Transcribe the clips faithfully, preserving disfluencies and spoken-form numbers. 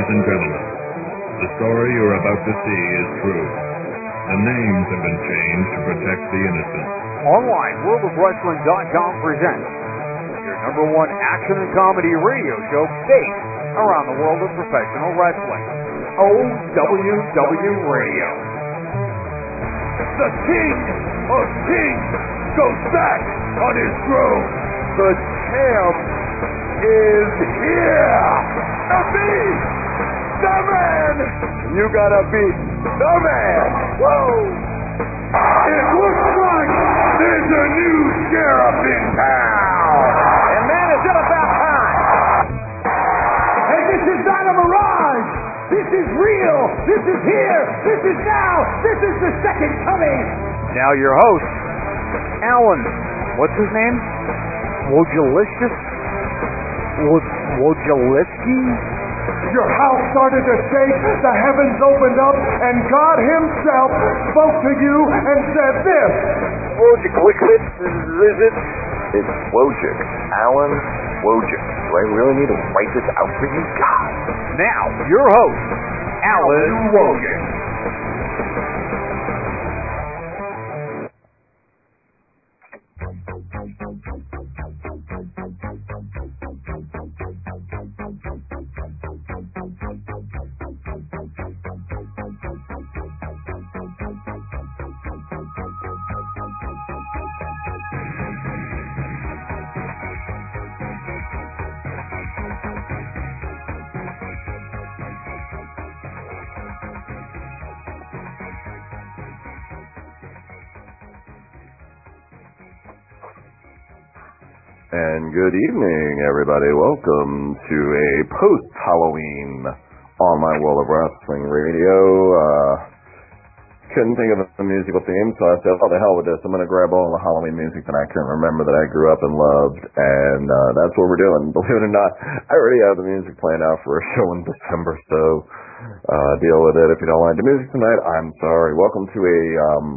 and gentlemen, the story you're about to see is true. The names have been changed to protect the innocent. Online, World of Wrestling dot com presents your number one action and comedy radio show based around the world of professional wrestling. O W W Radio. The King of Kings goes back on his throne. The champ is here. The beast, the man. You gotta beat the man. Whoa! It looks like there's a new sheriff in town. And man, is it about time? And this is not a mirage. This is real. This is here. This is now. This is the second coming. Now your host, Alan. What's his name? Wojciechowski? Wojciechowski? Your house started to shake, the heavens opened up, and God himself spoke to you and said this. Wojciech, is it? It's Wojciech. Alan Wojciech. Do I really need to write this out for you? God. Now, your host, Alan Wojciech. And good evening, everybody. Welcome to a post-Halloween On My World of Wrestling Radio. Uh, couldn't think of a musical theme, so I said, oh, the hell with this. I'm going to grab all the Halloween music that I can remember that I grew up and loved, and uh, that's what we're doing. Believe it or not, I already have the music playing out for a show in December, so uh, deal with it. If you don't like the music tonight, I'm sorry. Welcome to a... Um,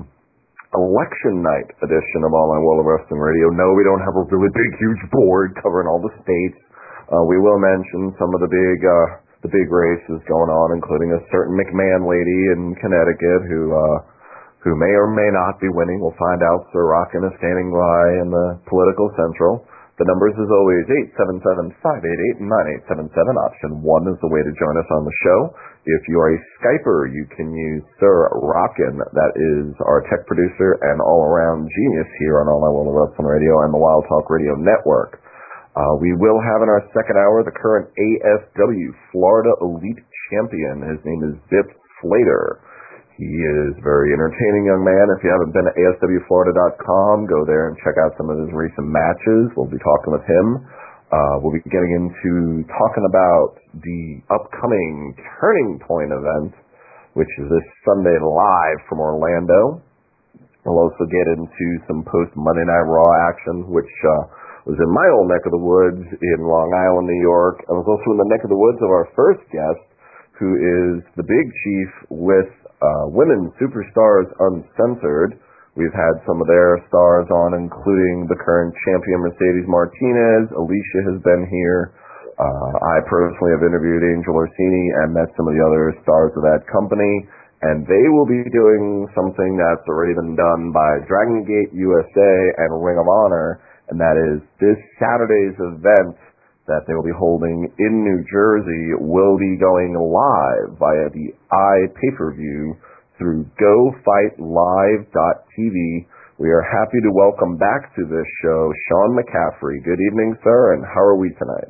election night edition of All My World of Wrestling Radio. No, we don't have a really big, huge board covering all the states. Uh, we will mention some of the big, uh, the big races going on, including a certain McMahon lady in Connecticut who, uh, who may or may not be winning. We'll find out. Sir Rockin is standing by in the Political Central. The numbers, as always, eight seven seven, five eight eight, nine eight seven seven. Option one is the way to join us on the show. If you are a Skyper, you can use Sir Rockin. That is our tech producer and all-around genius here on All My World of Wrestling Radio and the Wild Talk Radio Network. Uh, we will have in our second hour the current A S W Florida Elite Champion. His name is Vip Slater. He is a very entertaining young man. If you haven't been to A S W Florida dot com, go there and check out some of his recent matches. We'll be talking with him. Uh, we'll be getting into talking about the upcoming Turning Point event, which is this Sunday live from Orlando. We'll also get into some post-Monday Night Raw action, which uh, was in my old neck of the woods in Long Island, New York. I was also in the neck of the woods of our first guest, who is the Big Chief with uh, Women's Superstars Uncensored. We've had some of their stars on, including the current champion Mercedes Martinez. Alicia has been here. Uh, I personally have interviewed Angel Orsini and met some of the other stars of that company. And they will be doing something that's already been done by Dragon Gate U S A and Ring of Honor, and that is this Saturday's event that they will be holding in New Jersey will be going live via the iPay-per-view through go fight live dot t v. We are happy to welcome back to this show Sean McCaffrey. Good evening, sir, and how are we tonight?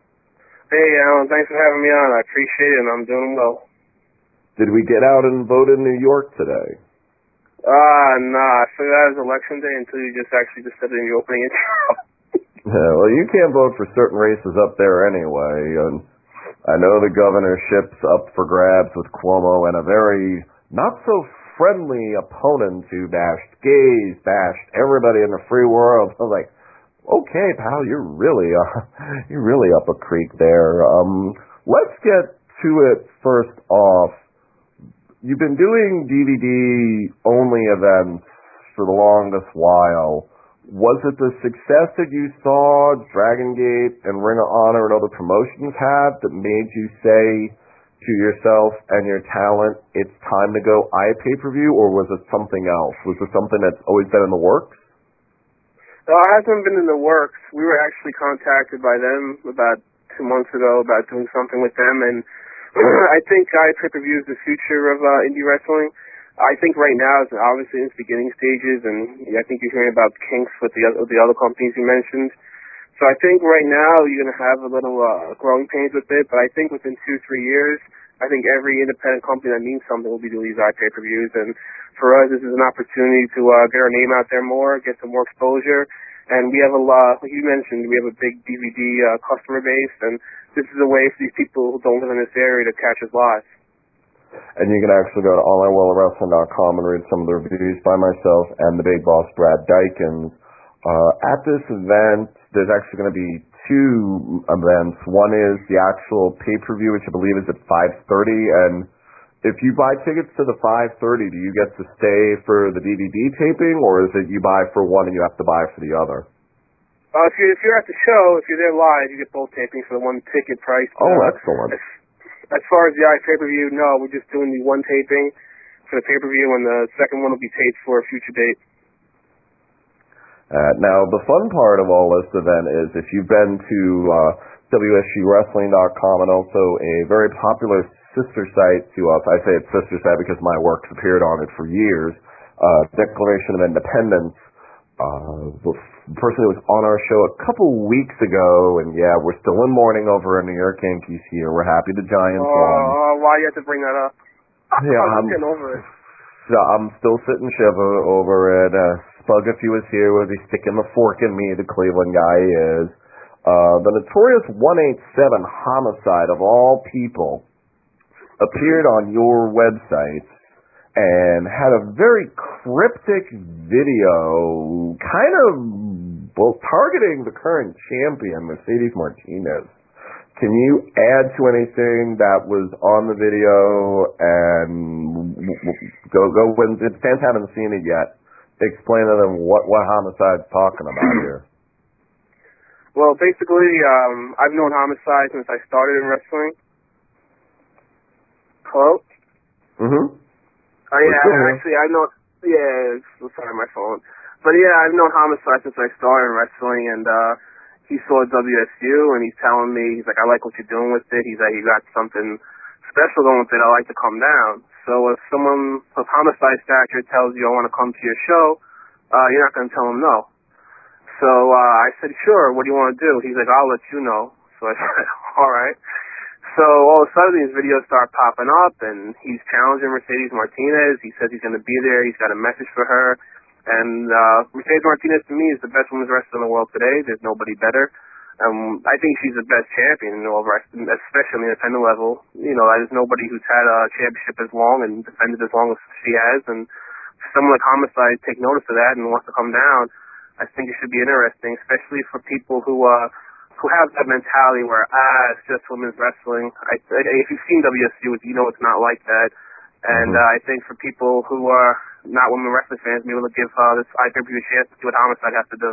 Hey, Alan, thanks for having me on. I appreciate it, and I'm doing well. Did we get out and vote in New York today? Ah, uh, nah, I figured that was election day until you just actually just said it in your opening intro. Yeah, well, you can't vote for certain races up there anyway, and I know the governorship's up for grabs with Cuomo and a very not-so-friendly opponent who bashed gays, bashed everybody in the free world. I was like, okay, pal, you're really, uh, you're really up a creek there. Um, let's get to it first off. You've been doing D V D-only events for the longest while. Was it the success that you saw Dragon Gate and Ring of Honor and other promotions have that made you say, to yourself and your talent, it's time to go I pay-per-view, or was it something else? Was it something that's always been in the works? No, it hasn't been in the works. We were actually contacted by them about two months ago about doing something with them, and I think I pay-per-view is the future of uh, indie wrestling. I think right now it's obviously in its beginning stages, and I think you're hearing about kinks with the other, the other companies you mentioned. So I think right now you're going to have a little uh, growing pains with it, but I think within two, three years, I think every independent company that means something will be doing these iPay-per-views, and for us, this is an opportunity to uh, get our name out there more, get some more exposure, and we have a lot, like you mentioned, we have a big D V D uh, customer base, and this is a way for these people who don't live in this area to catch us live. And you can actually go to online world of wrestling dot com and read some of the reviews by myself and the big boss, Brad Dykins. Uh, at this event, there's actually going to be two events. One is the actual pay-per-view, which I believe is at five thirty, and if you buy tickets to the five thirty, do you get to stay for the D V D taping, or is it you buy for one and you have to buy for the other? Uh, if you're, if you're at the show, if you're there live, you get both tapings for the one ticket price. Oh, uh, excellent. As, as far as the iPay-per-view, no, we're just doing the one taping for the pay-per-view, and the second one will be taped for a future date. Uh, now, the fun part of all this event is if you've been to uh, W S G wrestling dot com and also a very popular sister site to us, I say it's sister site because my work's appeared on it for years, uh, Declaration of Independence, uh, the person who was on our show a couple weeks ago, and yeah, we're still in mourning over our New York Yankees here. We're happy the Giants uh, won. Uh, why you have to bring that up? Yeah, I'm I'm, getting over it. So I'm still sitting shiver over it. Uh, Spug, if he was here, was he sticking the fork in me? The Cleveland guy is. Uh, the notorious one eighty-seven Homicide, of all people, appeared on your website and had a very cryptic video kind of, well, targeting the current champion, Mercedes Martinez. Can you add to anything that was on the video and go, go when if fans haven't seen it yet, explain to them what, what Homicide's talking about here? Well, basically, um, I've known Homicide since I started in wrestling. Hello? Mm-hmm. Oh, yeah, actually, I know, yeah, sorry, my phone. But yeah, I've known Homicide since I started in wrestling, and, uh, he saw W S U, and he's telling me, he's like, I like what you're doing with it. He's like, you got something special going with it. I like to come down. So if someone of Homicide stature tells you, I want to come to your show, uh, you're not going to tell him no. So uh, I said, sure, what do you want to do? He's like, I'll let you know. So I said, all right. So all of a sudden, these videos start popping up, and he's challenging Mercedes Martinez. He says he's going to be there. He's got a message for her. And uh, Mercedes Martinez, to me, is the best women's wrestler in the world today. There's nobody better. Um, I think she's the best champion in all of wrestling, especially on the independent level. You know, there's nobody who's had a championship as long and defended as long as she has. And someone like Homicide take notice of that and wants to come down. I think it should be interesting, especially for people who uh, who have that mentality where, ah, it's just women's wrestling. I, if you've seen W S U, you know it's not like that. And mm-hmm. uh, I think for people who are not women wrestling fans, maybe they'll give uh, this iPay-per-view a chance to see what Homicide has to do.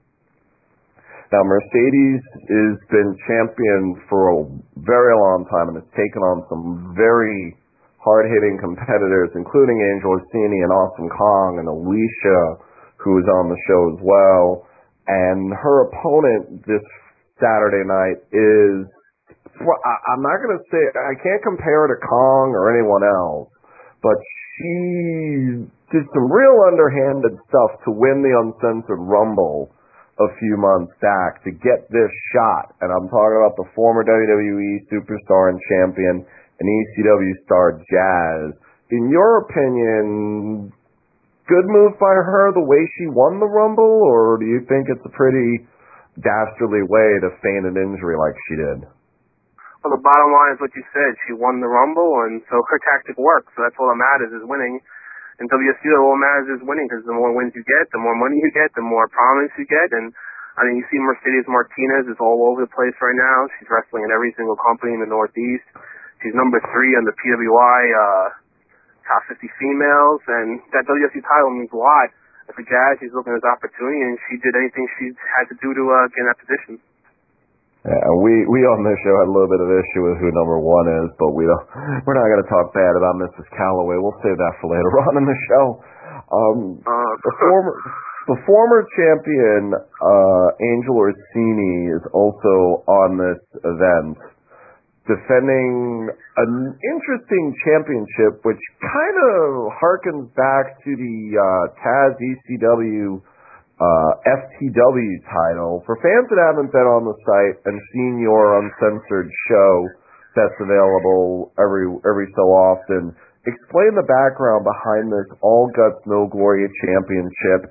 Now, Mercedes has been champion for a very long time and has taken on some very hard-hitting competitors, including Angel Orsini and Awesome Kong and Alicia, who is on the show as well. And her opponent this Saturday night is, well, I, I'm not going to say, I can't compare her to Kong or anyone else, but she did some real underhanded stuff to win the Uncensored Rumble a few months back to get this shot. And I'm talking about the former W W E superstar and champion and E C W star Jazz. In your opinion, good move by her the way she won the Rumble, or do you think it's a pretty dastardly way to feign an injury like she did? Well, the bottom line is what you said. She won the Rumble, and so her tactic worked. So that's all that matters is winning. In W S U, all that matters is winning, because the more wins you get, the more money you get, the more prominence you get. And, I mean, you see Mercedes Martinez is all over the place right now. She's wrestling in every single company in the Northeast. She's number three on the P W I uh, top fifty females, and that W S U title means a lot. And for Jazz, she's looking at this opportunity, and she did anything she had to do to uh, get in that position. Yeah, we we on this show had a little bit of issue with who number one is, but we don't. We're not going to talk bad about Missus Calloway. We'll save that for later on in the show. Um, uh, the former the former champion uh, Angel Orsini is also on this event, defending an interesting championship, which kind of harkens back to the uh, Taz E C W. Uh, F T W title. For fans that haven't been on the site and seen your uncensored show that's available every every so often, explain the background behind this All Guts No Glory Championship.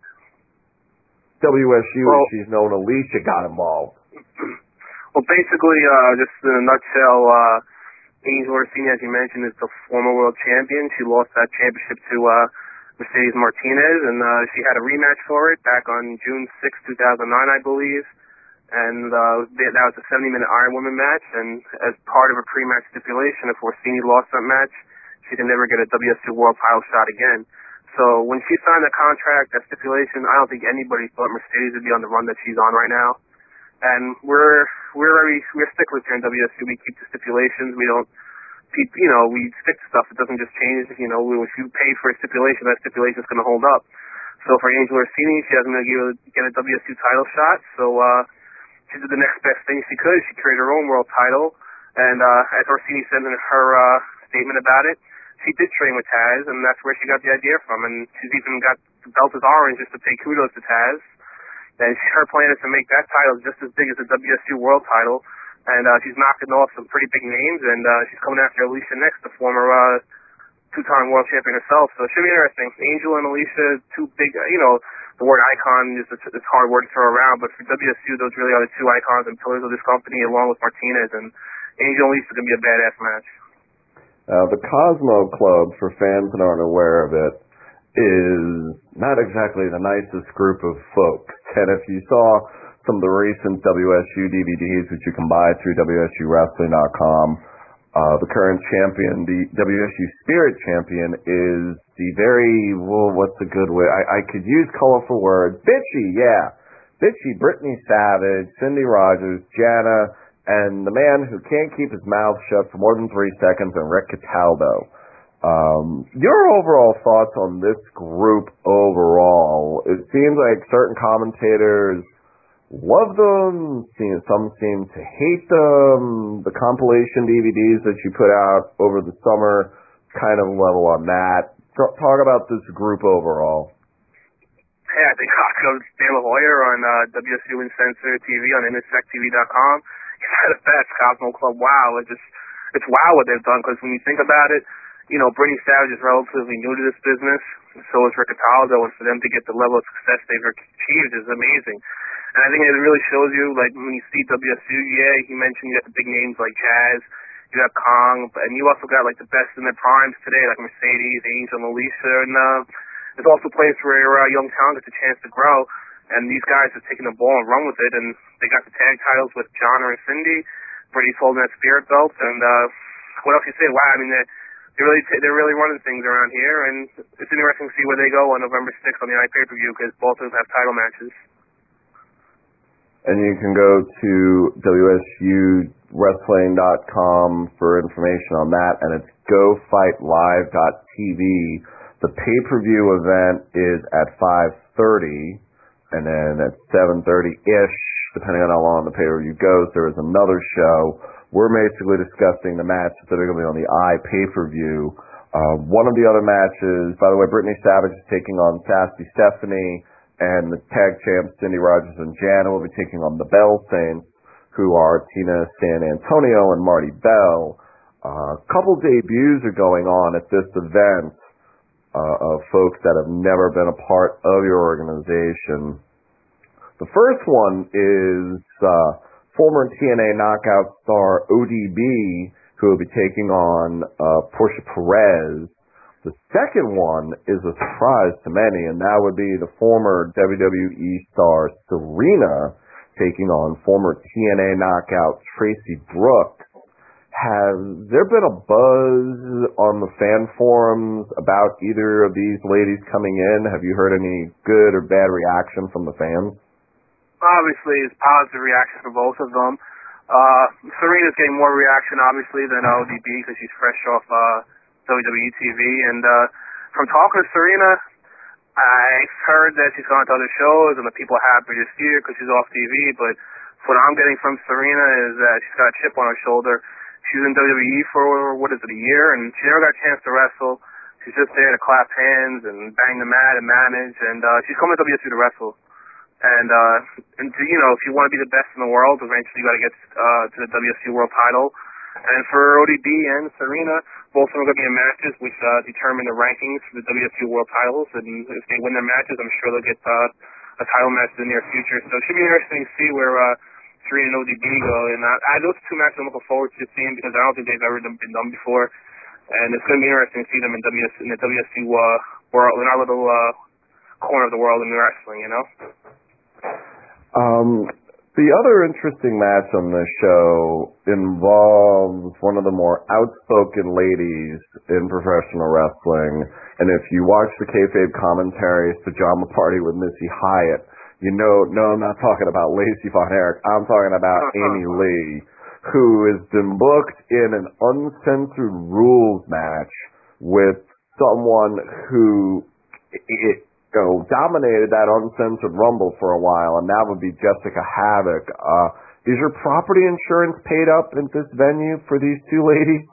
W S U, well, as she's known, Alicia got involved. Well, basically, uh, just in a nutshell, uh, Angel Orsini, as you mentioned, is the former world champion. She lost that championship to uh, Mercedes Martinez, and uh, she had a rematch for it back on June sixth, two thousand nine, I believe. And uh, that was a seventy-minute Iron Woman match, and as part of a pre-match stipulation, if Orsini lost that match, she could never get a W S U World title shot again. So when she signed the contract, that stipulation, I don't think anybody thought Mercedes would be on the run that she's on right now. And we're we're very we're sticklers here in W S U. We keep the stipulations. We don't. You know, we stick to stuff. It doesn't just change. You know, if you pay for a stipulation, that stipulation is going to hold up. So for Angel Orsini, she hasn't been able to get a W S U title shot. So uh, she did the next best thing she could. She created her own world title. And uh, as Orsini said in her uh, statement about it, she did train with Taz, and that's where she got the idea from. And she's even got the belt as orange just to pay kudos to Taz. And she, her plan is to make that title just as big as the W S U world title. And uh, she's knocking off some pretty big names, and uh, she's coming after Alicia next, the former uh, two-time world champion herself. So it should be interesting. Angel and Alicia, two big, uh, you know, the word icon is a, it's a hard word to throw around, but for W S U, those really are the two icons and pillars of this company, along with Martinez. And Angel and Alicia is going to be a badass match. Uh, the Cosmo Club, for fans that aren't aware of it, is not exactly the nicest group of folks. And if you saw some of the recent W S U D V Ds, which you can buy through W S U wrestling dot com. Uh, the current champion, the W S U Spirit champion, is the very, well, what's a good way? I, I could use colorful words. Bitchy, yeah. Bitchy, Brittany Savage, Cindy Rogers, Jana, and the man who can't keep his mouth shut for more than three seconds, and Rick Cataldo. Um, your overall thoughts on this group overall? It seems like certain commentators love them, some seem to hate them. The compilation D V Ds that you put out over the summer kind of level on that. Talk about this group overall. Hey, I think I'll go Dan La Hoya on uh, W S U Uncensored T V on intersect T V dot com. He's had a best Cosmo Club. Wow, it's just it's wow what they've done, because when you think about it, you know, Brittany Savage is relatively new to this business, so is Rick Cataldo, and for them to get the level of success they've achieved is amazing. And I think it really shows you, like, when you see W S U, yeah, he mentioned you got the big names like Jazz, you got Kong, and you also got, like, the best in their primes today, like Mercedes, Angel, and Alicia, and uh, there's also a place where uh, young talent gets a chance to grow, and these guys have taken the ball and run with it, and they got the tag titles with Jonna and Cindy, Brittany's holding that Spirit belt, and uh, what else you say? Wow, I mean, they're, they're really t- they're really running things around here, and it's interesting to see where they go on November sixth on the I pay-per-view, because both of them have title matches. And you can go to W S U wrestling dot com for information on that, and it's go fight live dot T V. The pay-per-view event is at five thirty, and then at seven thirty-ish, depending on how long the pay-per-view goes, there is another show. We're basically discussing the matches that are going to be on the I pay-per-view. Uh, one of the other matches, by the way, Brittany Savage is taking on Sassy Stephanie, and the tag champs Cindy Rogers and Jana will be taking on the Bell Saints, who are Tina San Antonio and Marty Bell. A uh, couple debuts are going on at this event uh, of folks that have never been a part of your organization. The first one is uh, former T N A Knockout star O D B, who will be taking on uh, Portia Perez. The second one is a surprise to many, and that would be the former W W E star Serena taking on former T N A knockout Tracy Brooks. Has there been a buzz on the fan forums about either of these ladies coming in? Have you heard any good or bad reaction from the fans? obviously, it's positive reaction for both of them. Uh, Serena's getting more reaction, obviously, than O D B because she's fresh off uh, W W E T V. And uh, from talking to Serena, I've heard that she's gone to other shows and the people are happy to see her because she's off T V. But what I'm getting from Serena is that she's got a chip on her shoulder. She was in W W E for, what is it, a year, and she never got a chance to wrestle. She's just there to clap hands and bang the mat and manage. And uh, she's coming to W W E to wrestle. And, uh, and to, you know, if you want to be the best in the world, eventually you got to get uh, to the W S C World Title. And for O D B and Serena, both of them are going to be in matches which uh, determine the rankings for the W S C World Titles. And if they win their matches, I'm sure they'll get uh, a title match in the near future. So it should be interesting to see where uh, Serena and O D B go. And uh, I, those two matches I'm looking forward to seeing because I don't think they've ever been done before. And it's going to be interesting to see them in, W S, in the W S C uh, world, in our little uh, corner of the world in wrestling, you know? Um, the other interesting match on this show involves one of the more outspoken ladies in professional wrestling. And if you watch the kayfabe commentaries, Pajama Party with Missy Hyatt, you know, no, I'm not talking about Lacey Von Erich. I'm talking about Amy Lee, who has been booked in an uncensored rules match with someone who it, you know, dominated that uncensored Rumble for a while, and that would be Jessica Havoc. Uh, is your property insurance paid up at this venue for these two ladies?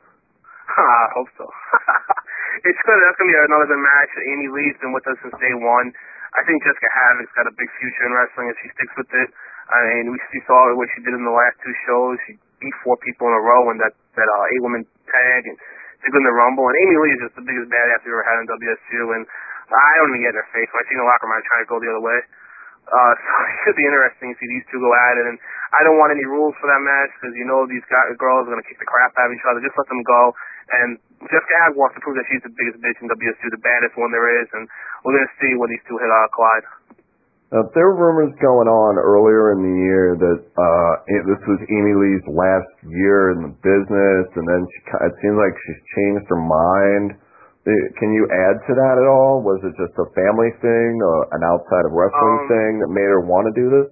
I hope so. It's good. That's going to be another good match. Amy Lee's been with us since day one. I think Jessica Havoc's got a big future in wrestling if she sticks with it. I mean, we she saw what she did in the last two shows. She beat four people in a row in that, that uh, eight-woman tag, and she's good in the Rumble. And Amy Lee is just the biggest badass we've ever had in W S U, and I don't even get in her face. When I see in the locker room, I'm trying to go the other way. Uh, so it should be interesting to see these two go at it. And I don't want any rules for that match because you know these guys, girls are going to kick the crap out of each other. Just let them go. And Jessica Havoc wants to prove that she's the biggest bitch in W S U, the baddest one there is. And we're going to see when these two hit uh, Clyde. Uh, there were rumors going on earlier in the year that uh, it, this was Amy Lee's last year in the business, and then she, it seems like she's changed her mind. Can you add to that at all? Was it just a family thing, or an outside of wrestling um, thing that made her want to do this?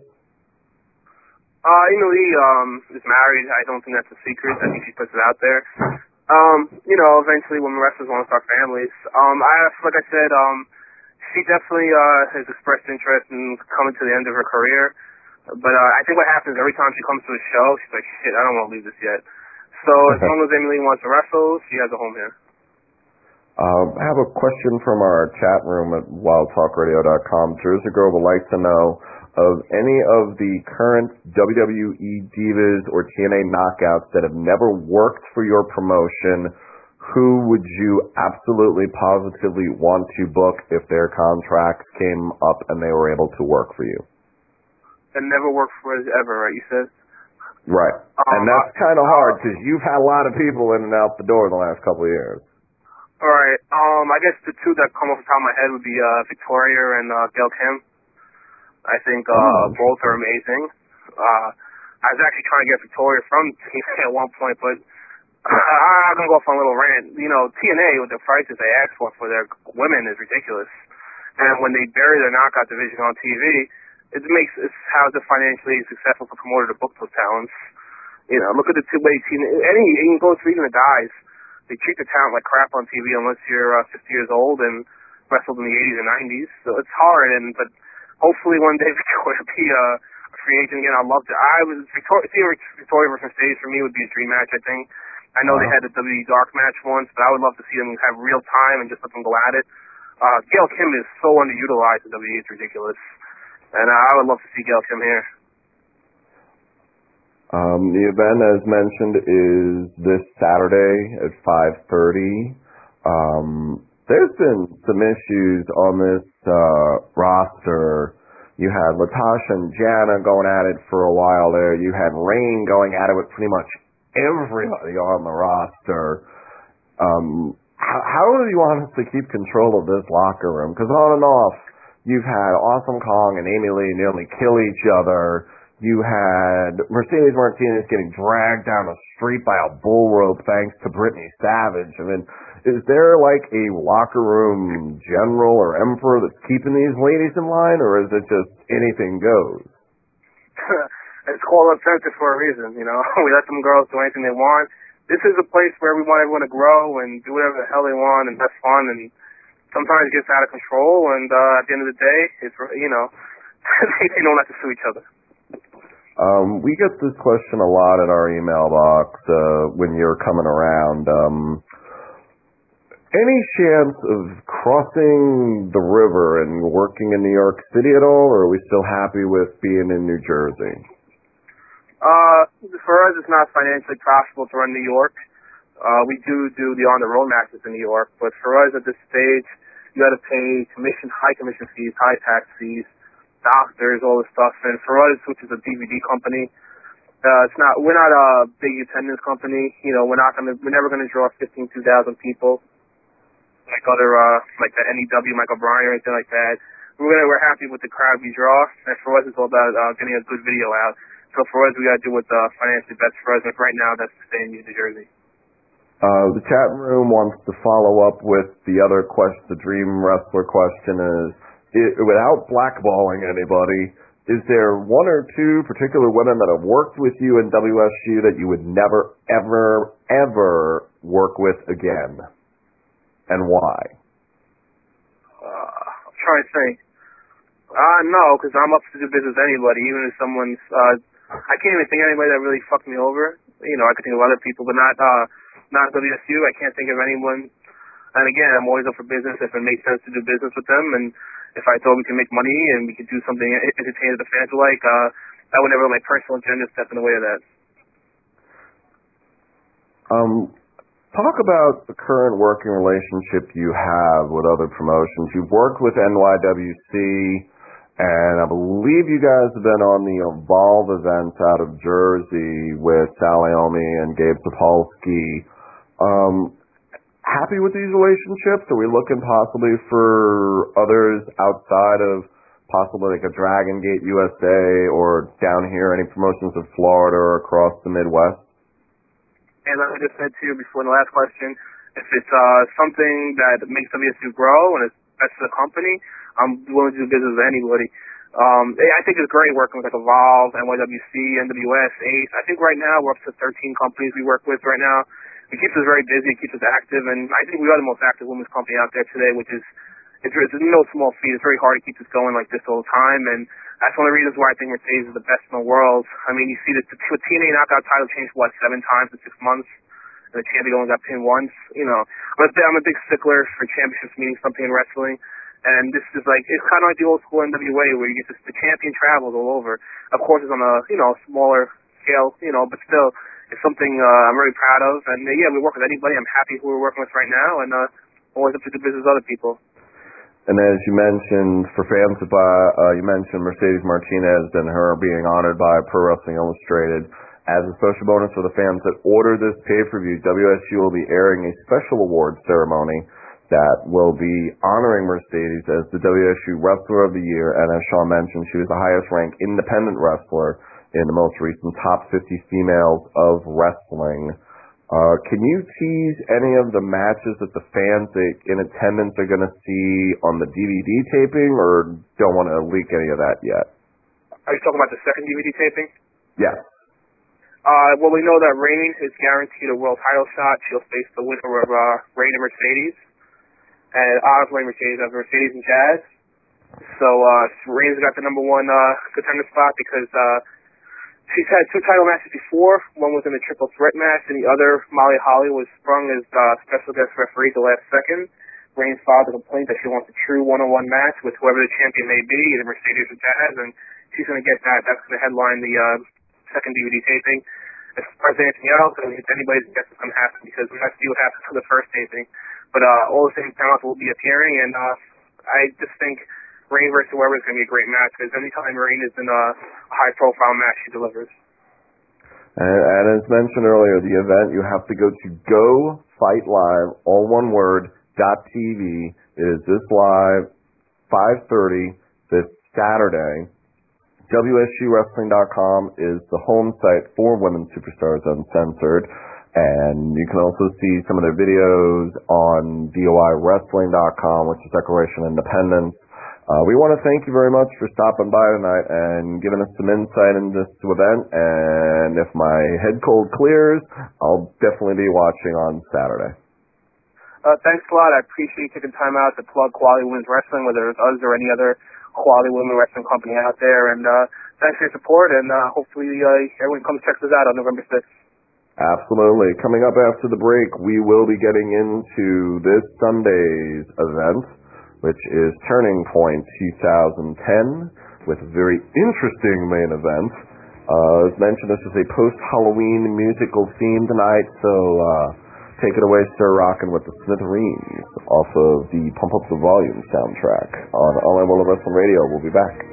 Uh, Amy Lee um, is married. I don't think that's a secret. I think she puts it out there. Um, you know, eventually when wrestlers want to start families. Um, I, like I said, um, she definitely uh, has expressed interest in coming to the end of her career. But uh, I think what happens every time she comes to a show, she's like, shit, I don't want to leave this yet. So as long as Amy Lee wants to wrestle, she has a home here. Um, I have a question from our chat room at wild talk radio dot com. Jersey Girl would like to know of any of the current W W E divas or T N A knockouts that have never worked for your promotion, who would you absolutely positively want to book if their contracts came up and they were able to work for you? That never worked for us ever, right, you said? Right. Um, and that's kind of hard because you've had a lot of people in and out the door in the last couple of years. All right. Um, I guess the two that come off the top of my head would be uh, Victoria and uh, Gail Kim. I think uh, oh. both are amazing. Uh, I was actually trying to get Victoria from T N A at one point, but uh, I'm going to go off on a little rant. You know, T N A, with the prices they ask for for their women is ridiculous. And when they bury their knockout division on T V, it makes it how is it financially successful for promoter to book those talents. You know, look at the two way T N A. Any, you can go through even the guys. They treat the talent like crap on T V unless you're uh, fifty years old and wrestled in the eighties and nineties. So it's hard, and but hopefully one day Victoria will be a free agent again. I'd love to. I was Victoria, Victoria versus Mercedes for me would be a dream match. I think. I know uh-huh. they had the W W E Dark match once, but I would love to see them have real time and just let them go at it. Uh, Gail Kim is so underutilized in W W E, it's ridiculous, and uh, I would love to see Gail Kim here. Um, the event, as mentioned, is this Saturday at five thirty. Um, there's been some issues on this uh, roster. You had Latasha and Jana going at it for a while there. You had Rain going at it with pretty much everybody on the roster. Um, how, how do you honestly keep control of this locker room? Because on and off, you've had Awesome Kong and Amy Lee nearly kill each other. You had Mercedes Martinez getting dragged down the street by a bull rope thanks to Brittany Savage. I mean, is there like a locker room general or emperor that's keeping these ladies in line, or is it just anything goes? it's called Uncensored for a reason, you know. We let them girls do anything they want. This is a place where we want everyone to grow and do whatever the hell they want and have fun, and sometimes it gets out of control, and uh, at the end of the day, it's, you know, they don't have to sue each other. Um, we get this question a lot at our email box uh, when you're coming around. Um, any chance of crossing the river and working in New York City at all, or are we still happy with being in New Jersey? Uh, for us, it's not financially profitable to run New York. Uh, we do do the on-the-road matches in New York, but for us at this stage, you got to pay commission, high commission fees, high tax fees, doctors, all this stuff. And for us, which is a D V D company, uh, it's not. We're not a big attendance company. You know, we're not gonna. We're never gonna draw fifteen, two thousand people like other, uh, like the N E W, Michael Bryan or anything like that. We're gonna. We're happy with the crowd we draw, and for us, it's all about uh, getting a good video out. So for us, we got to do what's uh, financially best for us. And right now, that's to stay in New Jersey. Uh, the chat room wants to follow up with the other question. The Dream Wrestler question is, it, without blackballing anybody, is there one or two particular women that have worked with you in W S U that you would never, ever, ever work with again? And why? Uh, I'm trying to think. Uh, no, because I'm up to do business with anybody, even if someone's, uh, I can't even think of anybody that really fucked me over. You know, I could think of other people, but not, uh, not W S U. I can't think of anyone. And again, I'm always up for business if it makes sense to do business with them. And if I thought we could make money and we could do something entertaining that the fans like, uh, I would never let my personal agenda step in the way of that. Um, talk about the current working relationship you have with other promotions. You've worked with N Y W C, and I believe you guys have been on the Evolve events out of Jersey with Sal Naomi and Gabe Sapolsky. Um, happy with these relationships? Are we looking possibly for others outside of possibly like a Dragon Gate U S A or down here, any promotions of Florida or across the Midwest? And like I just said to you before in the last question, if it's uh, something that makes W S U grow and it's best for the company, I'm willing to do business with anybody. Um, I think it's great working with like Evolve, N Y W C, N W S, ACE. I think right now we're up to thirteen companies we work with right now. It keeps us very busy, it keeps us active, and I think we are the most active women's company out there today, which is, it's, it's no small feat. It's very hard to keep this going like this all the time, and that's one of the reasons why I think Mercedes is the best in the world. I mean, you see the, the T N A knockout title changed, what, seven times in six months? And the champion only got pinned once. You know, I'm a, I'm a big stickler for championships meaning something in wrestling. And this is like, it's kind of like the old school N W A where you get this, the champion travels all over. Of course, it's on a, you know, smaller scale, you know, but still, it's something uh, I'm very proud of. And uh, yeah, we work with anybody. I'm happy who we're working with right now, and uh, always up to do business with other people. And as you mentioned, for fans of, uh, you mentioned Mercedes Martinez and her being honored by Pro Wrestling Illustrated. As a special bonus for the fans that order this pay-per-view, W S U will be airing a special awards ceremony that will be honoring Mercedes as the W S U Wrestler of the Year. And as Sean mentioned, she was the highest-ranked independent wrestler in the most recent Top fifty Females of Wrestling. Uh, can you tease any of the matches that the fans in attendance are going to see on the D V D taping, or don't want to leak any of that yet? Are you talking about the second D V D taping? Yes. Uh, well, we know that Rain is guaranteed a world title shot. She'll face the winner of uh, Rain and Mercedes. And obviously Mercedes has Mercedes and Jazz. So uh, Rain's got the number one uh, contender spot because uh, she's had two title matches before. One was in a triple threat match, and the other, Molly Holly, was sprung as uh, special guest referee at the last second. Rain filed a complaint that she wants a true one-on-one match with whoever the champion may be, either Mercedes or Jazz, and she's going to get that. That's going to headline the uh, second D V D taping. As far as anything else, I mean, if anybody's guess it's going to happen because we have to see what happens for the first taping. But uh, all the same talents will be appearing, and uh, I just think Rain versus whoever is going to be a great match because anytime Rain is in a high-profile match, she delivers. And, and as mentioned earlier, the event, you have to go to Go Fight Live, all one word, dot T V. It is this live, five thirty, this Saturday. W S U Wrestling dot com is the home site for Women's Superstars Uncensored, and you can also see some of their videos on D O I Wrestling dot com, which is Declaration of Independence, Uh, we want to thank you very much for stopping by tonight and giving us some insight into this event. And if my head cold clears, I'll definitely be watching on Saturday. Uh, thanks a lot. I appreciate you taking time out to plug Quality Women's Wrestling, whether it's us or any other quality women wrestling company out there. And uh, thanks for your support, and uh, hopefully uh, everyone comes check us out on November sixth. Absolutely. Coming up after the break, we will be getting into this Sunday's event, which is Turning Point twenty ten, with a very interesting main event. Uh, as mentioned, this is a post-Halloween musical theme tonight, so uh, take it away, Sir Rockin' with the Smithereens off of the Pump Up the Volume soundtrack on Online World of Wrestling Radio. We'll be back.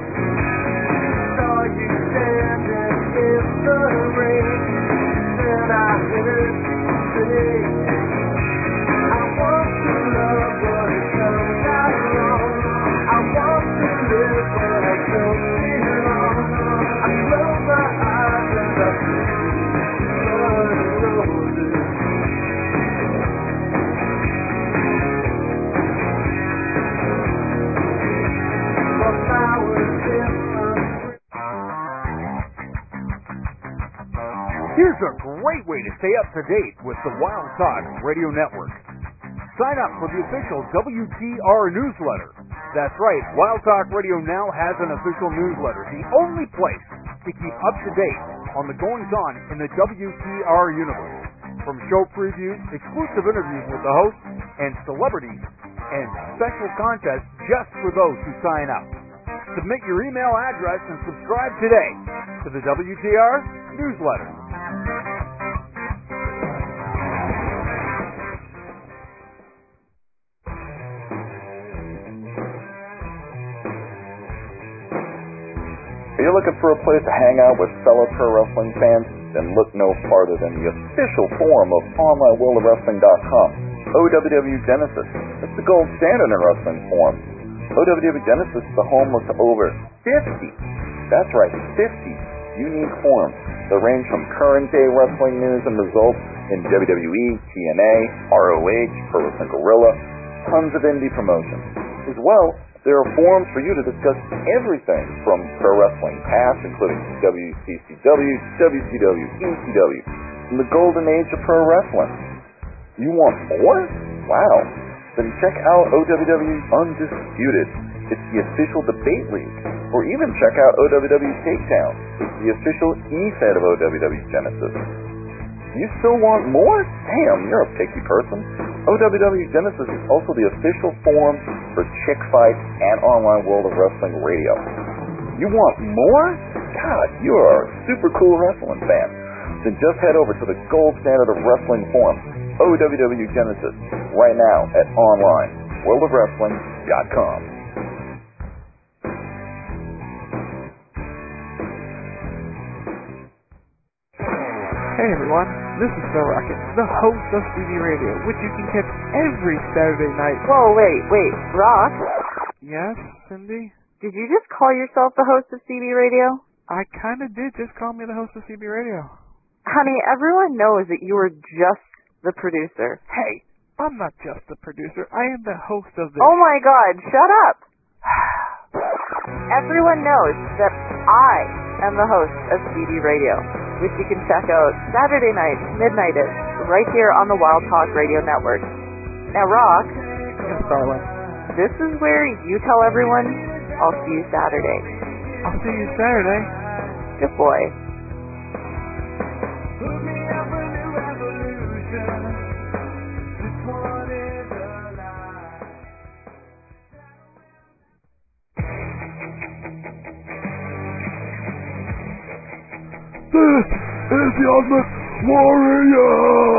Saw you standing in the rain, and I heard you say, I want to love what it comes out wrong. I want to live what I don't belong. I close my eyes and I see blood and roses. For flowers in the Here's a great way to stay up to date with the Wild Talk Radio Network. Sign up for the official W T R newsletter. That's right, Wild Talk Radio now has an official newsletter, the only place to keep up to date on the goings-on in the W T R universe. From show previews, exclusive interviews with the hosts, and celebrities, and special contests just for those who sign up. Submit your email address and subscribe today to the W T R newsletter. Are you looking for a place to hang out with fellow pro wrestling fans? Then look no farther than the official forum of Online World of Wrestling dot com, O W W Genesis. It's the gold standard in wrestling forums. O W W Genesis is the home of over fifty, that's right, fifty unique forums that range from current day wrestling news and results in W W E, T N A, R O H, Pro Wrestling Guerrilla, tons of indie promotions. As well, there are forums for you to discuss everything from pro wrestling past, including W C C W, W C W, E C W, and the golden age of pro wrestling. You want more? Wow. Then check out O W W Undisputed. It's the official debate league. Or even check out O W W Takedown. It's the official E-Fed of O W W Genesis. You still want more? Damn, you're a picky person. O W W Genesis is also the official forum for Chick Fight and Online World of Wrestling Radio. You want more? God, you are a super cool wrestling fan. Then just head over to the gold standard of wrestling forum, O W W Genesis, right now at online world of wrestling dot com. Hey everyone, this is Phil Rocket, the host of C B Radio, which you can catch every Saturday night. Whoa, wait, wait, Rock? Yes, Cindy? Did you just call yourself the host of C B Radio? I kinda did just call me the host of C B Radio. Honey, everyone knows that you were just the producer. Hey, I'm not just the producer, I am the host of this. Oh my god, shut up! Everyone knows that I am the host of C B Radio, which you can check out Saturday nights, midnight-ish, right here on the Wild Talk Radio Network. Now, Rock. Yes, darling. This is where you tell everyone, I'll see you Saturday. I'll see you Saturday. Good boy. This is the Ultimate Warrior!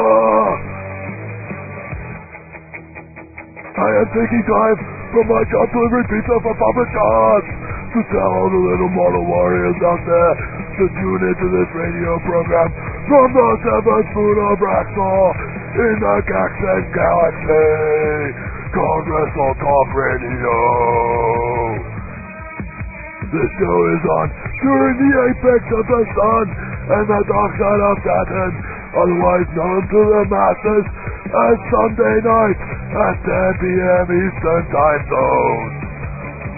I am taking time from my job delivering pizza for Papa John's to tell all the little model warriors out there to tune into this radio program from the seventh moon of Raxor in the Gaxen Galaxy called Wrestle Talk Radio. This show is on during the apex of the sun and the dark side of Saturn, otherwise known to the masses as Sunday night at ten p.m. Eastern Time Zone.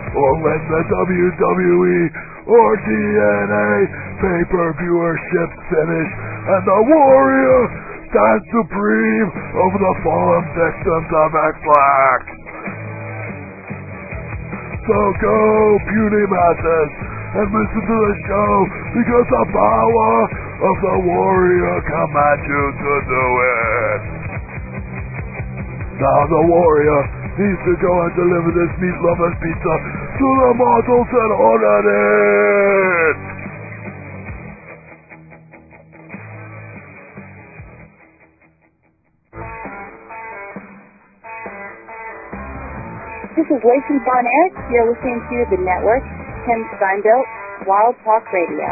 or when the W W E or T N A pay-per-viewerships finish and the Warrior stands supreme over the fallen victims of X-Lax. So go, puny masses, and listen to the show because the power of the Warrior commands you to do it. Now the Warrior needs to go and deliver this meat lover's pizza to the mortals that ordered it. This is Lacey Von Erich. You're listening to The Network, Tim Steinbilt, Wild Talk Radio.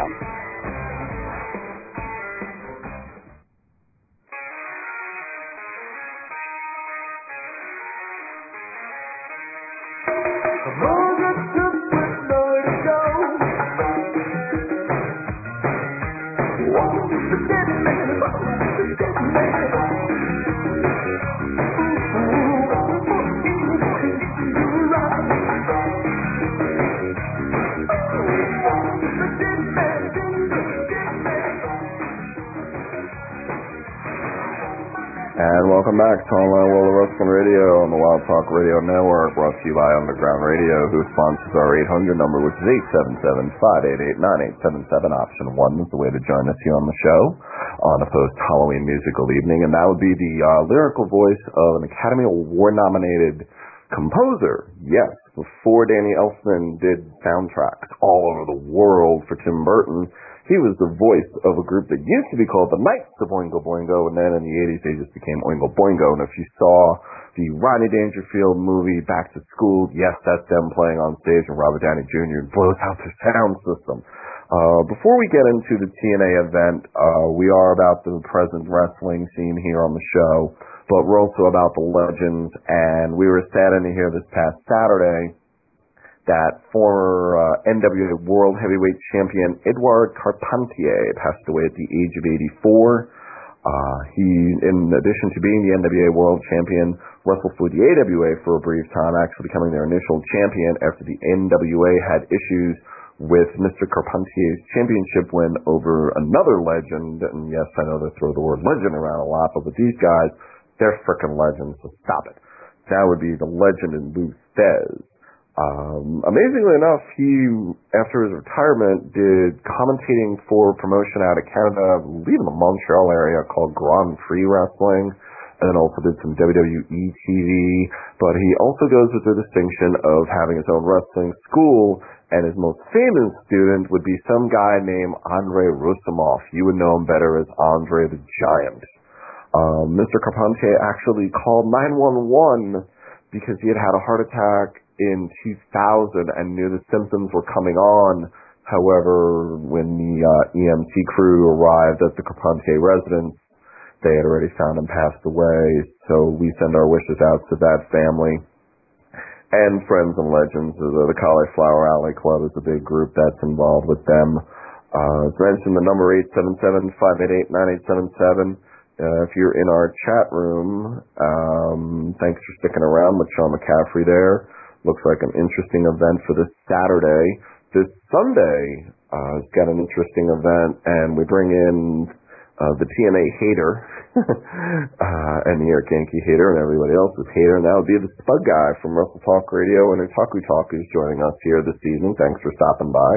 And welcome back to Online World of Wrestling Radio on the Wild Talk Radio Network, brought to you by Underground Radio, who sponsors our eight hundred number, which is eight seven seven, five eight eight, nine eight seven seven. Option one is the way to join us here on the show on a post-Halloween musical evening, and that would be the uh, lyrical voice of an Academy Award-nominated composer. Yes, before Danny Elfman did soundtracks all over the world for Tim Burton, he was the voice of a group that used to be called the Knights of Oingo Boingo, and then in the eighties they just became Oingo Boingo. And if you saw the Rodney Dangerfield movie Back to School, yes, that's them playing on stage, and Robert Downey Junior blows out their sound system. Uh, before we get into the T N A event, uh, we are about the present wrestling scene here on the show, but we're also about the legends, and we were saddened to hear this past Saturday that former uh, N W A World Heavyweight Champion Edouard Carpentier passed away at the age of eighty-four. Uh, he, in addition to being the N W A World Champion, wrestled for the A W A for a brief time, actually becoming their initial champion after the N W A had issues with Mister Carpentier's championship win over another legend. And yes, I know they throw the word legend around a lot, but with these guys, they're frickin' legends, so stop it. That would be the legend in Lou Thesz. Um, amazingly enough, he, after his retirement, did commentating for a promotion out of Canada, I believe in the Montreal area, called Grand Prix Wrestling, and then also did some W W E T V, but he also goes with the distinction of having his own wrestling school, and his most famous student would be some guy named Andre Roussimoff. You would know him better as Andre the Giant. Um, Mister Carpentier actually called nine one one because he had had a heart attack in two thousand and knew the symptoms were coming on. However, when the uh, E M T crew arrived at the Carpentier residence, they had already found him passed away. So we send our wishes out to that family and friends and legends. The, the Cauliflower Alley Club is a big group that's involved with them. Uh, as mentioned, the number eight seven seven, five eight eight, nine eight seven seven. Uh, if you're in our chat room, um, thanks for sticking around with Sean McCaffrey there. Looks like an interesting event for this Saturday. This Sunday uh, has got an interesting event, and we bring in uh, the T N A hater, uh, and the New York Yankee hater, and everybody else's hater, and that would be the Spud Guy from Wrestle Talk Radio, and Otaku Talk is joining us here this evening. Thanks for stopping by.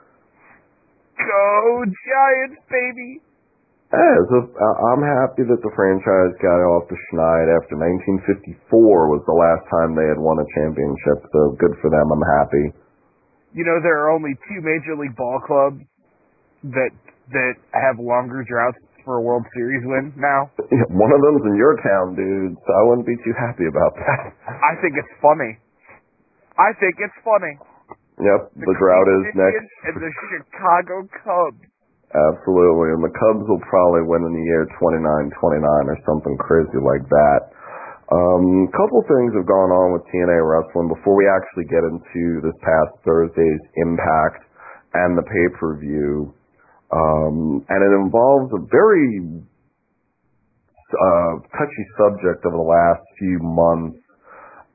Go Giants, baby! Yeah, so, uh, I'm happy that the franchise got off the schneid after nineteen fifty-four was the last time they had won a championship, so good for them. I'm happy. You know, there are only two Major League Ball clubs that that have longer droughts for a World Series win now. One of them's in your town, dude, so I wouldn't be too happy about that. I think it's funny. I think it's funny. Yep, the, the drought is next. And the Chicago Cubs. Absolutely, and the Cubs will probably win in the year twenty-nine twenty-nine or something crazy like that. Um, a couple things have gone on with T N A Wrestling before we actually get into this past Thursday's Impact and the pay-per-view. Um, and it involves a very uh, touchy subject over the last few months,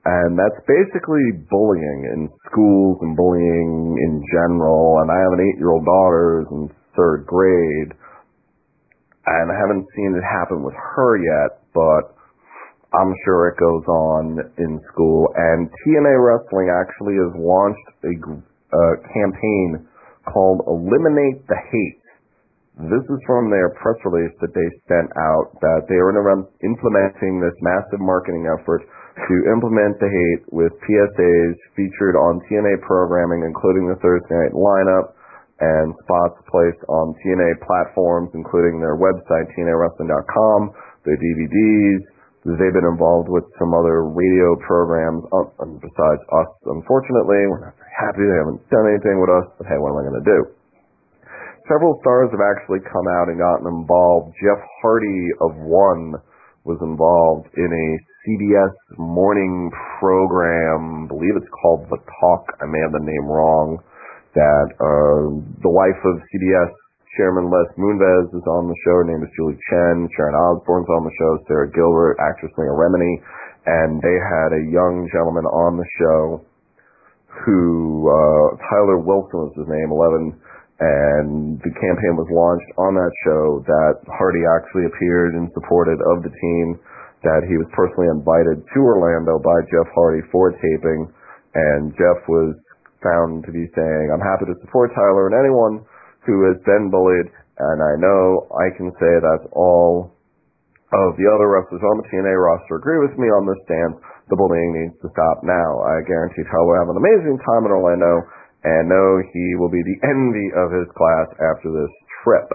And that's basically bullying in schools and bullying in general. And I have an eight-year-old daughter who's in third grade, and I haven't seen it happen with her yet, but I'm sure it goes on in school. And T N A Wrestling actually has launched a uh, campaign called Eliminate the Hate. This is from their press release that they sent out, that they are implementing this massive marketing effort to implement the hate with P S As featured on T N A programming, including the Thursday night lineup, and spots placed on T N A platforms, including their website, T N A wrestling dot com, their D V Ds. They've been involved with some other radio programs uh, besides us, unfortunately. We're not very happy they haven't done anything with us, but hey, what am I going to do? Several stars have actually come out and gotten involved. Jeff Hardy of One was involved in a C B S morning program, I believe it's called The Talk, I may have the name wrong, that uh, the wife of C B S Chairman Les Moonves is on the show. Her name is Julie Chen. Sharon Osbourne's on the show. Sarah Gilbert, actress Leah Remini. And they had a young gentleman on the show who, uh, Tyler Wilson was his name, eleven, and the campaign was launched on that show that Hardy actually appeared and supported of the team, that he was personally invited to Orlando by Jeff Hardy for taping, and Jeff was found to be saying, I'm happy to support Tyler and anyone who has been bullied, and I know I can say that's all of the other wrestlers on the T N A roster agree with me on this stance. The bullying needs to stop now. I guarantee Tyler will have an amazing time in Orlando, and know he will be the envy of his class after this trip.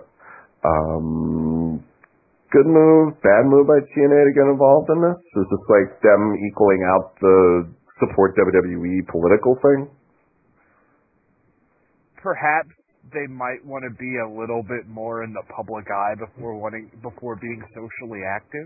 Um, good move, bad move by T N A to get involved in this? Is this like them equaling out the support W W E political thing? Perhaps they might want to be a little bit more in the public eye before wanting before being socially active.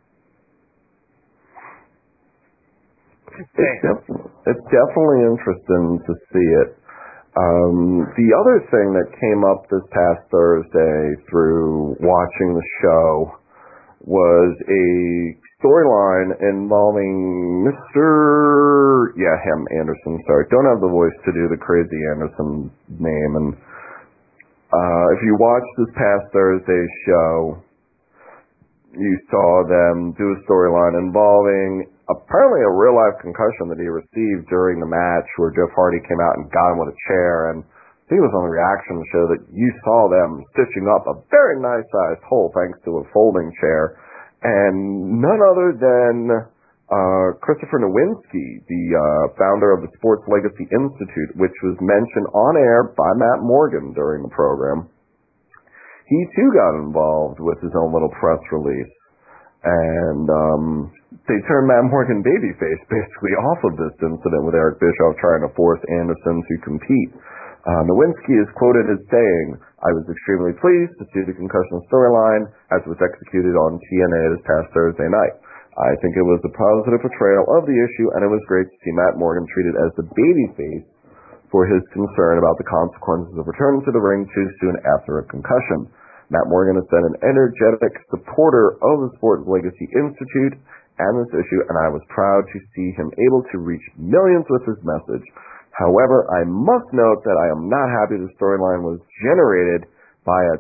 It's, def- it's definitely interesting to see it. Um, the other thing that came up this past Thursday through watching the show was a storyline involving Mister Yeah, him, Anderson. Sorry, don't have the voice to do the crazy Anderson name. And uh, if you watched this past Thursday's show, you saw them do a storyline involving apparently a real-life concussion that he received during the match, where Jeff Hardy came out and got him with a chair, and I think it was on the reaction show that you saw them stitching up a very nice-sized hole thanks to a folding chair, and none other than uh, Christopher Nowinski, the uh, founder of the Sports Legacy Institute, which was mentioned on air by Matt Morgan during the program. He too got involved with his own little press release. And um, they turned Matt Morgan babyface basically off of this incident with Eric Bischoff trying to force Anderson to compete. Uh, Nowinski is quoted as saying, I was extremely pleased to see the concussion storyline as it was executed on T N A this past Thursday night. I think it was a positive portrayal of the issue, and it was great to see Matt Morgan treated as the babyface for his concern about the consequences of returning to the ring too soon after a concussion. Matt Morgan has been an energetic supporter of the Sports Legacy Institute and this issue, and I was proud to see him able to reach millions with his message. However, I must note that I am not happy the storyline was generated by a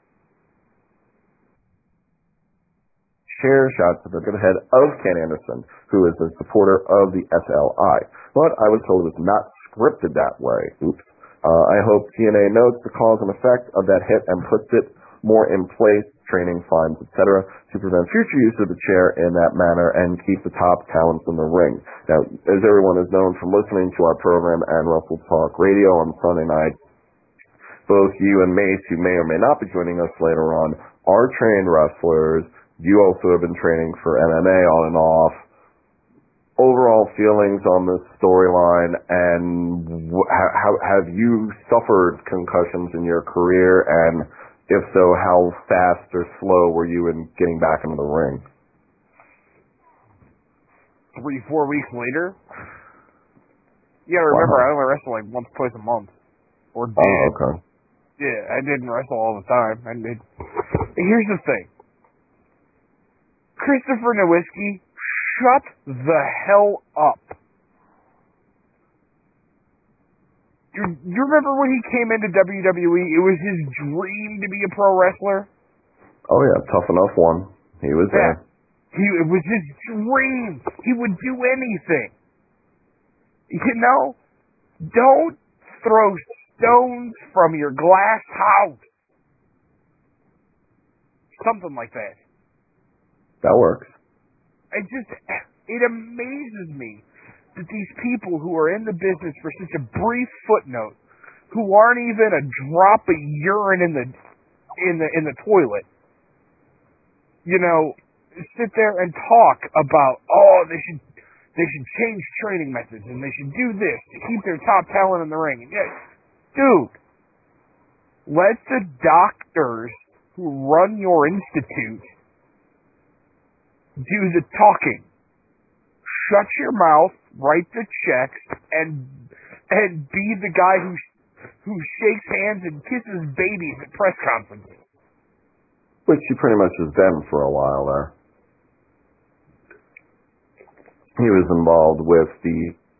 chair shot to the head of Ken Anderson, who is a supporter of the S L I. But I was told it was not scripted that way. Oops. Uh, I hope T N A notes the cause and effect of that hit and puts it more in place, training, fines, et cetera, to prevent future use of the chair in that manner and keep the top talents in the ring. Now, as everyone is known from listening to our program and Wrestle Talk Radio on Sunday nights, both you and Mace, who may or may not be joining us later on, are trained wrestlers. You also have been training for M M A on and off. Overall feelings on this storyline, and how, how have you suffered concussions in your career, and if so, how fast or slow were you in getting back into the ring? Three, four weeks later? Yeah, remember, wow. I only wrestle like once, twice a month. Or did. Oh, okay. Yeah, I didn't wrestle all the time. I did. Here's the thing. Christopher Nowinski, shut the hell up. You, you remember when he came into W W E? It was his dream to be a pro wrestler. Oh yeah, Tough Enough one. He was yeah. there. He it was his dream. He would do anything. You know, don't throw stones from your glass house. Something like that. That works. It just, it amazes me that these people who are in the business for such a brief footnote, who aren't even a drop of urine in the, in the, in the toilet, you know, sit there and talk about, oh, they should, they should change training methods and they should do this to keep their top talent in the ring. And yeah, dude, let the doctors who run your institute do the talking. Shut your mouth, write the checks, and and be the guy who who shakes hands and kisses babies at press conferences. Which he pretty much has been for a while there. He was involved with the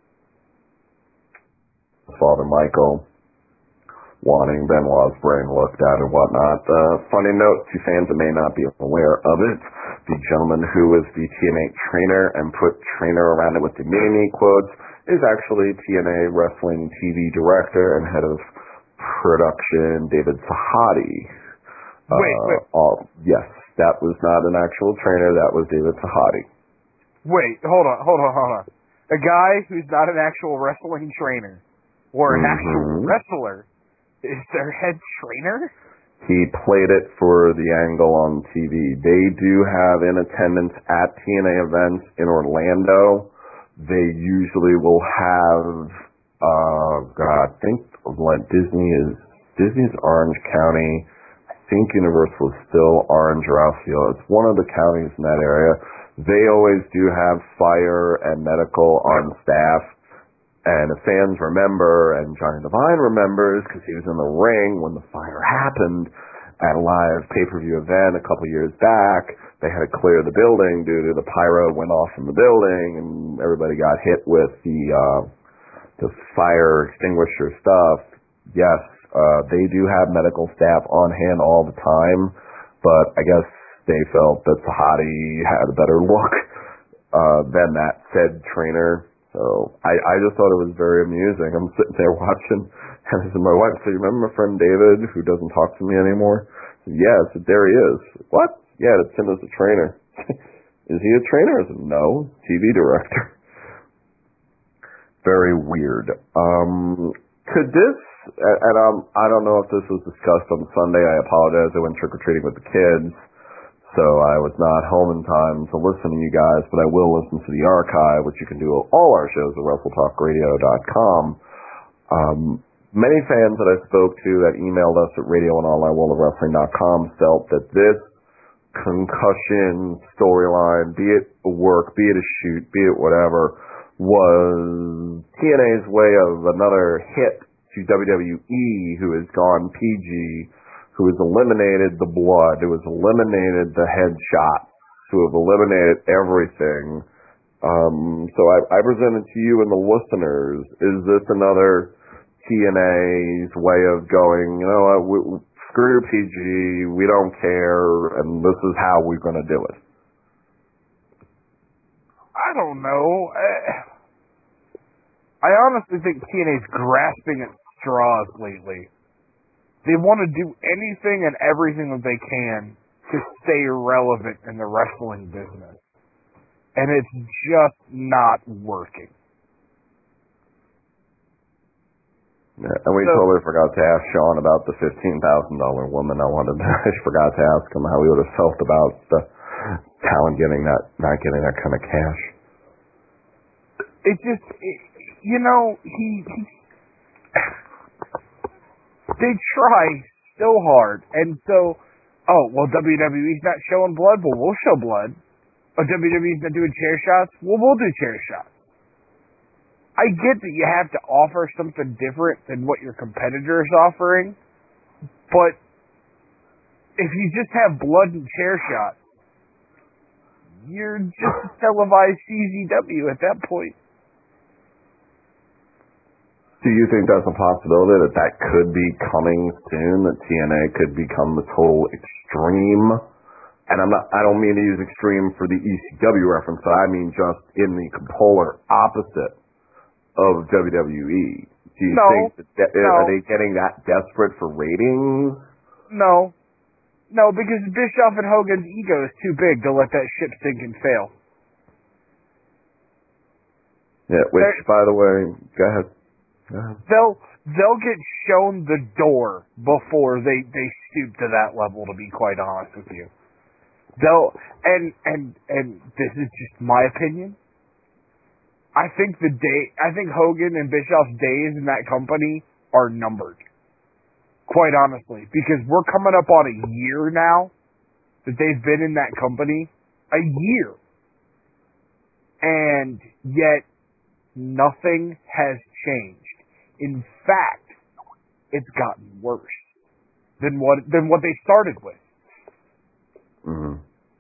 Father Michael wanting Benoit's brain looked at and whatnot. Uh, funny note to fans that may not be aware of it, the gentleman who was the T N A trainer and put trainer around it with the mini quotes is actually T N A Wrestling T V director and head of production, David Sahadi. Wait, uh, wait. All, yes, that was not an actual trainer, that was David Sahadi. Wait, hold on, hold on, hold on. A guy who's not an actual wrestling trainer or an mm-hmm. actual wrestler is their head trainer? He played it for the angle on T V. They do have in attendance at T N A events in Orlando. They usually will have, uh, God, I think what Disney is, Disney's Orange County. I think Universal is still Orange or Osceola. It's one of the counties in that area. They always do have fire and medical on staff. And if fans remember, and Johnny Devine remembers, because he was in the ring when the fire happened at a live pay-per-view event a couple years back, they had to clear the building due to the pyro went off in the building, and everybody got hit with the uh, the fire extinguisher stuff. Yes, uh, they do have medical staff on hand all the time, but I guess they felt that Sahadi had a better look uh, than that said trainer. So I, I just thought it was very amusing. I'm sitting there watching, and I said, my wife, so you remember my friend David who doesn't talk to me anymore? I said, yeah, I said, there he is. What? Yeah, it's him as a trainer. Is he a trainer? I said, no, T V director. Very weird. Um, could this, and um, I don't know if this was discussed on Sunday. I apologize. I went trick-or-treating with the kids. So I was not home in time to listen to you guys, but I will listen to the archive, which you can do all our shows at wrestle talk radio dot com. Um, many fans that I spoke to that emailed us at radio and online world of wrestling dot com felt that this concussion storyline, be it a work, be it a shoot, be it whatever, was T N A's way of another hit to W W E, who has gone P G, who has eliminated the blood, who has eliminated the headshots, who have eliminated everything. Um, so I, I presented to you and the listeners, is this another T N A's way of going, you know what, we, screw your P G, we don't care, and this is how we're going to do it? I don't know. I, I honestly think T N A's grasping at straws lately. They want to do anything and everything that they can to stay relevant in the wrestling business. And it's just not working. Yeah, and we so, totally forgot to ask Sean about the fifteen thousand dollars woman. I wanted to, I forgot to ask him how he would have felt about the talent getting that, not getting that kind of cash. It just, it, you know, he... he they try so hard, and so, oh, well, W W E's not showing blood, well, we'll show blood. Oh, W W E's not doing chair shots, well, we'll do chair shots. I get that you have to offer something different than what your competitor is offering, but if you just have blood and chair shots, you're just a televised C Z W at that point. Do you think that's a possibility that that could be coming soon? That T N A could become this whole extreme? And I'm not. I don't mean to use extreme for the E C W reference, but I mean just in the polar opposite of W W E. Do you no, think that de- no. are they getting that desperate for ratings? No, no, because Bischoff and Hogan's ego is too big to let that ship sink and fail. Yeah. Which, They're, by the way, go ahead. Go ahead. They'll they'll get shown the door before they they stoop to that level. To be quite honest with you, they'll and and and this is just my opinion. I think the day, I think Hogan and Bischoff's days in that company are numbered. Quite honestly, because we're coming up on a year now that they've been in that company. A year. And yet, nothing has changed. In fact, it's gotten worse than what, than what they started with. Mm-hmm.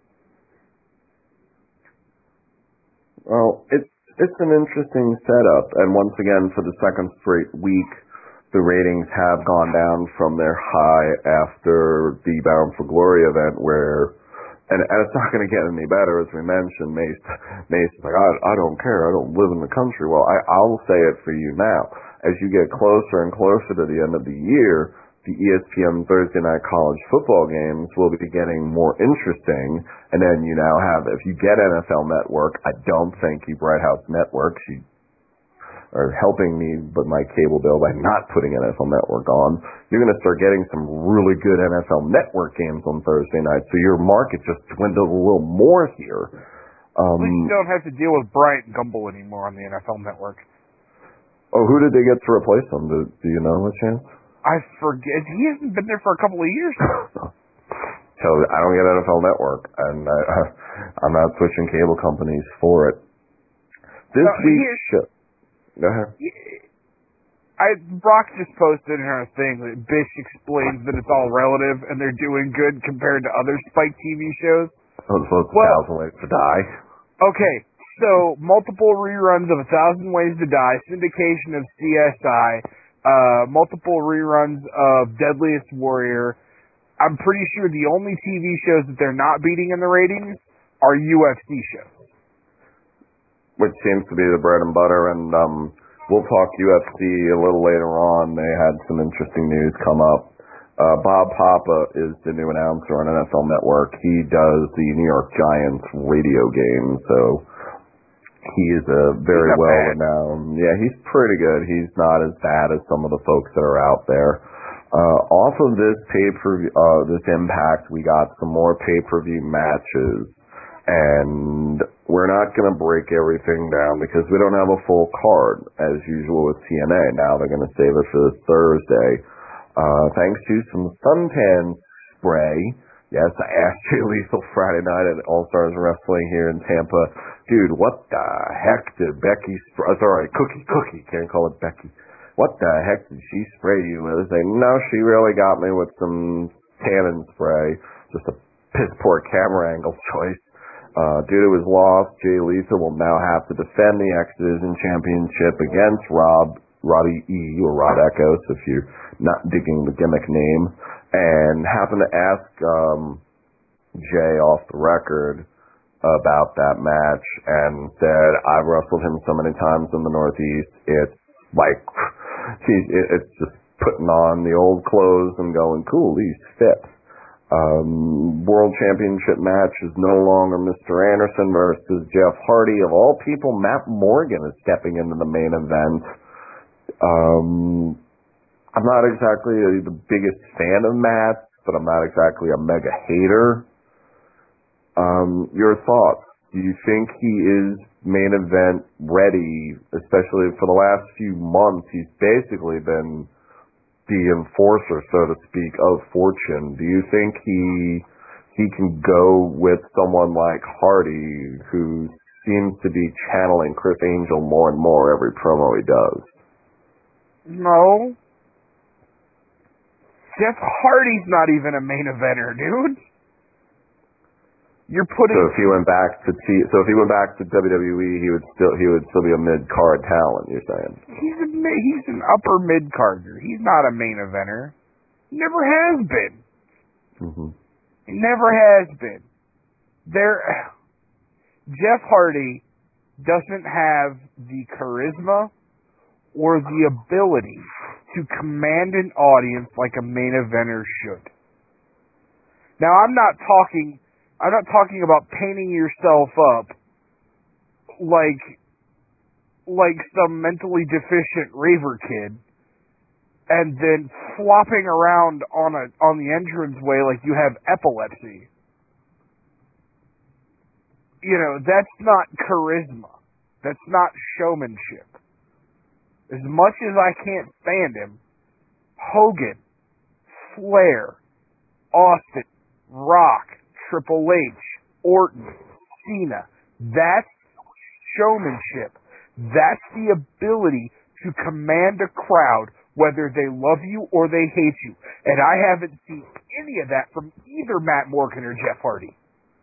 Well, it's, It's an interesting setup, and once again, for the second straight week, the ratings have gone down from their high after the Bound for Glory event, where, and, and it's not going to get any better, as we mentioned. Mace, Mace is like, I, I don't care, I don't live in the country. Well, I, I'll say it for you now. As you get closer and closer to the end of the year, the E S P N Thursday Night College football games will be getting more interesting. And then you now have, if you get N F L Network, I don't think you Bright House Networks, you are helping me with my cable bill by not putting N F L Network on. You're going to start getting some really good N F L Network games on Thursday night. So your market just dwindled a little more here. Um, At least you don't have to deal with Bryant Gumbel anymore on the N F L Network. Oh, who did they get to replace him? Do, do you know, a chance? I forget. He hasn't been there for a couple of years. So I don't get N F L Network, and I, I'm not switching cable companies for it. This no, week's show. Go ahead. I Brock just posted in her thing that Bish explains that it's all relative, and they're doing good compared to other Spike T V shows. Oh, so it's well, A Thousand Ways to Die. Okay, so multiple reruns of A Thousand Ways to Die, syndication of C S I. Uh, multiple reruns of Deadliest Warrior. I'm pretty sure the only T V shows that they're not beating in the ratings are U F C shows. Which seems to be the bread and butter, and um, we'll talk U F C a little later on. They had some interesting news come up. Uh, Bob Papa is the new announcer on N F L Network. He does the New York Giants radio game, so he is a very well renowned. Yeah, he's pretty good. He's not as bad as some of the folks that are out there. Uh, off of this pay per view, uh, this Impact, we got some more pay per view matches, and we're not going to break everything down because we don't have a full card as usual with T N A. Now they're going to save it for this Thursday, uh, thanks to some suntan spray. Yes, I asked Jay Lethal Friday night at All Stars Wrestling here in Tampa. Dude, what the heck did Becky spray? Sorry, Cookie, Cookie, can't call it Becky. What the heck did she spray you with? They, no, she really got me with some tannin spray. Just a piss poor camera angle choice. Uh, due to his loss, Jay Lethal will now have to defend the X Division Championship against Rob, Robbie E, or Rob Echoes, if you're not digging the gimmick name. And happened to ask um, Jay off the record about that match and said, I've wrestled him so many times in the Northeast, it's like, he's, it's just putting on the old clothes and going, cool, he's fit. Um, World Championship match is no longer Mister Anderson versus Jeff Hardy. Of all people, Matt Morgan is stepping into the main event. Um... I'm not exactly a, the biggest fan of Matt, but I'm not exactly a mega hater. Um, your thoughts? Do you think he is main event ready, especially for the last few months? He's basically been the enforcer, so to speak, of Fortune. Do you think he he can go with someone like Hardy, who seems to be channeling Chris Angel more and more every promo he does? No. Jeff Hardy's not even a main eventer, dude. You're putting. So if he went back to T, so if he went back to W W E, he would still he would still be a mid card talent. You're saying? He's a he's an upper mid carder. He's not a main eventer. He never has been. Mm-hmm. He never has been. There, Jeff Hardy doesn't have the charisma or the ability to command an audience like a main eventer should. Now, I'm not talking. I'm not talking about painting yourself up like like some mentally deficient raver kid and then flopping around on a on the entranceway like you have epilepsy. You know, that's not charisma. That's not showmanship. As much as I can't stand him, Hogan, Flair, Austin, Rock, Triple H, Orton, Cena, that's showmanship. That's the ability to command a crowd whether they love you or they hate you. And I haven't seen any of that from either Matt Morgan or Jeff Hardy.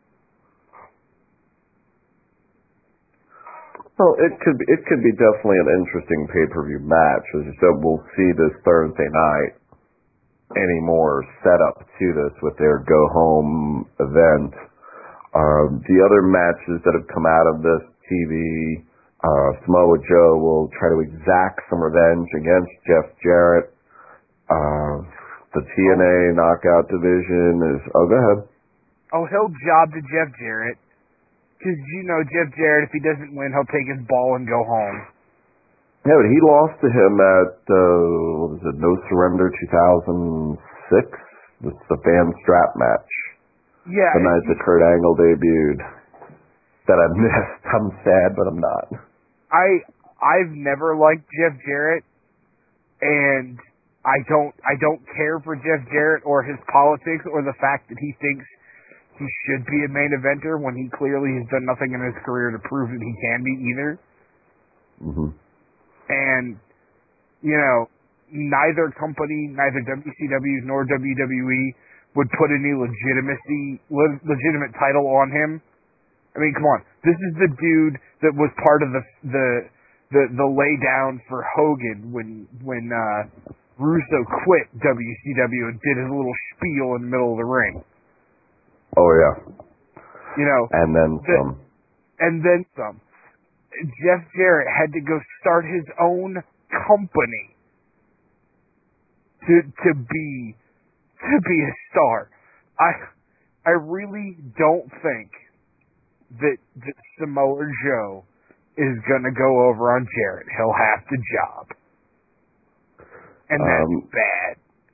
Well, it could be, it could be definitely an interesting pay-per-view match. As you said, we'll see this Thursday night. Any more setup to this with their go-home event. Um, the other matches that have come out of this T V, uh, Samoa Joe will try to exact some revenge against Jeff Jarrett. Uh, the T N A Knockout division is... Oh, go ahead. Oh, he'll job to Jeff Jarrett. Because, you know, Jeff Jarrett, if he doesn't win, he'll take his ball and go home. Yeah, but he lost to him at, uh, what was it, No Surrender two thousand six? This is the fan strap match. Yeah. The night that Kurt Angle debuted. That I missed. I'm sad, but I'm not. I, I've never liked Jeff Jarrett, and I don't, I don't care for Jeff Jarrett or his politics or the fact that he thinks he should be a main eventer when he clearly has done nothing in his career to prove that he can be either. Mm-hmm. And, you know, neither company, neither W C W nor W W E would put any legitimacy, le- legitimate title on him. I mean, come on. This is the dude that was part of the the the, the lay down for Hogan when when uh, Russo quit W C W and did his little spiel in the middle of the ring. Oh yeah. You know, and then the, some. And then some. Jeff Jarrett had to go start his own company to to be to be a star. I I really don't think that, that Samoa Joe is gonna go over on Jarrett. He'll have to job, and that's um, bad.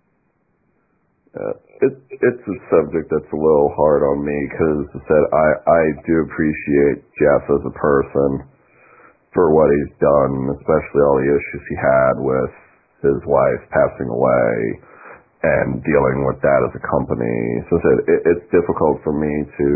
Uh, it, it's a subject that's a little hard on me because, as I said, I I do appreciate Jeff as a person for what he's done, especially all the issues he had with his wife passing away and dealing with that as a company. So it, it's difficult for me to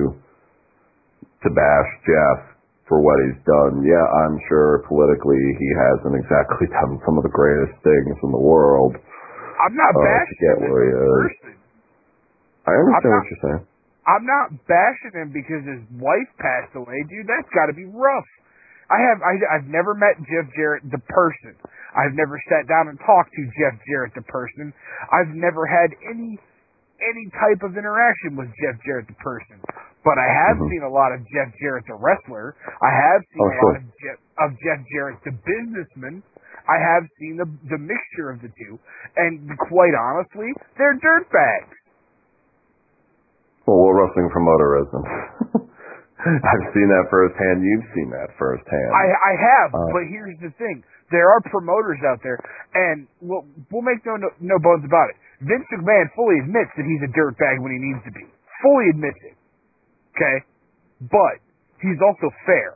to bash Jeff for what he's done. Yeah, I'm sure politically he hasn't exactly done some of the greatest things in the world. I'm not uh, bashing to get him where he as a is. person. I understand not, what you're saying. I'm not bashing him because his wife passed away, dude. That's got to be rough. I have I, I've never met Jeff Jarrett the person. I've never sat down and talked to Jeff Jarrett the person. I've never had any any type of interaction with Jeff Jarrett the person. But I have mm-hmm. seen a lot of Jeff Jarrett the wrestler. I have seen oh, a sure. lot of Jeff, of Jeff Jarrett the businessman. I have seen the the mixture of the two, and quite honestly, they're dirtbags. Well, what wrestling promoter isn't? I've seen that firsthand. You've seen that firsthand. I, I have, uh, but here's the thing. There are promoters out there, and we'll, we'll make no, no no bones about it. Vince McMahon fully admits that he's a dirtbag when he needs to be. Fully admits it. Okay? But he's also fair.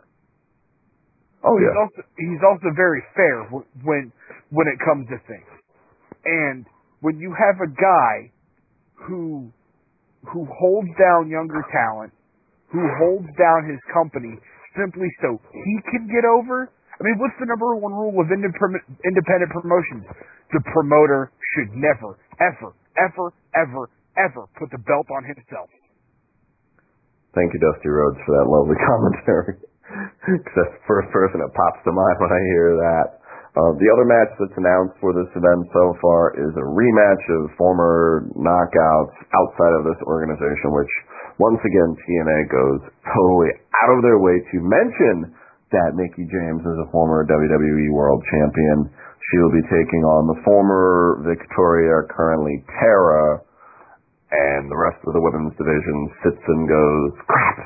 Oh, he's yeah. Also, he's also very fair when when it comes to things. And when you have a guy who who holds down younger talent, who holds down his company simply so he can get over. I mean, what's the number one rule of independent promotions? The promoter should never, ever, ever, ever, ever put the belt on himself. Thank you, Dusty Rhodes, for that lovely commentary. Because that's the first person that pops to mind when I hear that. Uh, the other match that's announced for this event so far is a rematch of former knockouts outside of this organization, which, once again, T N A goes totally out of their way to mention that Mickie James is a former W W E World Champion. She'll be taking on the former Victoria, currently Tara, and the rest of the women's division sits and goes, crap!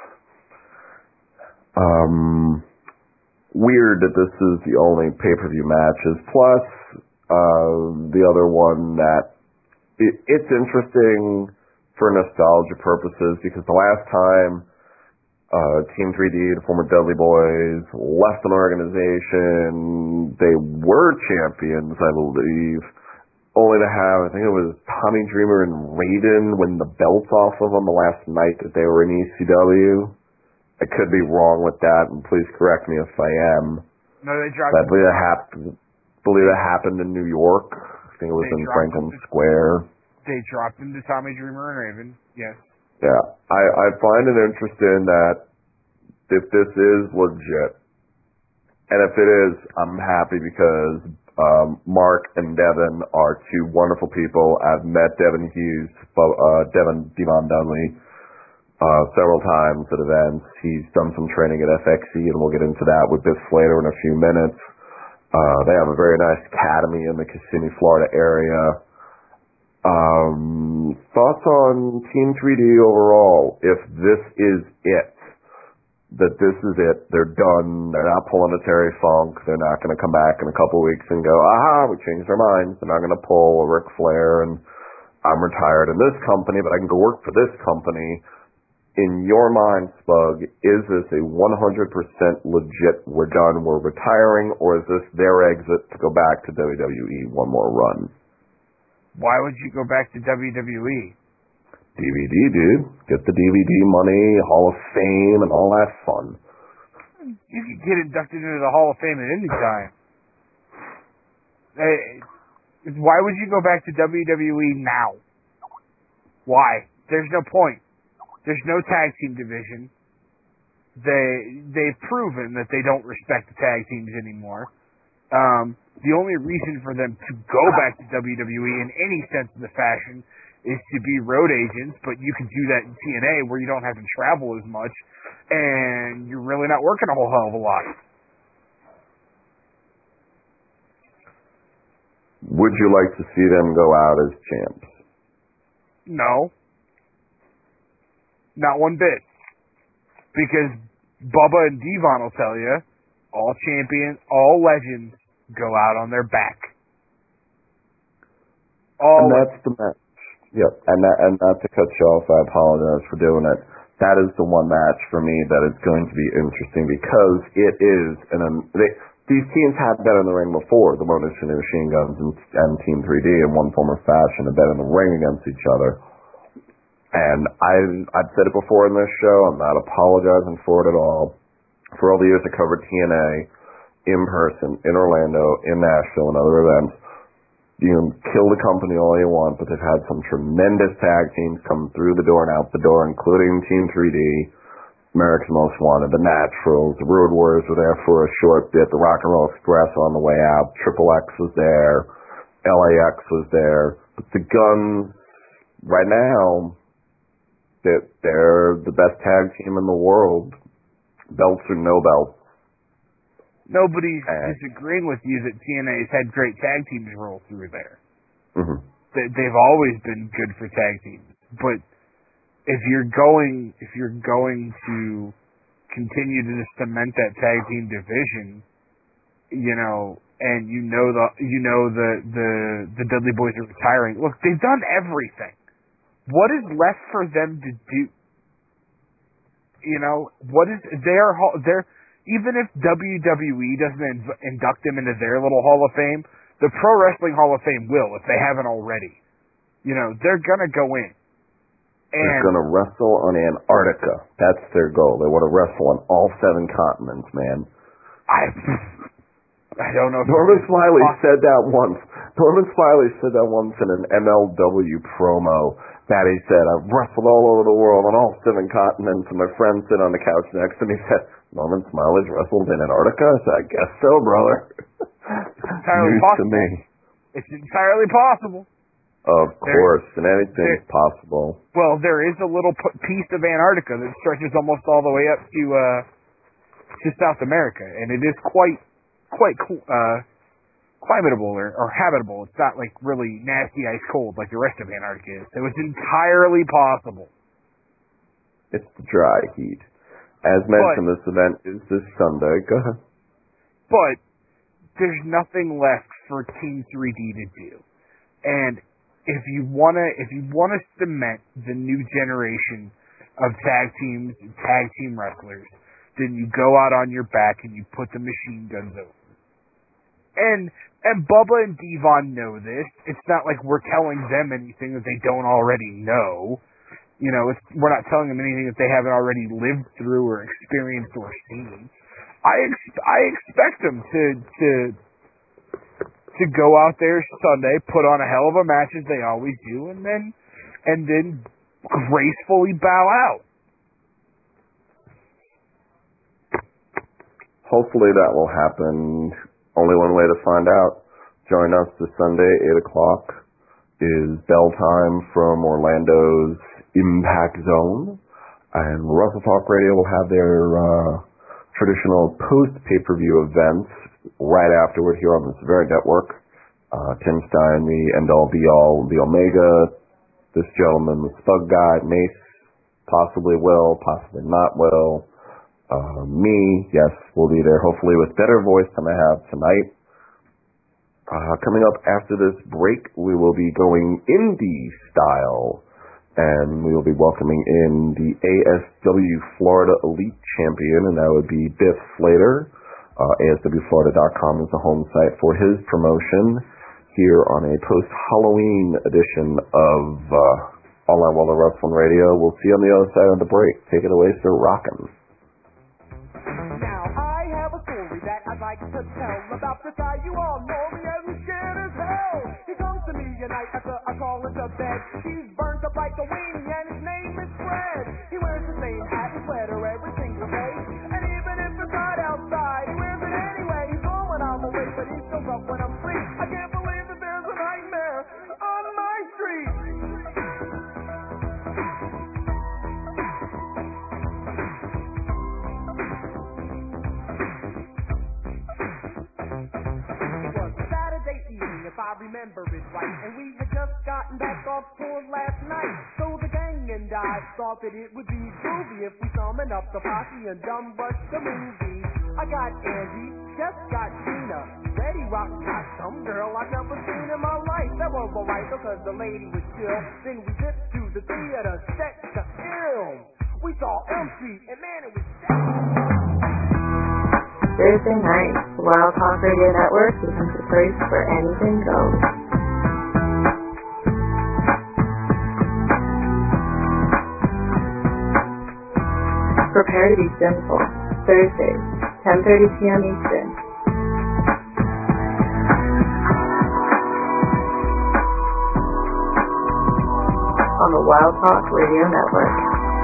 Um... Weird that this is the only pay-per-view matches. Plus, uh, the other one that it, it's interesting for nostalgia purposes because the last time uh, Team three D, the former Dudley Boys, left an organization, they were champions, I believe, only to have, I think it was Tommy Dreamer and Raiden win the belts off of them the last night that they were in E C W. I could be wrong with that, and please correct me if I am. No, they dropped. I believe that happened. Believe that happened in New York. I think it was in Franklin into, Square. They dropped into Tommy Dreamer and Raven. Yes. Yeah, I I find it interesting that if this is legit, and if it is, I'm happy because um, Mark and Devin are two wonderful people. I've met Devin Hughes, uh, Devin Devon Dudley. Uh, several times at events. He's done some training at F X C, and we'll get into that with Biff Slater in a few minutes. Uh, they have a very nice academy in the Kissimmee, Florida area. Um, thoughts on Team three D overall? If this is it, that this is it, they're done, they're not pulling a Terry Funk, they're not going to come back in a couple weeks and go, aha, we changed our minds, they're not going to pull a Ric Flair and I'm retired in this company, but I can go work for this company. In your mind, Spug, is this a one hundred percent legit, we're done, we're retiring, or is this their exit to go back to W W E one more run? Why would you go back to W W E? D V D, dude. Get the D V D money, Hall of Fame, and all that fun. You could get inducted into the Hall of Fame at any time. Hey, why would you go back to W W E now? Why? There's no point. There's no tag team division. They they've proven that they don't respect the tag teams anymore. Um, the only reason for them to go back to W W E in any sense of the fashion is to be road agents, but you can do that in T N A where you don't have to travel as much, and you're really not working a whole hell of a lot. Would you like to see them go out as champs? No. Not one bit. Because Bubba and Devon will tell you, all champions, all legends go out on their back. All and that's the match. Yep. And that, and not to cut you off, I apologize for doing it. That is the one match for me that is going to be interesting because it is an um, they, these teams have been in the ring before. The Motor City Machine Guns and, and Team three D in one form or fashion have been in the ring against each other. And I've, I've said it before in this show, I'm not apologizing for it at all. For all the years I covered T N A in person, in Orlando, in Nashville, and other events, you can kill the company all you want, but they've had some tremendous tag teams come through the door and out the door, including Team three D, America's Most Wanted, the Naturals, the Road Warriors were there for a short bit, the Rock and Roll Express on the way out, Triple X was there, L A X was there, but the Guns, right now, That they're the best tag team in the world, belts or no belts. Nobody's and, disagreeing with you that T N A's had great tag teams roll through there. Mm-hmm. They, they've always been good for tag teams. But if you're going, if you're going to continue to just cement that tag team division, you know, and you know the, you know the the the Dudley Boys are retiring. Look, they've done everything. What is left for them to do? You know, what is their their even if W W E doesn't induct them into their little Hall of Fame, the Pro Wrestling Hall of Fame will if they haven't already. You know, they're gonna go in. And they're gonna wrestle on Antarctica. That's their goal. They want to wrestle on all seven continents, man. I I don't know. If Norman Smiley said that once. Norman Smiley said that once in an M L W promo that he said, I've wrestled all over the world on all seven continents, and my friend sitting on the couch next to me said, Norman Smiley's wrestled in Antarctica? I said, I guess so, brother. It's entirely News possible. to me. It's entirely possible. Of course, there, and anything's there, possible. Well, there is a little p- piece of Antarctica that stretches almost all the way up to uh, to South America, and it is quite quite uh, climatable or, or habitable. It's not like really nasty ice cold like the rest of Antarctica is. So it's entirely possible. It's the dry heat. As mentioned, but, this event is this Sunday. Go ahead. But there's nothing left for Team three D to do, and if you wanna if you wanna cement the new generation of tag teams and tag team wrestlers, then you go out on your back and you put the machine guns over. And and Bubba and Devon know this. It's not like we're telling them anything that they don't already know. You know, it's, we're not telling them anything that they haven't already lived through or experienced or seen. I ex- I expect them to to to go out there Sunday, put on a hell of a match as they always do, and then and then gracefully bow out. Hopefully that will happen. Only one way to find out. Join us this Sunday, eight o'clock is bell time from Orlando's Impact Zone. And Wrestle Talk Radio will have their uh, traditional post-pay-per-view events right afterward here on this very network. Uh, Tim Stein, the end-all, be-all, the Omega. This gentleman, the Spug Guy, Mace, possibly will, possibly not will. Uh, me, yes, we'll be there, hopefully with better voice than I have tonight. Uh, coming up after this break, we will be going indie style, and we will be welcoming in the A S W Florida Elite Champion, and that would be Biff Slater. Uh, A S W Florida dot com is the home site for his promotion here on a post-Halloween edition of uh, All Out World of Wrestling Radio. We'll see you on the other side of the break. Take it away, Sir Rockin'. Now, I have a story that I'd like to tell about this guy you all know me as he's scared as hell. He comes to me at night after I call into bed. He's burnt up like a weenie and his name is Fred. He wears the same hat and sweater every single day. And even if it's hot outside, he wears it anyway. He's gone when I'm away, but he shows up when I'm free. I can't believe that there's a nightmare on my street. If I remember it right, and we had just gotten back off tour last night. So the gang and I thought that it would be groovy if we summoned up the posse and dumb rush the movie. I got Angie, just got Tina, Betty Rock got some girl I've never seen in my life. That was alright because the lady was chill. Then we zipped to the theater, set to film. We saw Elm Street, and man, it was Thursday night, Wild Talk Radio Network isn't the place where anything goes. Prepare to be simple. Thursdays, ten thirty p.m. Eastern. On the Wild Talk Radio Network.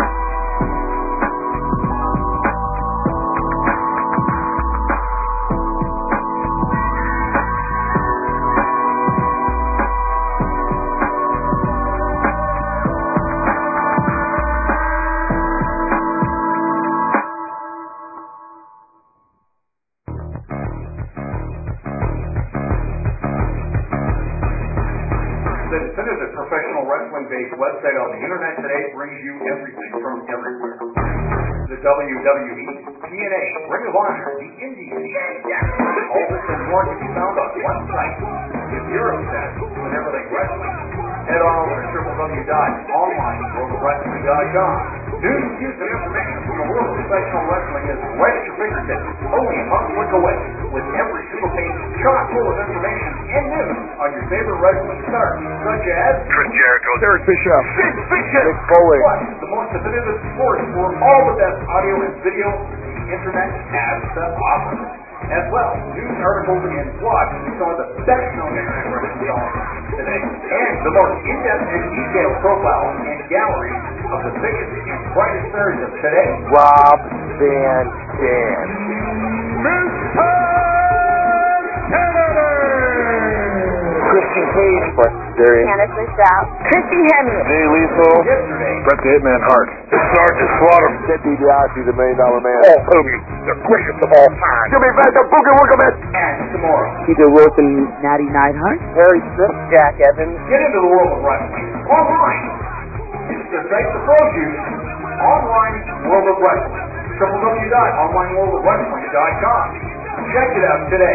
Based website on the internet today brings you everything from everywhere. The W W E, T N A, Ring of Honor, the Indies, all this and more can be found on one site. If you're obsessed with everything wrestling, head on over to w w w dot online world of wrestling dot com. News, views, and information from the world of professional wrestling is right at your fingertips, only one click away, with every single page chock full of information and news on your favorite wrestling stars, such as Chris Jericho, Derek Bischoff, Sid Vicious, Mick Foley. Plus, the most definitive source for all the best audio and video the internet has to offer. As well, news articles and blogs from some of the best known internet writers today, and the most in-depth and detailed profiles and galleries of the biggest and brightest stars of today. Rob Van Dam. Mister Kennedy! Christian Cage, Brett Darius. Candace Strout. Christy Hemming. Jay Lethal. Yesterday, Brett the Hitman Hart. Sergeant Slaughter. Ted DiBiase, the Million Dollar Man. Paul Hogan, the greatest of all time. Jimmy Van the Boogie Woogerman. and tomorrow. Peter Roth and Natty Neidhart. Harry Smith. Jack Evans. Get into the world of wrestling online. It's the site the pros use. Online World of Wrestling. w w w dot online world of wrestling dot com. Check it out today.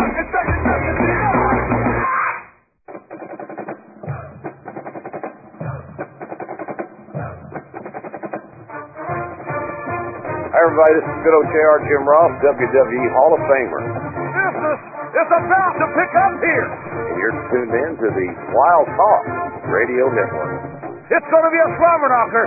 Hi everybody, this is good old J R Jim Ross, W W E Hall of Famer. Business is about to pick up here. And you're tuned in to the Wild Talk Radio Network. It's going to be a slobber knocker.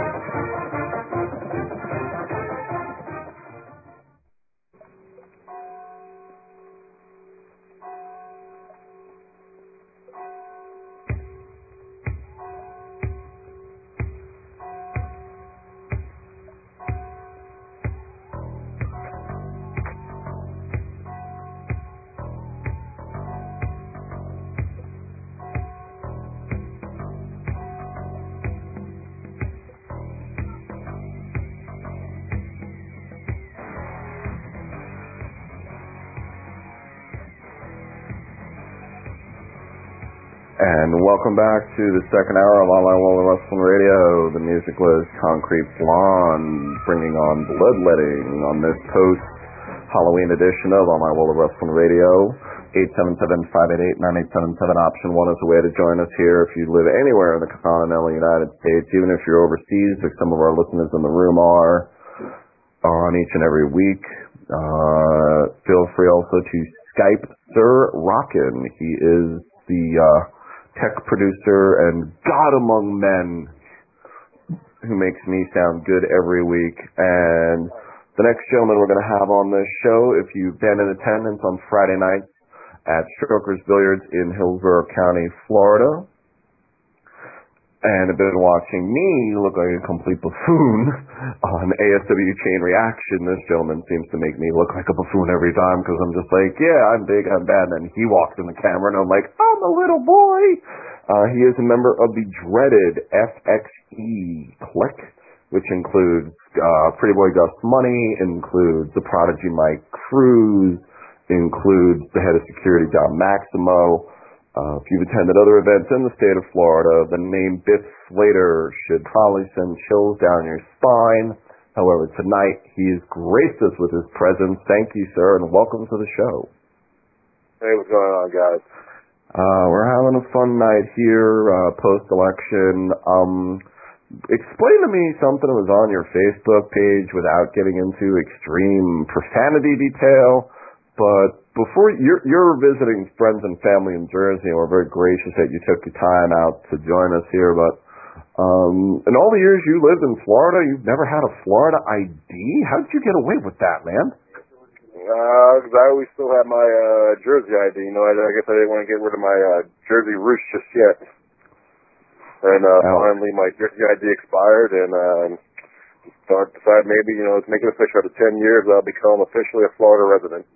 And welcome back to the second hour of Online World of Wrestling Radio. The music was Concrete Blonde, bringing on Bloodletting on this post-Halloween edition of Online World of Wrestling Radio. eight seven seven, five eight eight, nine eight seven seven, option one is a way to join us here if you live anywhere in the continental United States, even if you're overseas, like some of our listeners in the room are, on each and every week. Uh, feel free also to Skype Sir Rockin'. He is the uh, tech producer and God among men who makes me sound good every week. And the next gentleman we're going to have on this show, if you've been in attendance on Friday nights at Strokers Billiards in Hillsborough County, Florida, and have been watching me look like a complete buffoon on A S W Chain Reaction, this gentleman seems to make me look like a buffoon every time because I'm just like, yeah, I'm big, I'm bad, and then he walks in the camera and I'm like, I'm a little boy. Uh, he is a member of the dreaded F X E clique, which includes uh, Pretty Boy Gus Money, includes the Prodigy Mike Cruz, includes the head of security Don Maximo. Uh, if you've attended other events in the state of Florida, the name Biff Slater should probably send chills down your spine. However, tonight he has graced us with his presence. Thank you, sir, and welcome to the show. Hey, what's going on, guys? Uh, we're having a fun night here, uh, post-election. Um, explain to me something that was on your Facebook page without getting into extreme profanity detail. But before you're, you're visiting friends and family in Jersey, and we're very gracious that you took your time out to join us here. But um, in all the years you lived in Florida, you've never had a Florida I D? How did you get away with that, man? Because uh, I always still have my uh, Jersey I D. You know, I, I guess I didn't want to get rid of my uh, Jersey roots just yet. And uh, oh. finally, my Jersey I D expired, and um, start decided maybe, you know, to make it official. After ten years, I'll become officially a Florida resident.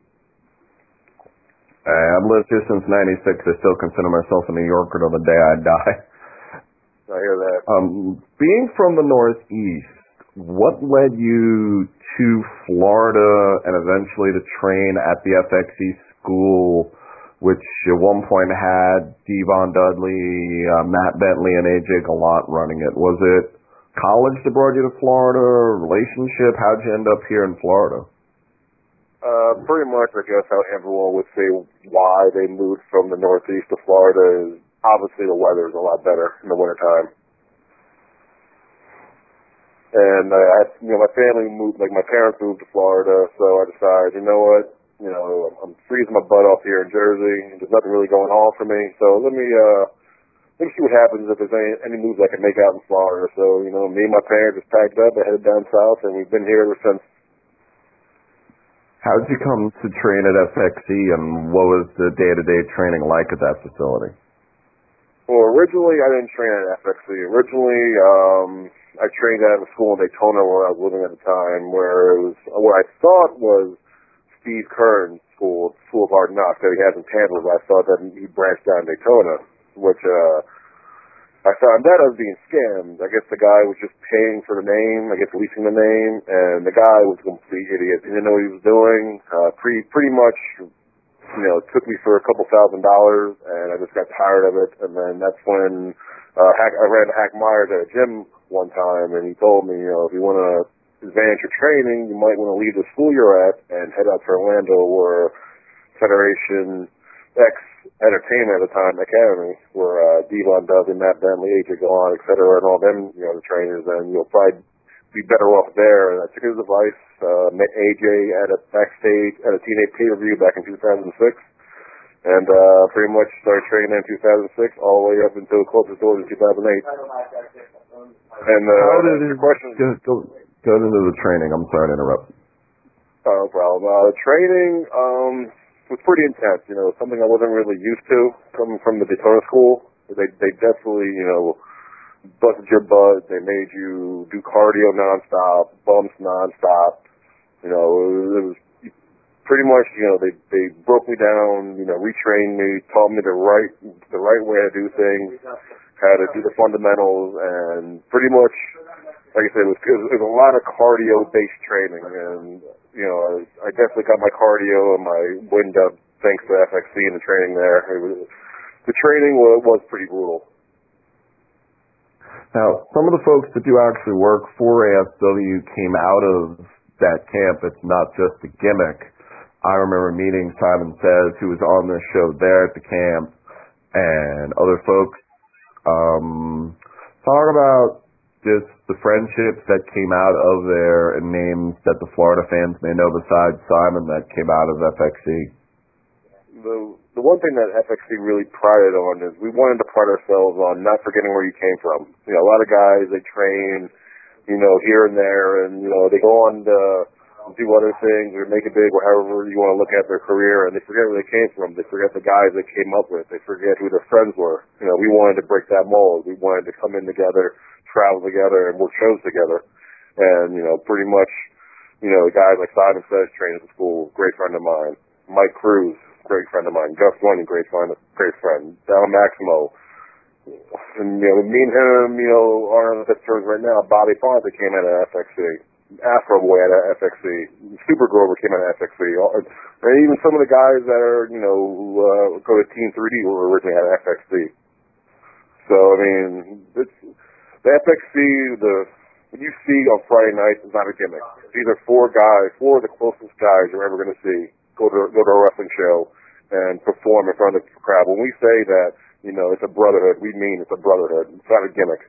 Uh, I've lived here since ninety-six. I still consider myself a New Yorker till the day I die. I hear that. Um, being from the Northeast, what led you to Florida and eventually to train at the F X E school, which at one point had Devon Dudley, uh, Matt Bentley, and A J Gallant running it? Was it college that brought you to Florida, relationship? How'd you end up here in Florida? Uh, pretty much, I guess, how everyone would say why they moved from the Northeast to Florida is obviously the weather is a lot better in the wintertime. And, uh, I, you know, my family moved, like my parents moved to Florida, so I decided, you know what, you know, I'm freezing my butt off here in Jersey, there's nothing really going on for me, so let me, uh, let me see what happens if there's any, any moves I can make out in Florida. So, you know, me and my parents just packed up, I headed down south, and we've been here ever since. How did you come to train at F X C, and what was the day-to-day training like at that facility? Well, originally I didn't train at F X C. Originally, um, I trained at a school in Daytona where I was living at the time, where it was what I thought was Steve Kern's school, School of Hard Knocks that he has in Tampa. But I thought that he branched out in Daytona, which uh, I found out I was being scammed. I guess the guy was just paying for the name, I guess leasing the name, and the guy was a complete idiot. He didn't know what he was doing. Uh, pretty, pretty much, you know, it took me for a couple thousand dollars, and I just got tired of it. And then that's when uh, Hack, I ran Hack Myers at a gym one time, and he told me, you know, if you want to advance your training, you might want to leave the school you're at and head out to Orlando, where Federation X Entertainment at the time, Academy, where uh, Devon Dovey, Matt Bentley, A J Gallant, et cetera, and all them, you know, the trainers, and you'll probably be better off there. And I took his advice, uh, met A J at a backstage at a teenage pay-per-view back in two thousand six, and uh, pretty much started training in two thousand six all the way up until closest doors in two thousand eight. And uh, How did your question? Go, go, go into the training. I'm sorry to interrupt. Oh, no problem. Uh, training, um, was pretty intense, you know, something I wasn't really used to coming from the Daytona school. They they definitely, you know, busted your butt. They made you do cardio nonstop, bumps nonstop. You know, it was, it was pretty much, you know, they they broke me down, you know, retrained me, taught me the right the right way to do things, how to do the fundamentals, and pretty much, like I said, it was, it was a lot of cardio-based training, and you know, I, I definitely got my cardio and my wind up thanks to F X C and the training there. It was, the training was, was pretty brutal. Now, some of the folks that do actually work for A S W came out of that camp. It's not just a gimmick. I remember meeting Simon Says, who was on this show there at the camp, and other folks. Um, talk about just the friendships that came out of there and names that the Florida fans may know besides Simon that came out of F X C. The the one thing that F X C really prided on is we wanted to pride ourselves on not forgetting where you came from. You know, a lot of guys, they train, you know, here and there, and, you know, they go on to do other things or make it big or however you want to look at their career, and they forget where they came from. They forget the guys they came up with. They forget who their friends were. You know, we wanted to break that mold. We wanted to come in together, travel together, and work shows together. And, you know, pretty much, you know, guys like Simon Says trained at the school, great friend of mine. Mike Cruz, great friend of mine. Gus Lundy, great friend, great friend. Dal Maximo. And, you know, me and him, you know, are on the best terms right now. Bobby Fonte came out of F X C. Afro Boy out of F X C. Super Grover came out of F X C. And even some of the guys that are, you know, who uh, go to Team three D were originally out of F X C. So, I mean, it's, the F X C, the what you see on Friday night is not a gimmick. These are four guys, four of the closest guys you're ever going to see go to go to a wrestling show and perform in front of the crowd. When we say that, you know, it's a brotherhood, we mean it's a brotherhood. It's not a gimmick.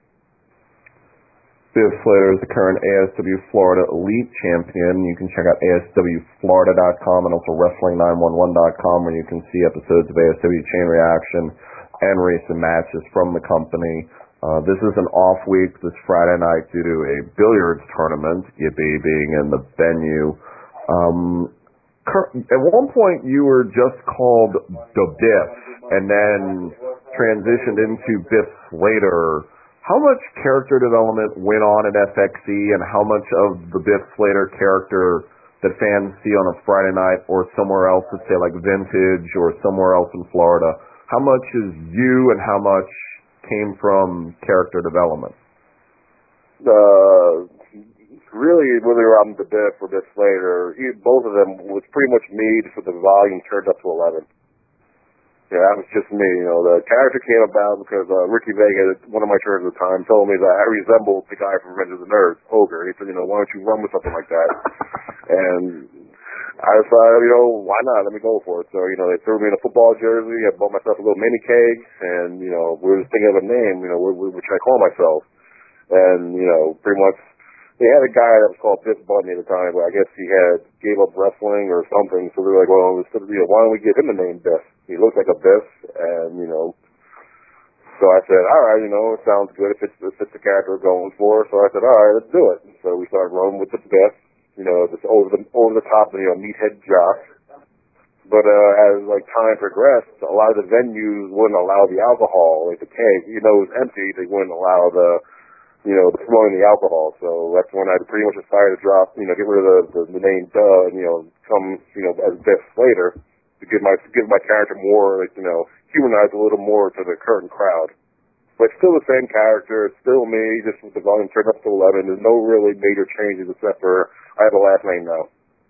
Biff Slater is the current A S W Florida Elite Champion. You can check out A S W Florida dot com and also Wrestling nine one one dot com, where you can see episodes of A S W Chain Reaction and recent matches from the company. Uh, this is an off week this Friday night due to a billiards tournament, Yippee being in the venue. Um, at one point you were just called the Biff and then transitioned into Biff Slater. How much character development went on at F X C, and how much of the Biff Slater character that fans see on a Friday night or somewhere else, let's say like Vintage or somewhere else in Florida, how much is you and how much came from character development? Uh, really, whether I'm the Biff or Biff Slater, both of them was pretty much me just with the volume turned up to eleven. Yeah, that was just me. You know, the character came about because uh, Ricky Vega, one of my trainers at the time, told me that I resembled the guy from Revenge of the Nerds, Ogre. He said, you know, why don't you run with something like that? And I decided, you know, why not? Let me go for it. So, you know, they threw me in a football jersey. I bought myself a little mini keg, and, you know, we were just thinking of a name, you know, what, what should I call myself? And, you know, pretty much, they had a guy that was called Biff Bunny at the time, but I guess he had gave up wrestling or something, so they were like, well, instead of, you know, why don't we give him the name Biff? He looks like a Biff, and, you know, so I said, all right, you know, it sounds good if it's, if it's the character we're going for, so I said, all right, let's do it. So we started rolling with the Biff, you know, this over the over the top, you know, meathead jock. But uh, as like time progressed, a lot of the venues wouldn't allow the alcohol, like the keg, you know, it was empty. They wouldn't allow the, you know, the promoting the alcohol. So that's when I pretty much decided to drop, you know, get rid of the, the, the name Duh, and you know, come, you know, as Biff Slater to give my give my character more, like, you know, humanize a little more to the current crowd. But still the same character. It's still me, just with the volume turned up to eleven. There's no really major changes except for I have a last name now.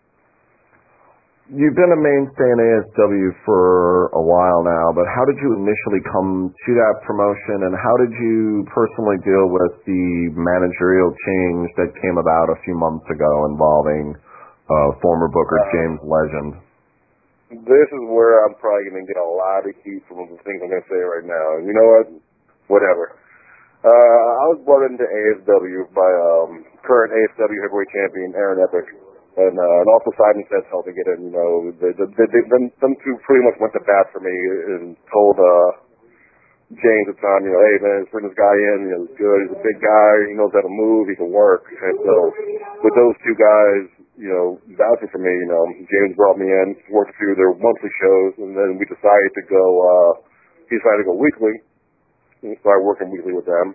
You've been a mainstay in A S W for a while now, but how did you initially come to that promotion, and how did you personally deal with the managerial change that came about a few months ago involving uh, former Booker uh, James Legend? This is where I'm probably going to get a lot of heat from the things I'm going to say right now. You know what? Whatever. Uh, I was brought into A S W by um, current A S W heavyweight champion Aaron Epic. And, uh, and also Simon Says helped to get in, you know, they, they, they, they, them, them two pretty much went to bat for me and told, uh, James at the time, you know, hey man, let's bring this guy in, you know, he's good, he's a big guy, he knows how to move, he can work. And so, with those two guys, you know, vouching for me, you know, James brought me in, worked through their monthly shows, and then we decided to go, uh, he decided to go weekly, and started working weekly with them.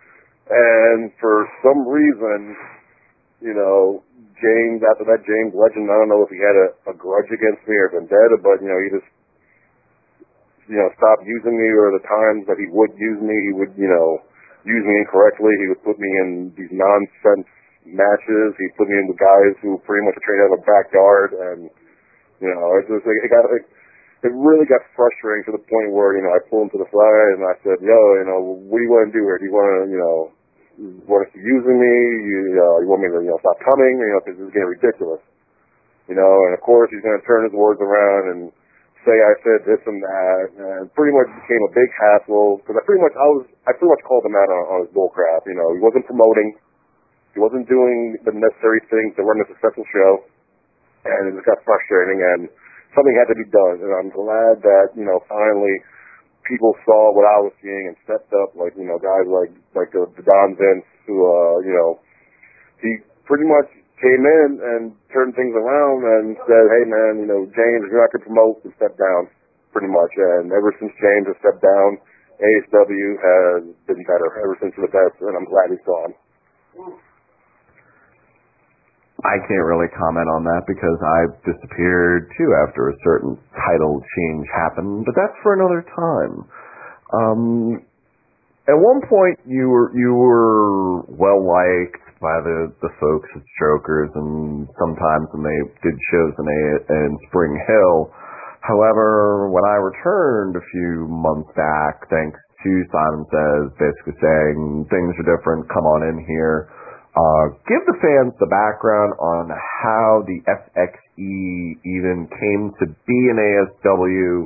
And for some reason, you know, James, after that, James Legend, I don't know if he had a, a grudge against me or vendetta, but, you know, he just, you know, stopped using me, or the times that he would use me, he would, you know, use me incorrectly. He would put me in these nonsense matches. He put me in with guys who pretty much trained out of a backyard, and, you know, it just, it got, it, it really got frustrating to the point where, you know, I pulled him to the side and I said, yo, you know, what do you want to do here? Do you want to, you know, want to keep using me? You, uh, you want me to, you know, stop coming? You know, because this is getting ridiculous. You know, and of course he's going to turn his words around and say I said this and that, and pretty much became a big hassle. Because I pretty much, I was, I pretty much called him out on, on his bullcrap. You know, he wasn't promoting, he wasn't doing the necessary things to run a successful show, and it just got frustrating. And something had to be done. And I'm glad that, you know, finally people saw what I was seeing and stepped up, like, you know, guys like, like the, the Don Vince, who, uh, you know, he pretty much came in and turned things around and said, hey man, you know, James, if you're not going to promote, then step down, pretty much. And ever since James has stepped down, A S W has been better, ever since the best, and I'm glad he's gone. I can't really comment on that because I've disappeared too after a certain title change happened, but that's for another time. Um, at one point, you were you were well liked by the the folks at Strokers, and sometimes when they did shows in a, in Spring Hill. However, when I returned a few months back, thanks to Simon Says basically saying things are different, come on in here. Uh, give the fans the background on how the F X E even came to be in A S W,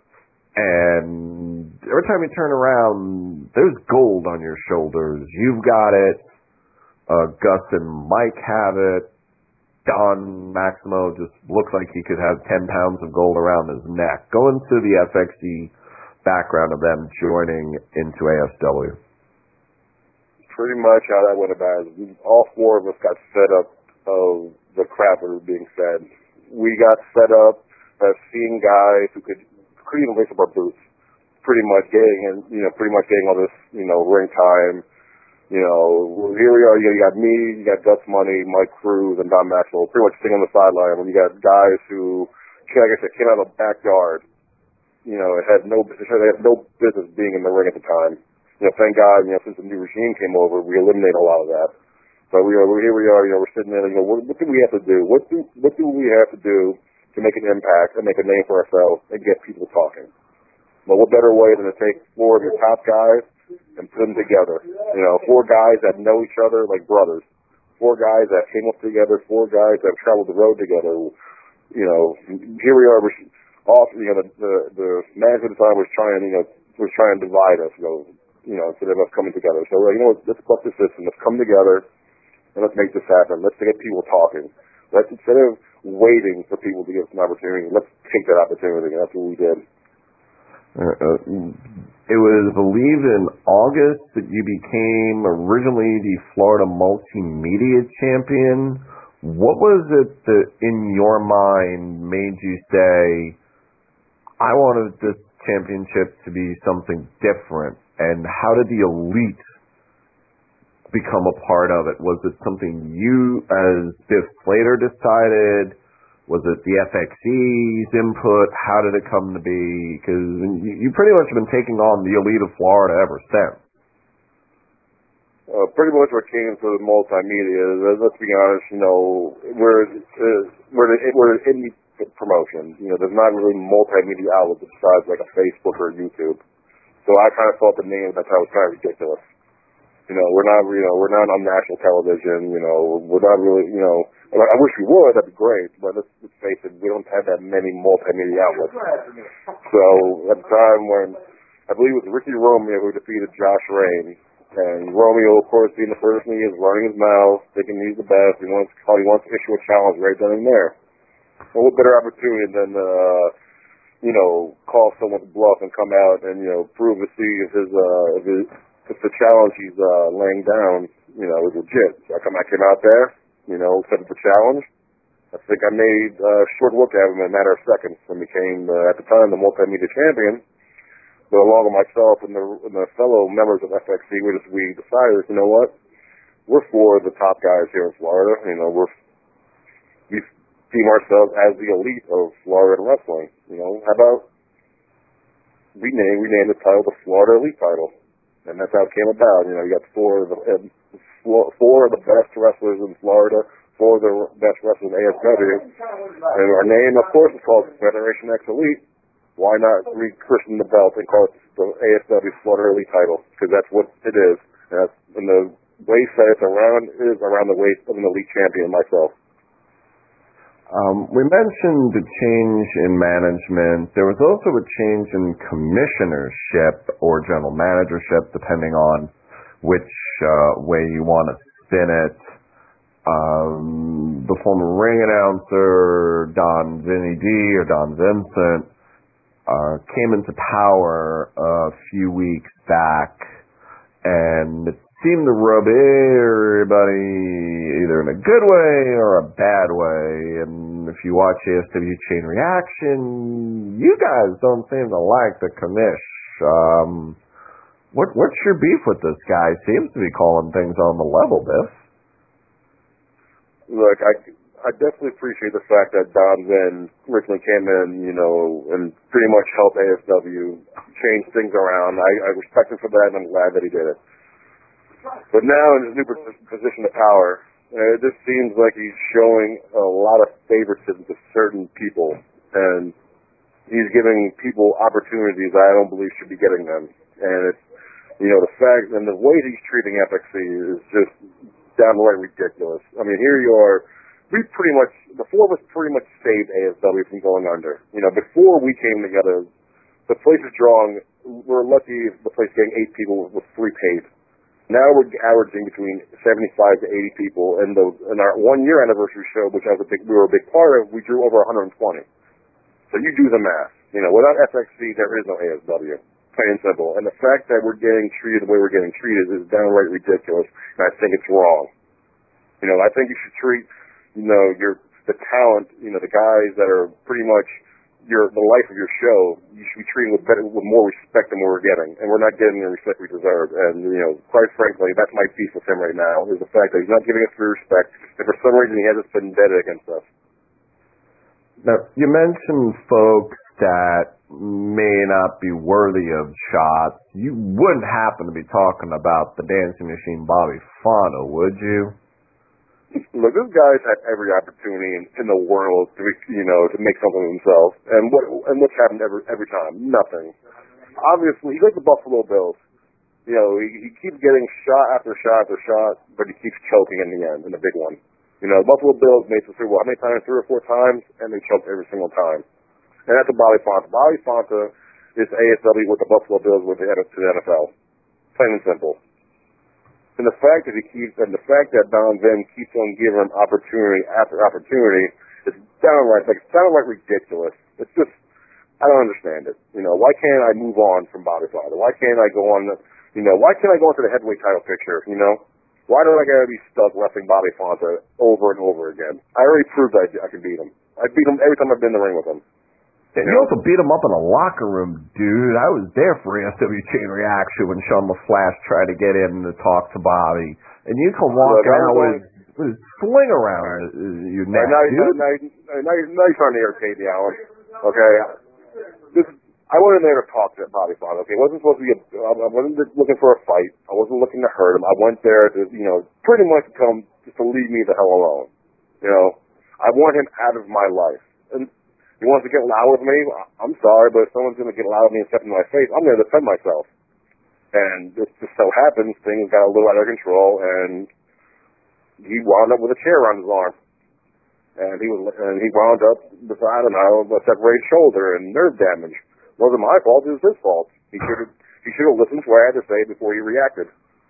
and every time you turn around, there's gold on your shoulders. You've got it. Uh, Gus and Mike have it. Don Maximo just looks like he could have ten pounds of gold around his neck. Go into the F X E background of them joining into A S W. Pretty much how that went about is all four of us got fed up of the crap that was being said. We got fed up of seeing guys who could couldn't even lace up our boots. Pretty much getting and you know, pretty much getting all this, you know, ring time. You know, here we are, you, know, you got me, you got Guts Money, Mike Cruz, and Don Maxwell pretty much sitting on the sideline when you got guys who, like I said, came out of a backyard. You know, it had no they had no business being in the ring at the time. You know, thank God, you know, since the new regime came over, we eliminated a lot of that. But we are, here we are, you know, we're sitting there, you know, what, what do we have to do? What do, what do we have to do to make an impact and make a name for ourselves and get people talking? But what better way than to take four of your top guys and put them together? You know, four guys that know each other like brothers. Four guys that came up together, four guys that have traveled the road together. You know, here we are, we're off, you know, the, the, the management at the time was trying, you know, was trying to divide us, you know, you know, instead of us coming together. So, you know, let's buck the system. Let's come together and let's make this happen. Let's get people talking. Let's, instead of waiting for people to give us an opportunity, let's take that opportunity. And that's what we did. Uh, uh, it was believed in August that you became originally the Florida Multimedia Champion. what was it that in your mind made you say, I wanted this championship to be something different, and how did the Elite become a part of it? Was it something you as Biff Slater decided? Was it the F X E's input? How did it come to be? Because you, you pretty much have been taking on the Elite of Florida ever since. Uh, pretty much what came to the multimedia. Let's be honest, you know, we're uh, we're the, we're an indie promotion. You know, there's not really multimedia outlets besides like a Facebook or YouTube. So I kind of thought the name that's how it was kind of ridiculous. You know, we're not, you know, we're not on national television. You know, we're not really, you know. I wish we would. That'd be great. But let's, let's face it, we don't have that many multimedia outlets. So at the time when I believe it was Ricky Romeo who defeated Josh Rain. And Romeo, of course, being the person he is, running his mouth, thinking he's the best. He wants, he wants to issue a challenge right then and there. Well, what better opportunity than, uh, you know, call someone's bluff and come out and, you know, prove to see if his, uh, if, his, if the challenge he's uh, laying down, you know, is legit. So I come, I came out there, you know, set up the challenge. I think I made a uh, short look at him in a matter of seconds and became, uh, at the time, the multimedia champion. But along with myself and the, and the fellow members of F X C, we just we decided, you know what, we're four of the top guys here in Florida. You know, we're we deem ourselves as the elite of Florida wrestling. You know, how about we name we named the title the Florida Elite title, and that's how it came about. You know, you got four of the uh, four of the best wrestlers in Florida, four of the best wrestlers in A S W, and our name, of course, is called Federation X Elite. Why not rechristen the belt and call it the A S W Florida Elite title? Because that's what it is. And, that's, and the waist that it's around is around the waist of an elite champion myself. Um, we mentioned the change in management. There was also a change in commissionership or general managership, depending on which uh, way you want to spin it. Um, the former ring announcer, Don Vinny D or Don Vincent, Uh, came into power a few weeks back, and it seemed to rub everybody either in a good way or a bad way. And if you watch A S W Chain Reaction, you guys don't seem to like the commish. Um, what, what's your beef with this guy? Seems to be calling things on the level, Biff. Look, I... I definitely appreciate the fact that Don Vin originally came in, you know, and pretty much helped A S W change things around. I, I respect him for that, and I'm glad that he did it. But now in his new position of power, uh, it just seems like he's showing a lot of favoritism to certain people, and he's giving people opportunities I don't believe should be getting them. And it's, you know, the fact and the way he's treating F X C is just downright ridiculous. I mean, here you are. We pretty much, the four of us pretty much saved A S W from going under. You know, before we came together, the place is drawing, we're lucky if the place getting eight people with three paid. Now we're averaging between seventy-five to eighty people, and the, in our one year anniversary show, which I was a big, we were a big part of, we drew over one hundred twenty. So you do the math. You know, without F X C, there is no A S W. Plain and simple. And the fact that we're getting treated the way we're getting treated is downright ridiculous, and I think it's wrong. You know, I think you should treat, you know, your the talent, you know, the guys that are pretty much your the life of your show, you should be treated with better, with more respect than we're getting, and we're not getting the respect we deserve. And you know, quite frankly, that's my beef with him right now is the fact that he's not giving us the respect, and for some reason he has us vendetta against us. Now, you mentioned folks that may not be worthy of shots. You wouldn't happen to be talking about the dancing machine Bobby Fano, would you? Look, this guy's had every opportunity in, in the world to, you know, to make something of himself. And what and what's happened every every time? Nothing. Obviously, he goes to Buffalo Bills. You know, he, he keeps getting shot after shot after shot, but he keeps choking in the end, in the big one. You know, Buffalo Bills made the Super Bowl how many times? Three or four times, and they choked every single time. And that's a Bobby Fonta. Bobby Fonta is A S W what the Buffalo Bills were to the N F L. Plain and simple. And the fact that he keeps, and the fact that Don Vin keeps on giving him opportunity after opportunity is downright, like, it's downright ridiculous. It's just, I don't understand it. You know, why can't I move on from Bobby Fonta? Why can't I go on, the, you know, why can't I go into the heavyweight title picture, you know? Why do I gotta be stuck wrestling Bobby Fonta over and over again? I already proved I, I can beat him. I beat him every time I've been in the ring with him. And you also beat him up in a locker room, dude. I was there for A S W Chain Reaction when Sean LaFlash tried to get in to talk to Bobby. And you come walking Look, out going, with, with a sling around right. your neck, now, dude. Now, now, now, now you're trying to irritate me, Alan. Okay? This, I went in there to talk to Bobby Fonta. Okay, it wasn't supposed to be a, I wasn't looking for a fight. I wasn't looking to hurt him. I went there to, you know, pretty much to tell him just to leave me the hell alone. You know? I want him out of my life. And he wants to get loud with me. I'm sorry, but if someone's going to get loud with me and step in my face, I'm going to defend myself. And this just so happens things got a little out of control, and he wound up with a chair around his arm. And he was, and he wound up with, I don't know, a separated shoulder and nerve damage. It wasn't my fault. It was his fault. He should have, he should have listened to what I had to say before he reacted.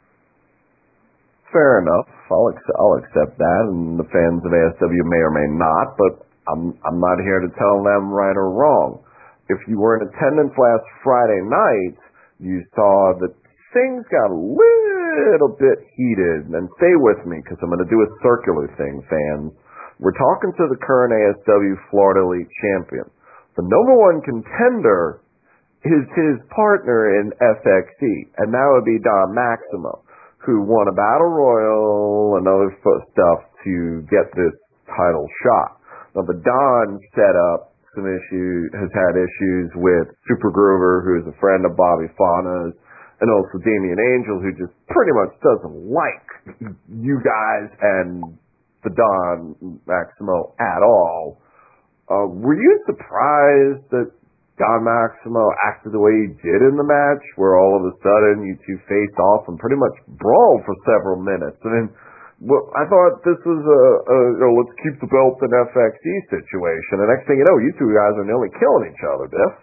Fair enough. I'll, ac- I'll accept that, and the fans of A S W may or may not, but I'm I'm not here to tell them right or wrong. If you were in attendance last Friday night, you saw that things got a little bit heated. And stay with me, because I'm going to do a circular thing, fans. We're talking to the current A S W Florida Elite champion. The number one contender is his partner in F X E, and that would be Don Maximo, who won a Battle Royal and other stuff to get this title shot. Now, the Don set up some issues, has had issues with Super Groover, who is a friend of Bobby Fonta's, and also Damian Angel, who just pretty much doesn't like you guys and the Don Maximo at all. Uh, were you surprised that Don Maximo acted the way he did in the match, where all of a sudden you two faced off and pretty much brawled for several minutes? I mean, well, I thought this was a, a you know, let's keep the belt in F X E situation. The next thing you know, you two guys are nearly killing each other, Biff.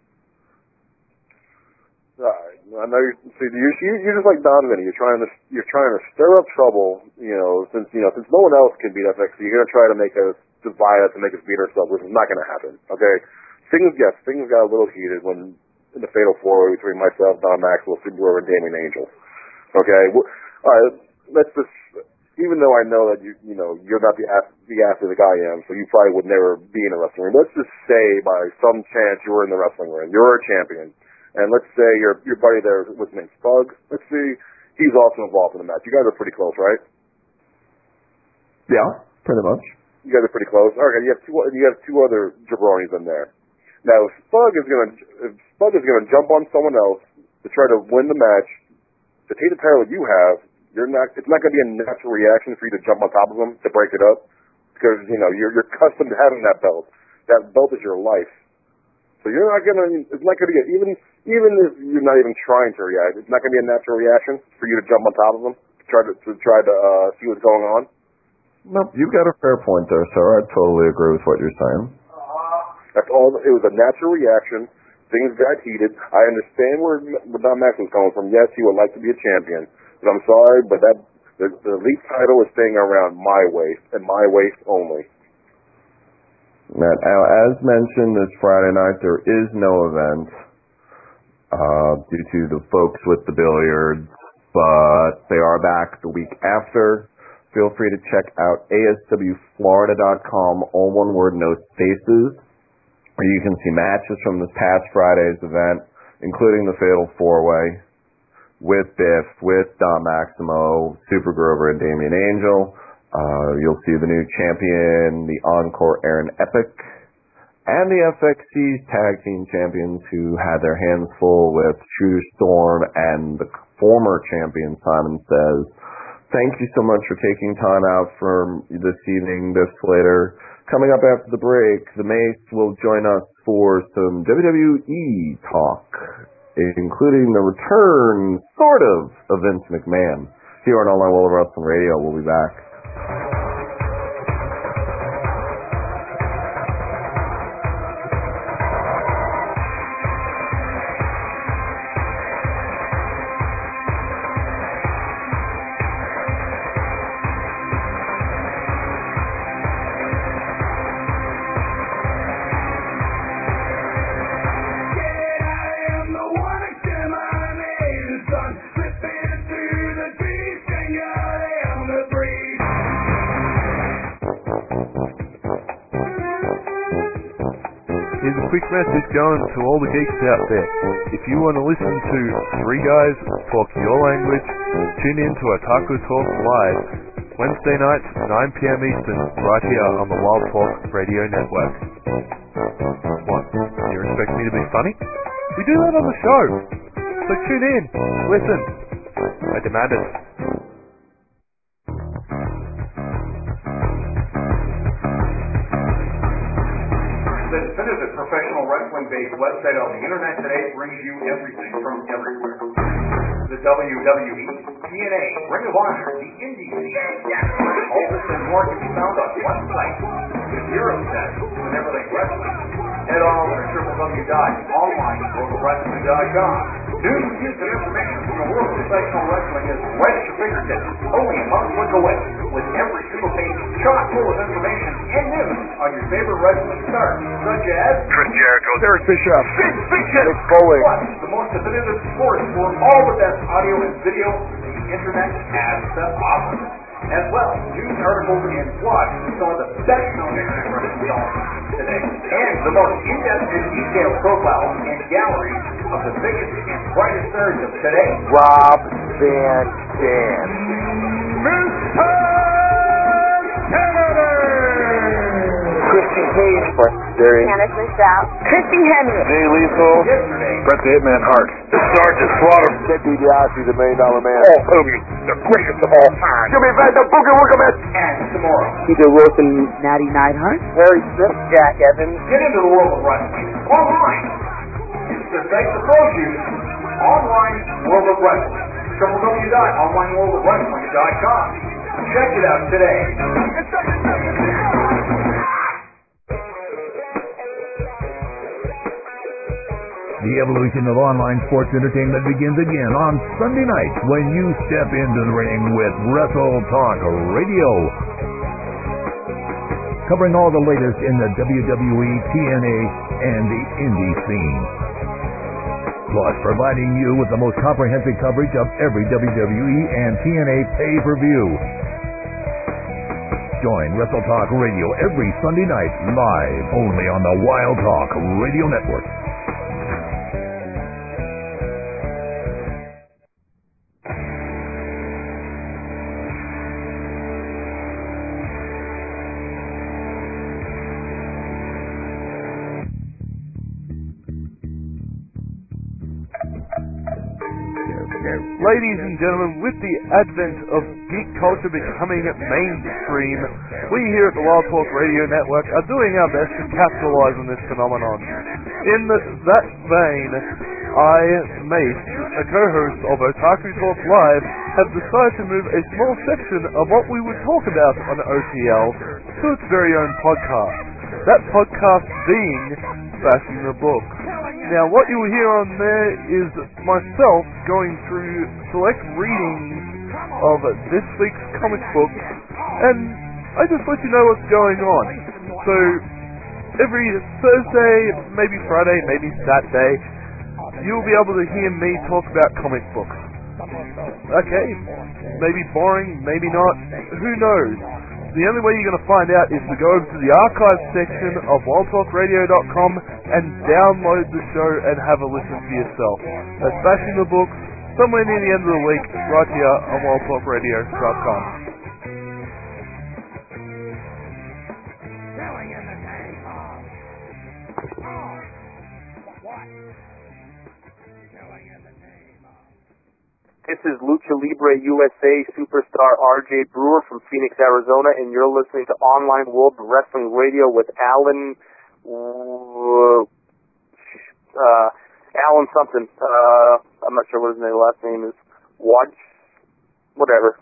Right. I know. You see, you're, you're just like Donovan. You're trying to you're trying to stir up trouble. You know, since you know since no one else can beat F X E, you're gonna try to make us divide us and make us beat ourselves, which is not gonna happen. Okay. Things yes, things got a little heated when in the fatal four-way between myself, Don Maxwell, Super Groover, and Damian Angel. Okay. Well, all right. Let's just. Even though I know that you, you know, you're not the the athlete I am, so you probably would never be in a wrestling ring. Let's just say by some chance you were in the wrestling ring. You're a champion. And let's say your your buddy there was named Spug. Let's see, he's also involved in the match. You guys are pretty close, right? Yeah, pretty much. You guys are pretty close. Okay, you have two you have two other jabronis in there. Now, if Spug is gonna if Spug is gonna jump on someone else to try to win the match, to take the title that you have, you're not. It's not gonna be a natural reaction for you to jump on top of him to break it up, because you know you're you're accustomed to having that belt. That belt is your life. So you're not gonna. It's not gonna be a, even even if you're not even trying to react. It's not gonna be a natural reaction for you to jump on top of him to try to to try to uh, see what's going on. Nope, you've got a fair point there, sir. I totally agree with what you're saying. That's all. It was a natural reaction. Things got heated. I understand where where Don Maxwell's coming from. Yes, he would like to be a champion, but I'm sorry, but that the, the elite title is staying around my waist and my waist only. Now, as mentioned, this Friday night there is no event uh, due to the folks with the billiards, but they are back the week after. Feel free to check out A S W Florida dot com, all one word, no spaces, where you can see matches from this past Friday's event, including the Fatal four-way with Biff, with Don Maximo, Super Groover, and Damian Angel. Uh, you'll see the new champion, the Encore Aaron Epic, and the F X C's tag team champions who had their hands full with Shooter Storm and the former champion Simon Says. Thank you so much for taking time out from this evening, Biff Slater. Coming up after the break, the Mace will join us for some W W E talk, including the return, sort of, of Vince McMahon. Here on All Night World of Wrestling Radio, we'll be back. Slipping through the trees, and you're quick message going to all the geeks out there. If you want to listen to three guys talk your language, tune in to Otaku Talk Live, Wednesday nights, nine p.m. Eastern, right here on the Wild Talk Radio Network. What? You expect me to be funny? We do that on the show. So tune in, listen. I demand it. The definitive professional wrestling-based website on the internet today brings you everything from everywhere. The W W E, T N A, Ring of Honor, the Indie scene. All this and more can be found on one site. If you're obsessed with everything wrestling, head on over to w w w dot online pro wrestling dot com. News, views, and information from the world of professional wrestling is right at your fingertips, only a month click away, with every single page chock full of information and news on your favorite wrestling stars, such as Chris Jericho, Eric Bischoff, Vince McMahon, Mick Foley, plus the most definitive sports for all the best audio and video the internet has to offer. As well, news articles and blogs from some of the best known internet wrestling talents today, and the most in-depth and detailed profiles and galleries of the biggest and brightest stars of today. Rob Van Dam, Mister Kennedy! Christian Cage, Frank Darius, Janice Michelle. Christy Henry. Jay Lethal, Yesterday, Bret the Hitman Hart, the Sergeant Slaughter, Ted DiBiase, the Million Dollar Man, Paul Hogan, the greatest of all time, Jimmy Van the Boogie Woogie, and tomorrow. Peter Wilson, Natty Neidhart. Harry Smith, Jack Evans. Get into the world of wrestling online. It's the site the pros use. Online World of Wrestling. w w w dot online world of wrestling dot com. Check it out today. The evolution of online sports entertainment begins again on Sunday nights when you step into the ring with Wrestle Talk Radio. Covering all the latest in the W W E, T N A, and the indie scene. Plus providing you with the most comprehensive coverage of every W W E and T N A pay-per-view. Join Wrestle Talk Radio every Sunday night live only on the Wild Talk Radio Network. Ladies and gentlemen, with the advent of geek culture becoming mainstream, we here at the Wild Talk Radio Network are doing our best to capitalize on this phenomenon. In that vein, I, Mace, a co-host of Otaku Talk Live, have decided to move a small section of what we would talk about on O T L to its very own podcast. That podcast being Bashing the Book. Now, what you will hear on there is myself going through select readings of this week's comic book, and I just let you know what's going on. So, every Thursday, maybe Friday, maybe Saturday, you'll be able to hear me talk about comic books. Okay, maybe boring, maybe not, who knows? The only way you're going to find out is to go over to the archive section of wild talk radio dot com and download the show and have a listen for yourself. That's Bashing the Books, somewhere near the end of the week, right here on wild talk radio dot com. This is Lucha Libre U S A superstar R J Brewer from Phoenix, Arizona, and you're listening to Online World Wrestling Radio with Alan, uh, Alan something. Uh, I'm not sure what his name, last name is. Watch, whatever.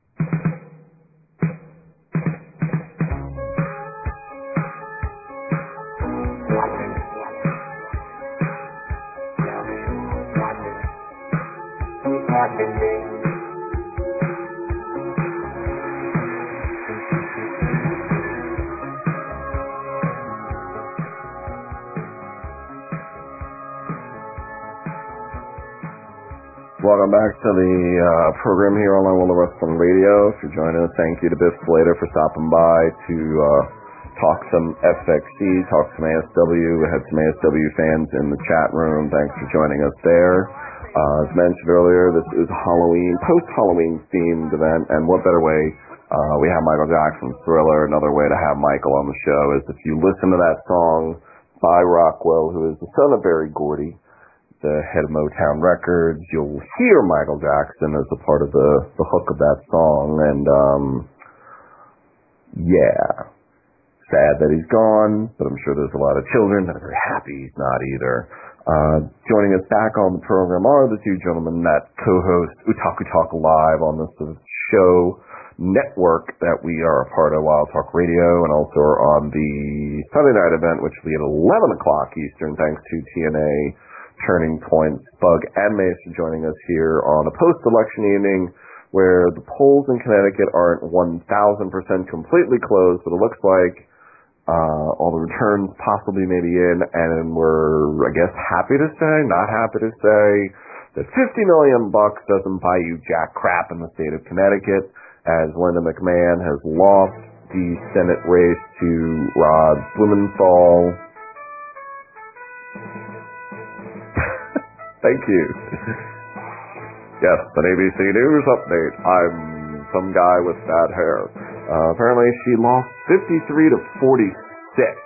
Welcome back to the uh, program here on Online World of Wrestling Radio. If you're joining us, thank you to Biff Slater for stopping by to uh, talk some F X C, talk some A S W. We had some A S W fans in the chat room. Thanks for joining us there. Uh, as mentioned earlier, this is a Halloween, post-Halloween themed event, and what better way? Uh, we have Michael Jackson's Thriller. Another way to have Michael on the show is if you listen to that song by Rockwell, who is the son of Berry Gordy, the head of Motown Records, you'll hear Michael Jackson as a part of the, the hook of that song, and um, yeah, sad that he's gone, but I'm sure there's a lot of children that are very happy he's not either. Uh, joining us back on the program are the two gentlemen that co-host Otaku Talk Live on this show network that we are a part of, Wild Talk Radio, and also are on the Sunday night event, which will be at eleven o'clock Eastern, thanks to T N A, Turning Point, Spug, and Mason joining us here on a post-election evening where the polls in Connecticut aren't one thousand percent completely closed, but it looks like Uh, all the returns possibly maybe in, and we're, I guess, happy to say, not happy to say, that fifty million bucks doesn't buy you jack crap in the state of Connecticut, as Linda McMahon has lost the Senate race to Rod Blumenthal. Thank you. Yes, an A B C News update. I'm some guy with bad hair. Uh, apparently she lost fifty-three to forty-six.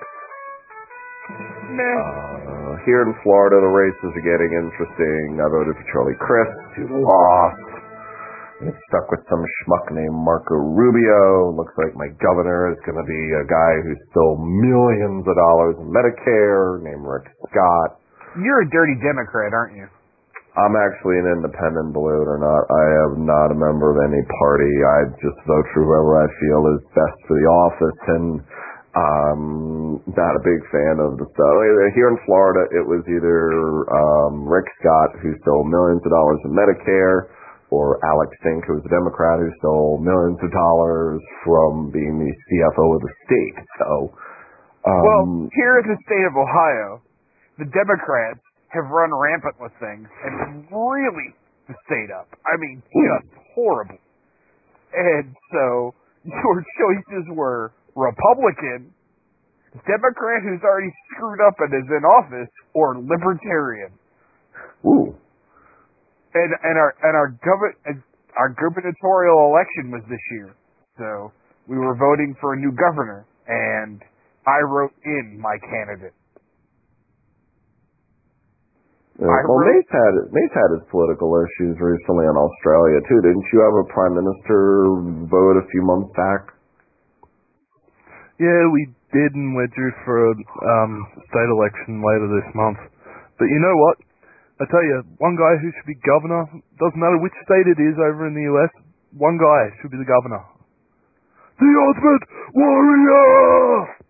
Uh, here in Florida, the races are getting interesting. I voted for Charlie Crist, who lost. I'm stuck with some schmuck named Marco Rubio. Looks like my governor is going to be a guy who stole millions of dollars in Medicare, named Rick Scott. You're a dirty Democrat, aren't you? I'm actually an independent, believe it or not. I am not a member of any party. I just vote for whoever I feel is best for the office, and um not a big fan of the stuff. Here in Florida, it was either um, Rick Scott, who stole millions of dollars in Medicare, or Alex Sink, who was a Democrat, who stole millions of dollars from being the C F O of the state. So, um, well, here in the state of Ohio, the Democrats have run rampant with things and really the state up. I mean, just horrible. And so your choices were Republican, Democrat who's already screwed up and is in office, or Libertarian. Ooh. And and our and our gov- our gubernatorial election was this year, so we were voting for a new governor, and I wrote in my candidate. Uh, well, Mace had Mace had his political issues recently in Australia too. Didn't you have a prime minister vote a few months back? Yeah, we did, and we're due for a um, state election later this month. But you know what? I tell you, one guy who should be governor, doesn't matter which state it is over in the U S, one guy should be the governor. The Ultimate Warrior!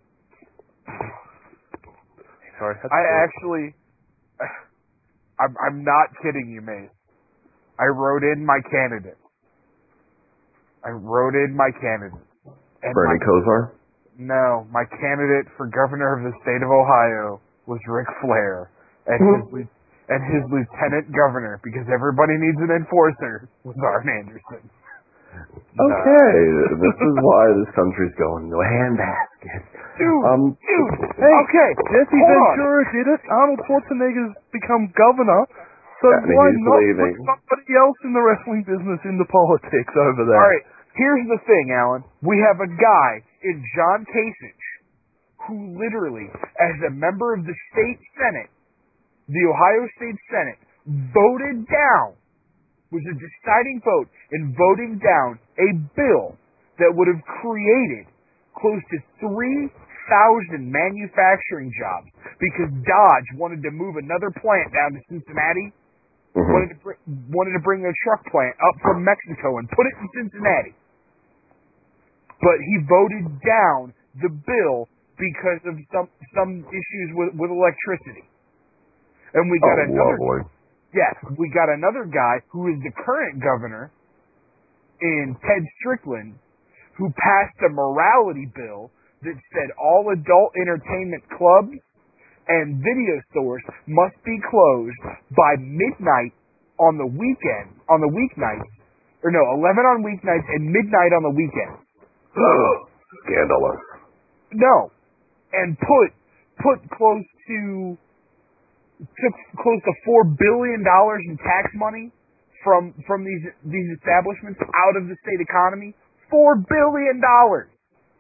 Sorry. I actually... I'm, I'm not kidding you, Mace. I wrote in my candidate. I wrote in my candidate. And Bernie my, Kosar? No, my candidate for governor of the state of Ohio was Ric Flair, and his and his lieutenant governor, because everybody needs an enforcer, was Arn Anderson. Okay, no. This is why this country's going to a handbasket. Dude, um, dude, hey, okay, Jesse hold Ventura on. did it. Arnold Schwarzenegger's become governor, so yeah, why he's not leaving. put somebody else in the wrestling business into politics over there? All right, here's the thing, Alan. We have a guy in John Kasich who literally, as a member of the state Senate, the Ohio State Senate, voted down, was a deciding vote in voting down a bill that would have created close to three thousand manufacturing jobs because Dodge wanted to move another plant down to Cincinnati, mm-hmm. wanted, to br- wanted to bring a truck plant up from Mexico and put it in Cincinnati. But he voted down the bill because of some some issues with, with electricity. And we got oh, another lovely. Yeah, we got another guy who is the current governor in Ted Strickland who passed a morality bill that said all adult entertainment clubs and video stores must be closed by midnight on the weekend, on the weeknights, or no, eleven on weeknights and midnight on the weekends. Scandalous. No, and put put close to took close to four billion dollars in tax money from from these these establishments out of the state economy. Four billion dollars.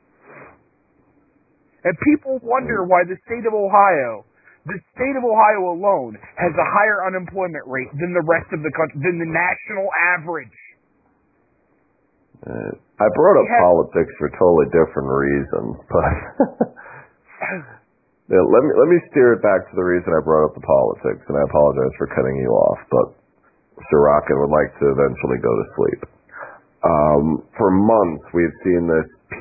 And people wonder why the state of Ohio, the state of Ohio alone, has a higher unemployment rate than the rest of the country, than the national average. Uh, I brought up have, politics for totally different reasons, but yeah, let me let me steer it back to the reason I brought up the politics, and I apologize for cutting you off, but Mister Rocket would like to eventually go to sleep. Um, for months, we've seen this P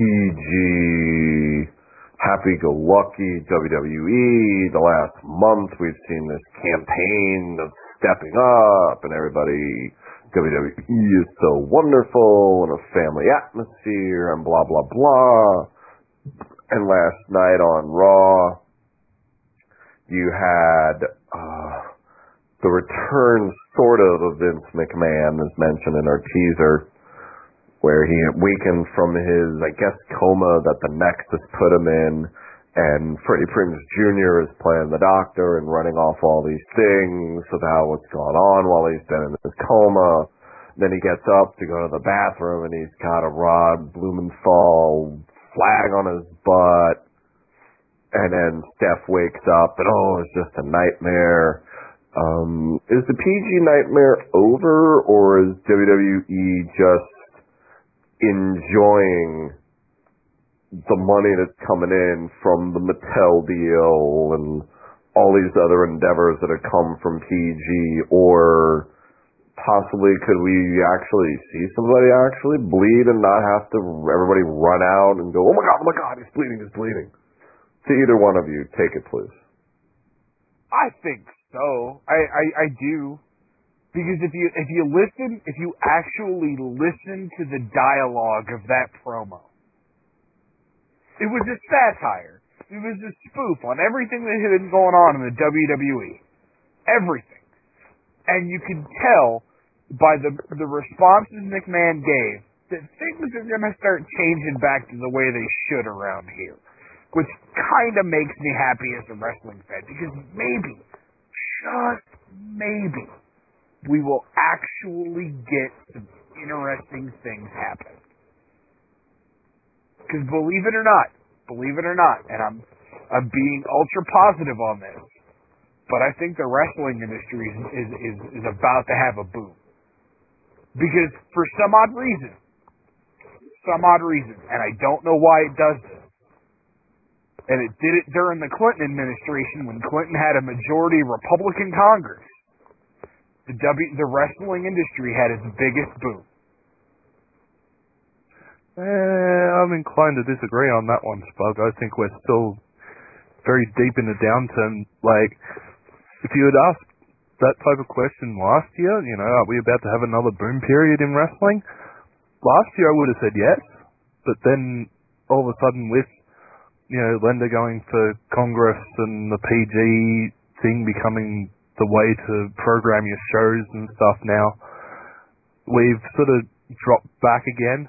G, happy-go-lucky W W E. The last month, we've seen this campaign of stepping up, and everybody, W W E is so wonderful, and a family atmosphere, and blah, blah, blah. And last night on Raw, you had uh, the return, sort of, of Vince McMahon, as mentioned in our teaser, where he weakened from his, I guess, coma that the Nexus put him in, and Freddie Prinze Junior is playing the doctor and running off all these things about what's going on while he's been in his coma. Then he gets up to go to the bathroom, and he's got a Rod Blumenthal flag on his butt, and then Steph wakes up, and oh, it's just a nightmare. Um, is the P G nightmare over, or is W W E just enjoying the money that's coming in from the Mattel deal and all these other endeavors that have come from P G, or possibly could we actually see somebody actually bleed and not have to everybody run out and go, oh my god, oh my god, he's bleeding, he's bleeding. To either one of you, take it please. I think so. I, I, I do. Because if you if you listen, if you actually listen to the dialogue of that promo, it was a satire. It was a spoof on everything that had been going on in the W W E. Everything. And you could tell by the the responses McMahon gave that things are going to start changing back to the way they should around here. Which kind of makes me happy as a wrestling fan. Because maybe, just maybe, we will actually get some interesting things happen. Because believe it or not, believe it or not, and I'm I'm being ultra positive on this, but I think the wrestling industry is is, is, is about to have a boom. Because for some odd reason, some odd reason, and I don't know why it does this, and it did it during the Clinton administration when Clinton had a majority Republican Congress. The W, the wrestling industry had its biggest boom. Eh, I'm inclined to disagree on that one, Spug. I think we're still very deep in the downturn. Like, if you had asked that type of question last year, you know, are we about to have another boom period in wrestling? Last year I would have said yes, but then all of a sudden with, you know, Lender going for Congress and the P G thing becoming the way to program your shows and stuff now, we've sort of dropped back again.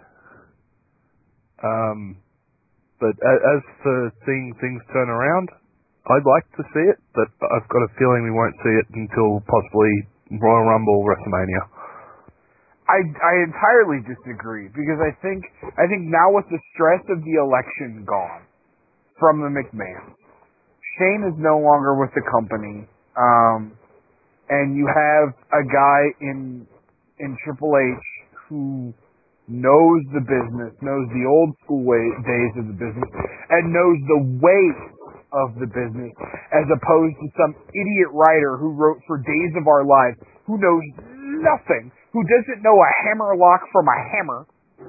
Um, but as for seeing things turn around, I'd like to see it, but I've got a feeling we won't see it until possibly Royal Rumble, WrestleMania. I, I entirely disagree, because I think I think now with the stress of the election gone from the McMahons, Shane is no longer with the company. Um, and you have a guy in in Triple H who knows the business, knows the old school way, days of the business, and knows the ways of the business, as opposed to some idiot writer who wrote for Days of Our Lives, who knows nothing, who doesn't know a hammer lock from a hammer,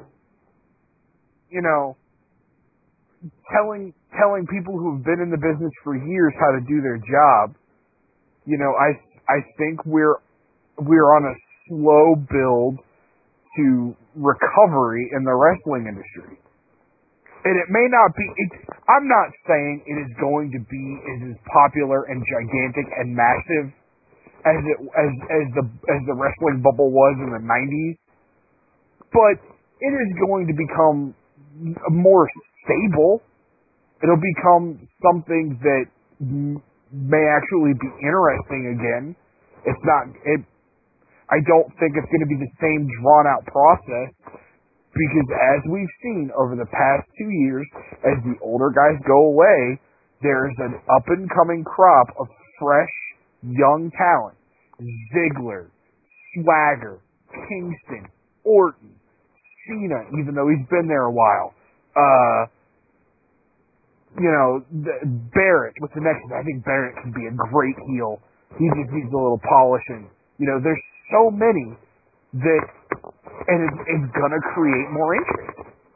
you know, telling telling people who've been in the business for years how to do their job. You know, I I think we're we're on a slow build to recovery in the wrestling industry, and it may not be. It, I'm not saying it is going to be as popular and gigantic and massive as it as as the as the wrestling bubble was in the nineties, but it is going to become more stable. it'll become something that m- may actually be interesting again. It's not. It. I don't think it's going to be the same drawn-out process because, as we've seen over the past two years, as the older guys go away, there's an up-and-coming crop of fresh, young talent. Ziggler, Swagger, Kingston, Orton, Cena, even though he's been there a while. Uh, you know, the, Barrett, what's the next one? I think Barrett can be a great heel. He just needs a little polishing. You know, there's so many that, and it's, it's going to create more interest.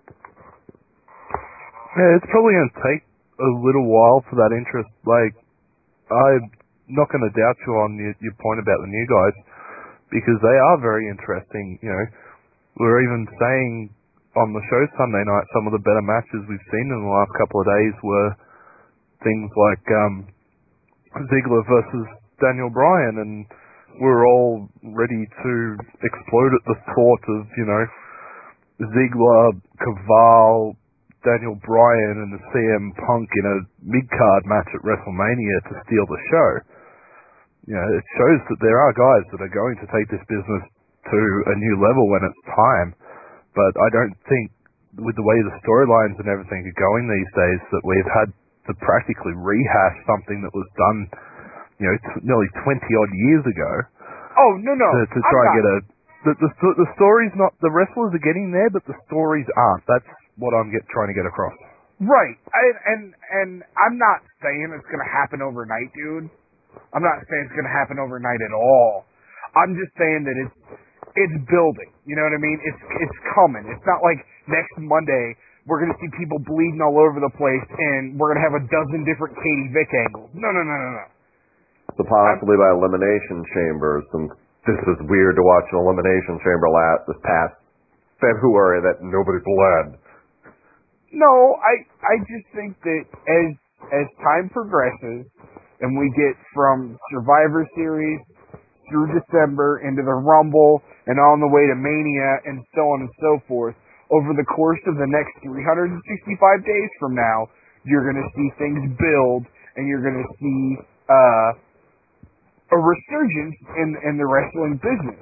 Yeah, it's probably going to take a little while for that interest. Like, I'm not going to doubt you on your, your point about the new guys, because they are very interesting. You know, we're even saying on the show Sunday night, some of the better matches we've seen in the last couple of days were things like um, Ziggler versus Daniel Bryan, and we're all ready to explode at the thought of, you know, Ziggler, Caval, Daniel Bryan, and the C M Punk in a mid-card match at WrestleMania to steal the show. You know, it shows that there are guys that are going to take this business to a new level when it's time. But I don't think, with the way the storylines and everything are going these days, that we've had to practically rehash something that was done, you know, t- nearly twenty odd years ago. Oh no no! To, to try and get a the, the the story's not, the wrestlers are getting there, but the stories aren't. That's what I'm get trying to get across. Right, I, and and I'm not saying it's going to happen overnight, dude. I'm not saying it's going to happen overnight at all. I'm just saying that it's it's building. You know what I mean? It's it's coming. It's not like next Monday we're going to see people bleeding all over the place and we're going to have a dozen different Katie Vick angles. No, no, no, no, no. So possibly by Elimination Chamber, since this is weird to watch an Elimination Chamber last this past February that nobody bled. No, I I just think that as as time progresses and we get from Survivor Series through December into the Rumble and on the way to Mania and so on and so forth, over the course of the next three hundred sixty-five days from now, you're going to see things build and you're going to see uh, a resurgence in, in the wrestling business.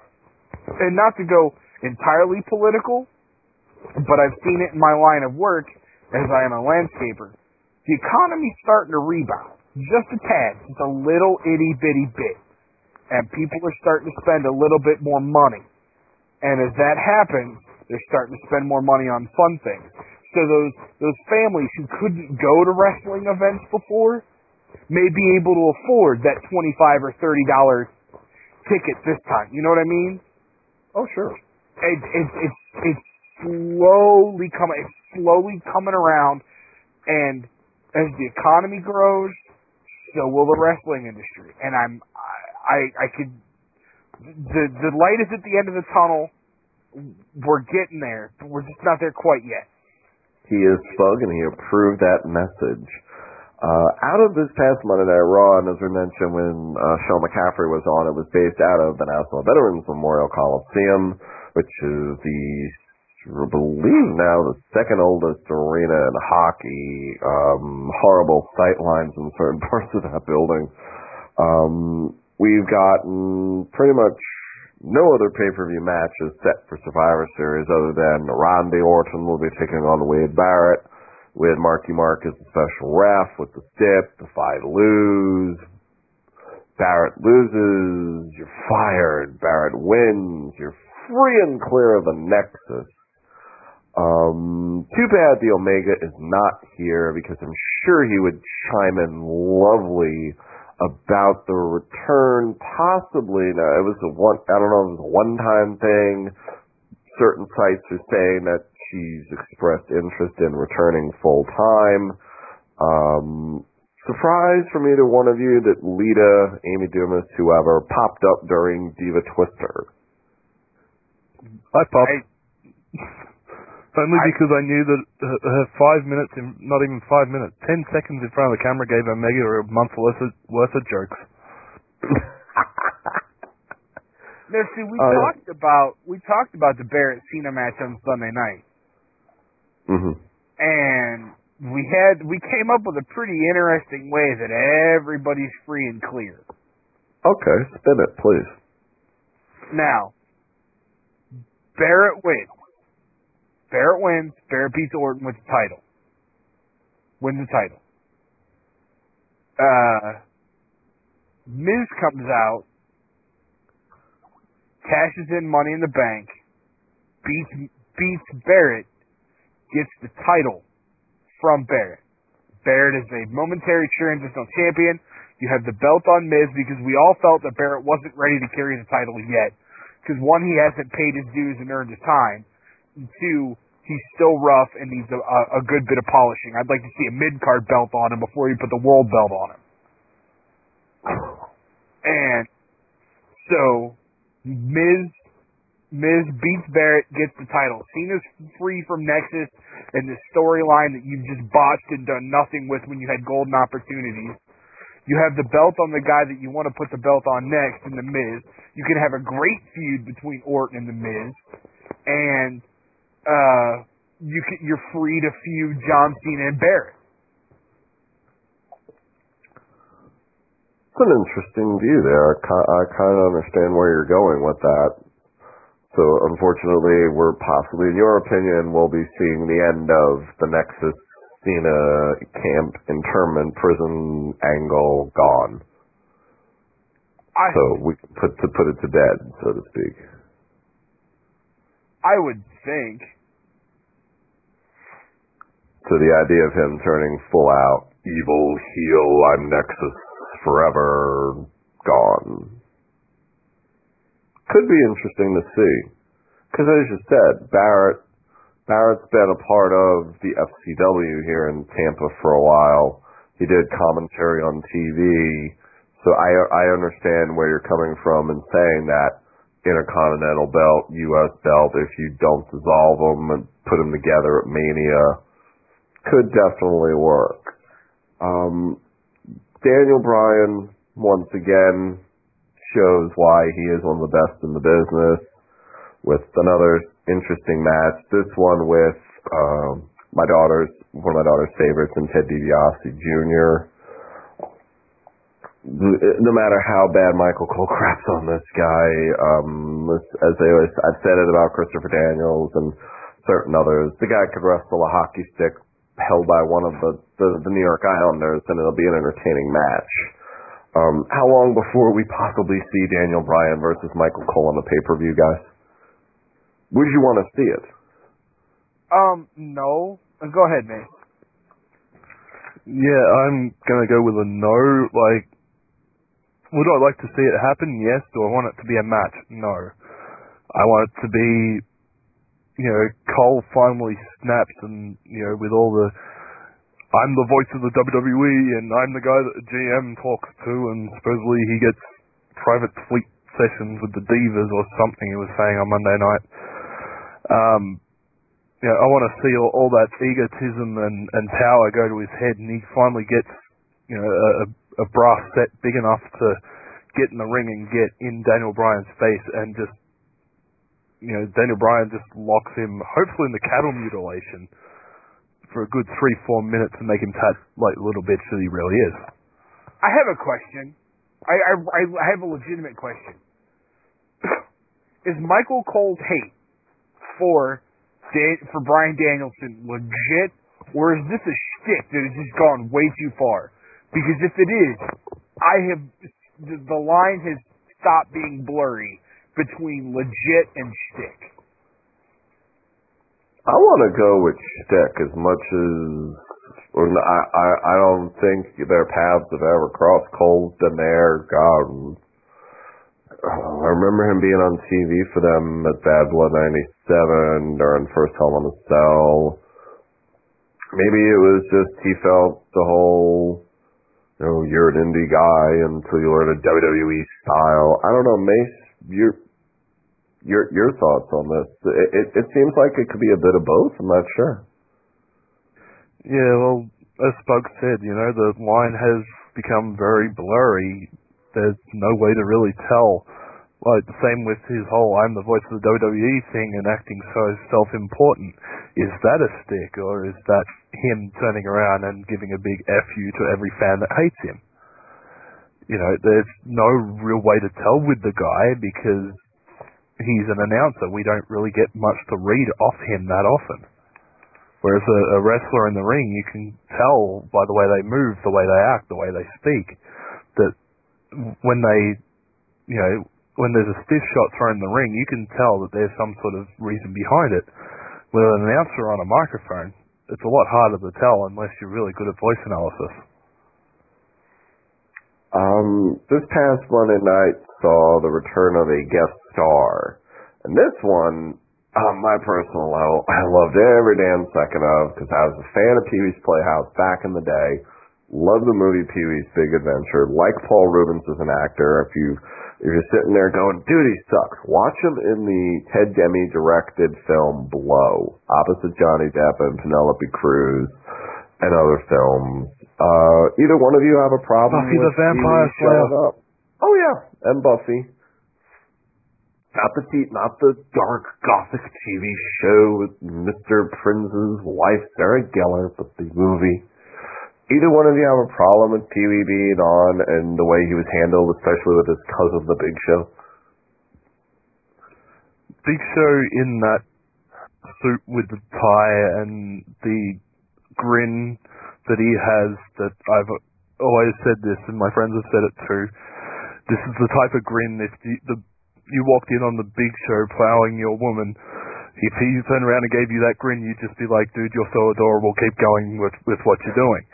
And not to go entirely political, but I've seen it in my line of work as I am a landscaper. The economy's starting to rebound. Just a tad. Just a little itty bitty bit. And people are starting to spend a little bit more money. And as that happens, they're starting to spend more money on fun things. So those those families who couldn't go to wrestling events before may be able to afford that twenty-five or thirty dollar ticket this time. You know what I mean? Oh, sure. It, it, it's it's slowly coming. It's slowly coming around, and as the economy grows, so will the wrestling industry. And I'm I I, I could the the light is at the end of the tunnel. We're getting there, but we're just not there quite yet. He is Spug, and he approved that message. Uh, out of this past Monday Night Raw, and as we mentioned when uh, Sean McCaffrey was on, it was based out of the National Veterans Memorial Coliseum, which is the, I believe now, the second oldest arena in hockey. Um, horrible sight lines in certain parts of that building. Um, we've gotten pretty much no other pay-per-view matches set for Survivor Series other than Randy Orton will be taking on Wade Barrett, with Marky Mark as the special ref, with the stip, the fight lose. Barrett loses, you're fired. Barrett wins, you're free and clear of the Nexus. Um, too bad the Omega is not here, because I'm sure he would chime in lovely about the return, possibly. Now, it was a one, I don't know if it was a one-time thing. Certain sites are saying that she's expressed interest in returning full-time. Um, surprise from either one of you that Lita, Amy Dumas, whoever, popped up during Diva Twister. I popped. Only I, because I knew that her, her five minutes, in, not even five minutes, ten seconds in front of the camera gave Omega a month worth of, worth of jokes. Now, see, we uh, talked about we talked about the Barrett Cena match on Sunday night, mm-hmm. and we had we came up with a pretty interesting way that everybody's free and clear. Okay, spin it, please. Now, Barrett wins. Barrett wins. Barrett beats Orton with the title. Wins the title. Uh, Miz comes out, cashes in Money in the Bank, beats beats Barrett, gets the title from Barrett. Barrett is a momentary transitional champion. You have the belt on Miz because we all felt that Barrett wasn't ready to carry the title yet. Because one, he hasn't paid his dues and earned his time. And two, he's still rough and needs a, a, a good bit of polishing. I'd like to see a mid-card belt on him before you put the world belt on him. And so, Miz, Miz beats Barrett, gets the title. Cena's free from Nexus and the storyline that you've just botched and done nothing with when you had golden opportunities. You have the belt on the guy that you want to put the belt on next in The Miz. You can have a great feud between Orton and The Miz. And uh, you can, you're free to feud John Cena and Barrett. It's an interesting view there. I kind of understand where you're going with that. So, unfortunately, we're possibly, in your opinion, we'll be seeing the end of the Nexus Cena camp, internment, prison angle gone. I, so we can put to put it to bed, so to speak. I would think. So the idea of him turning full out evil heel, I'm Nexus forever, gone. Could be interesting to see. Because as you said, Barrett Barrett's been a part of the F C W here in Tampa for a while. He did commentary on T V. So I I understand where you're coming from in saying that Intercontinental belt, U S belt, if you don't dissolve them and put them together at Mania, could definitely work. Um, Daniel Bryan, once again, shows why he is one of the best in the business with another interesting match. This one with um, my daughter's, one of my daughter's favorites, and Ted DiBiase Junior No matter how bad Michael Cole craps on this guy, um, as they always, I've said it about Christopher Daniels and certain others, the guy could wrestle a hockey stick held by one of the, the, the New York Islanders, and it'll be an entertaining match. Um, how long before we possibly see Daniel Bryan versus Michael Cole on the pay-per-view, guys? Would you want to see it? Um, no. Go ahead, man. Yeah, I'm gonna go with a no. Like, would I like to see it happen? Yes. Do I want it to be a match? No. I want it to be, you know, Cole finally snaps and, you know, with all the, I'm the voice of the W W E and I'm the guy that the G M talks to, and supposedly he gets private sleep sessions with the Divas or something he was saying on Monday night. Um, you know, I want to see all, all that egotism and, and power go to his head, and he finally gets, you know, a, a brass set big enough to get in the ring and get in Daniel Bryan's face, and just, you know, Daniel Bryan just locks him, hopefully in the cattle mutilation, for a good three, four minutes and make him tat like the little bitch that he really is. I have a question. I, I, I have a legitimate question. Is Michael Cole's hate for Dan, for Bryan Danielson legit, or is this a shtick that has just gone way too far? Because if it is, I have the, the line has stopped being blurry between legit and shtick. I want to go with shtick as much as, or I, I I don't think their paths have ever crossed. Cole's been there, God. I remember him being on T V for them at Bad Blood ninety-seven during First Hell in a Cell. Maybe it was just he felt the whole, you know, you're an indie guy until you learn a W W E style. I don't know, Mace, your your your thoughts on this? It, it it seems like it could be a bit of both. I'm not sure. Yeah, well, as Spoke said, you know, the line has become very blurry. There's no way to really tell Like, the same with his whole I'm the voice of the W W E thing and acting so self-important. Is that a stick, or is that him turning around and giving a big F you to every fan that hates him? You know, there's no real way to tell with the guy because he's an announcer. We don't really get much to read off him that often. Whereas a, a wrestler in the ring, you can tell by the way they move, the way they act, the way they speak, that when they, you know, when there's a stiff shot thrown in the ring, you can tell that there's some sort of reason behind it. With an announcer on a microphone, it's a lot harder to tell unless you're really good at voice analysis. Um, this past Monday night saw the return of a guest star. And this one, on my personal level, I loved every damn second of, because I was a fan of Pee-wee's Playhouse back in the day. Loved the movie Pee-wee's Big Adventure. Like Paul Rubens as an actor. If you if you're sitting there going, dude, he sucks, watch him in the Ted Demme directed film Blow, opposite Johnny Depp and Penelope Cruz and other films. Uh, either one of you have a problem Buffy with the Vampire Slayer? Slayer. Oh yeah, and Buffy. Not the t- not the dark gothic T V show with Mister Prince's wife Sarah Gellar, but the movie. Either one of you have a problem with Pee-wee being on and the way he was handled, especially with his cousin, the Big Show? Big Show in that suit with the tie and the grin that he has, that I've always said this, and my friends have said it too. This is the type of grin, if you, the, you walked in on the Big Show plowing your woman, if he turned around and gave you that grin, you'd just be like, dude, you're so adorable, keep going with, with what you're doing.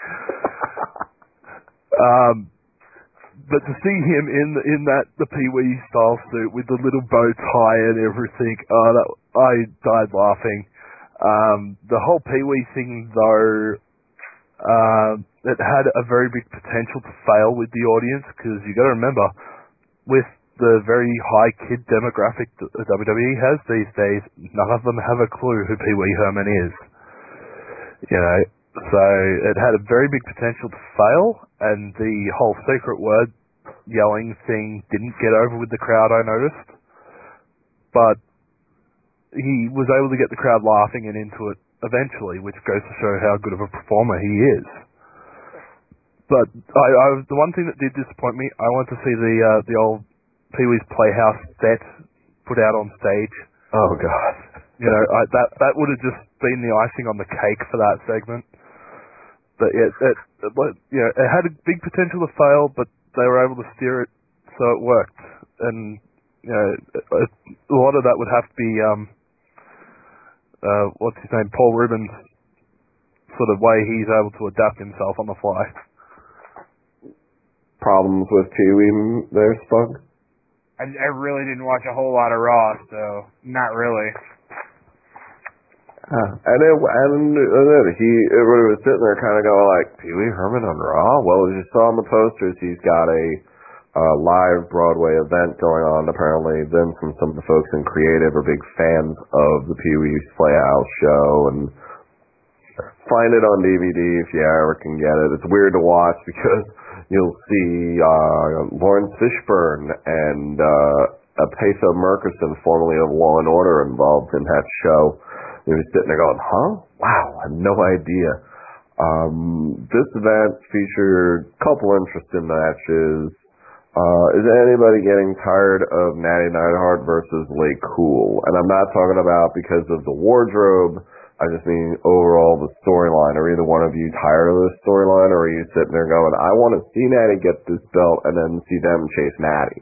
um, but to see him in in that, the Pee-wee style suit with the little bow tie and everything, oh, that, I died laughing. Um, the whole Pee-wee thing, though, uh, it had a very big potential to fail with the audience, because you got to remember, with the very high kid demographic that the W W E has these days, none of them have a clue who Pee Wee Herman is. You know, so it had a very big potential to fail, and the whole secret word yelling thing didn't get over with the crowd, I noticed. But he was able to get the crowd laughing and into it eventually, which goes to show how good of a performer he is. But I, I, the one thing that did disappoint me, I went to see the uh, the old Pee-wee's Playhouse set put out on stage. Oh God! You know, I, that that would have just been the icing on the cake for that segment. But yeah, it, it, you know, it had a big potential to fail, but they were able to steer it so it worked. And you know, it, a lot of that would have to be um, uh, what's his name, Paul Rubens, sort of way he's able to adapt himself on the fly. Problems with Pee-wee there, Spug? I, I really didn't watch a whole lot of Raw, so not really. Uh, and it, and, and then he it was sitting there kind of going like, Pee-wee Herman on Raw? Well, as you saw on the posters, he's got a uh, live Broadway event going on. Apparently, Vince and some of the folks in creative are big fans of the Pee-wee's Playhouse show, and find it on D V D if you ever can get it. It's weird to watch because you'll see uh, Lawrence Fishburne and uh, Patha Murkison, formerly of Law and Order, involved in that show. He was sitting there going, huh? Wow, I had no idea. Um, this event featured a couple interesting matches. Uh, is anybody getting tired of Natty Neidhart versus Lay Cool? And I'm not talking about because of the wardrobe. I just mean overall the storyline. Are either one of you tired of this storyline, or are you sitting there going, I want to see Natty get this belt and then see them chase Natty?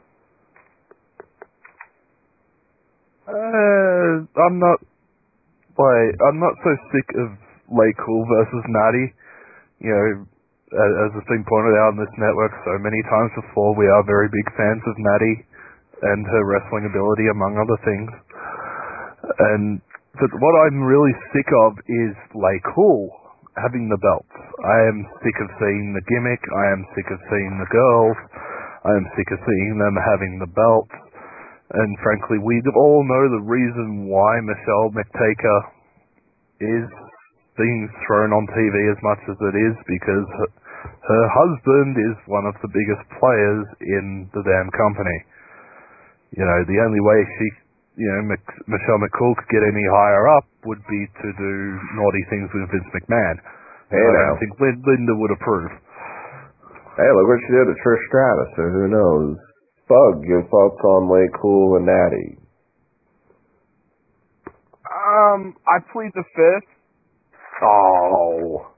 Uh, I'm not, like, I'm not so sick of Lay Cool versus Natty. You know, as has been pointed out on this network so many times before, we are very big fans of Natty and her wrestling ability, among other things. And But what I'm really sick of is Lay Cool having the belts. I am sick of seeing the gimmick. I am sick of seeing the girls. I am sick of seeing them having the belts. And frankly, we all know the reason why Michelle McTaker is being thrown on T V as much as it is, because her, her husband is one of the biggest players in the damn company. you know, the only way she, you know, Mc, Michelle McCool could get any higher up would be to do naughty things with Vince McMahon. Hey, I now. don't think Lin- Linda would approve. Hey, look what she did to Trish Stratus, so who knows? Bug, your thoughts on Lay Cool and Natty? Um, I plead the fifth. Oh.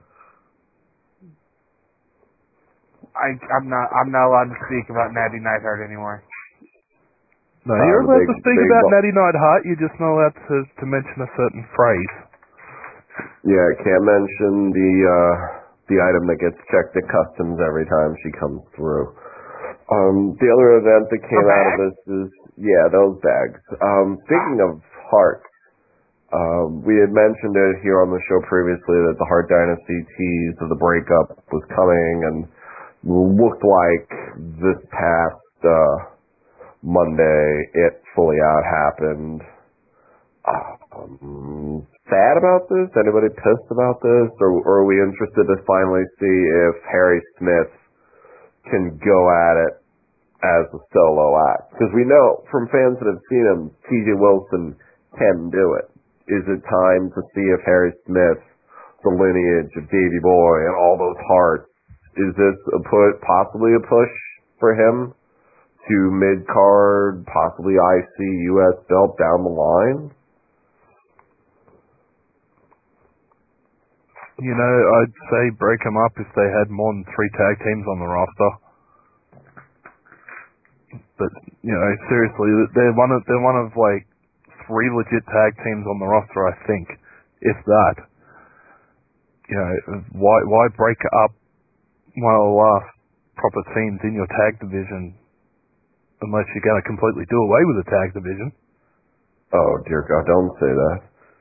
I, I'm not. I'm not allowed to speak about Natty Neidhart anymore. No, Uh, you're the allowed big- to speak big about bo- Natty Neidhart. You're just not allowed to to mention a certain phrase. Yeah, can't mention the uh, the item that gets checked at customs every time she comes through. Um, the other event that came out of this is, yeah, those bags. Um, speaking of Hart, um, we had mentioned it here on the show previously that the Hart Dynasty tease of the breakup was coming, and looked like this past uh, Monday it fully out happened. Um, sad about this? Anybody pissed about this? Or, or are we interested to finally see if Harry Smith can go at it as a solo act? Because we know from fans that have seen him, T J Wilson can do it. Is it time to see if Harry Smith, the lineage of Davey Boy and all those Harts, is this a put, possibly a push for him to mid-card, possibly I C, U S belt down the line? You know, I'd say break them up if they had more than three tag teams on the roster. But, you know, seriously, they're one of they're one of like three legit tag teams on the roster, I think, if that. You know, why why break up one of the last proper teams in your tag division unless you're going to completely do away with the tag division? Oh dear God, don't say that.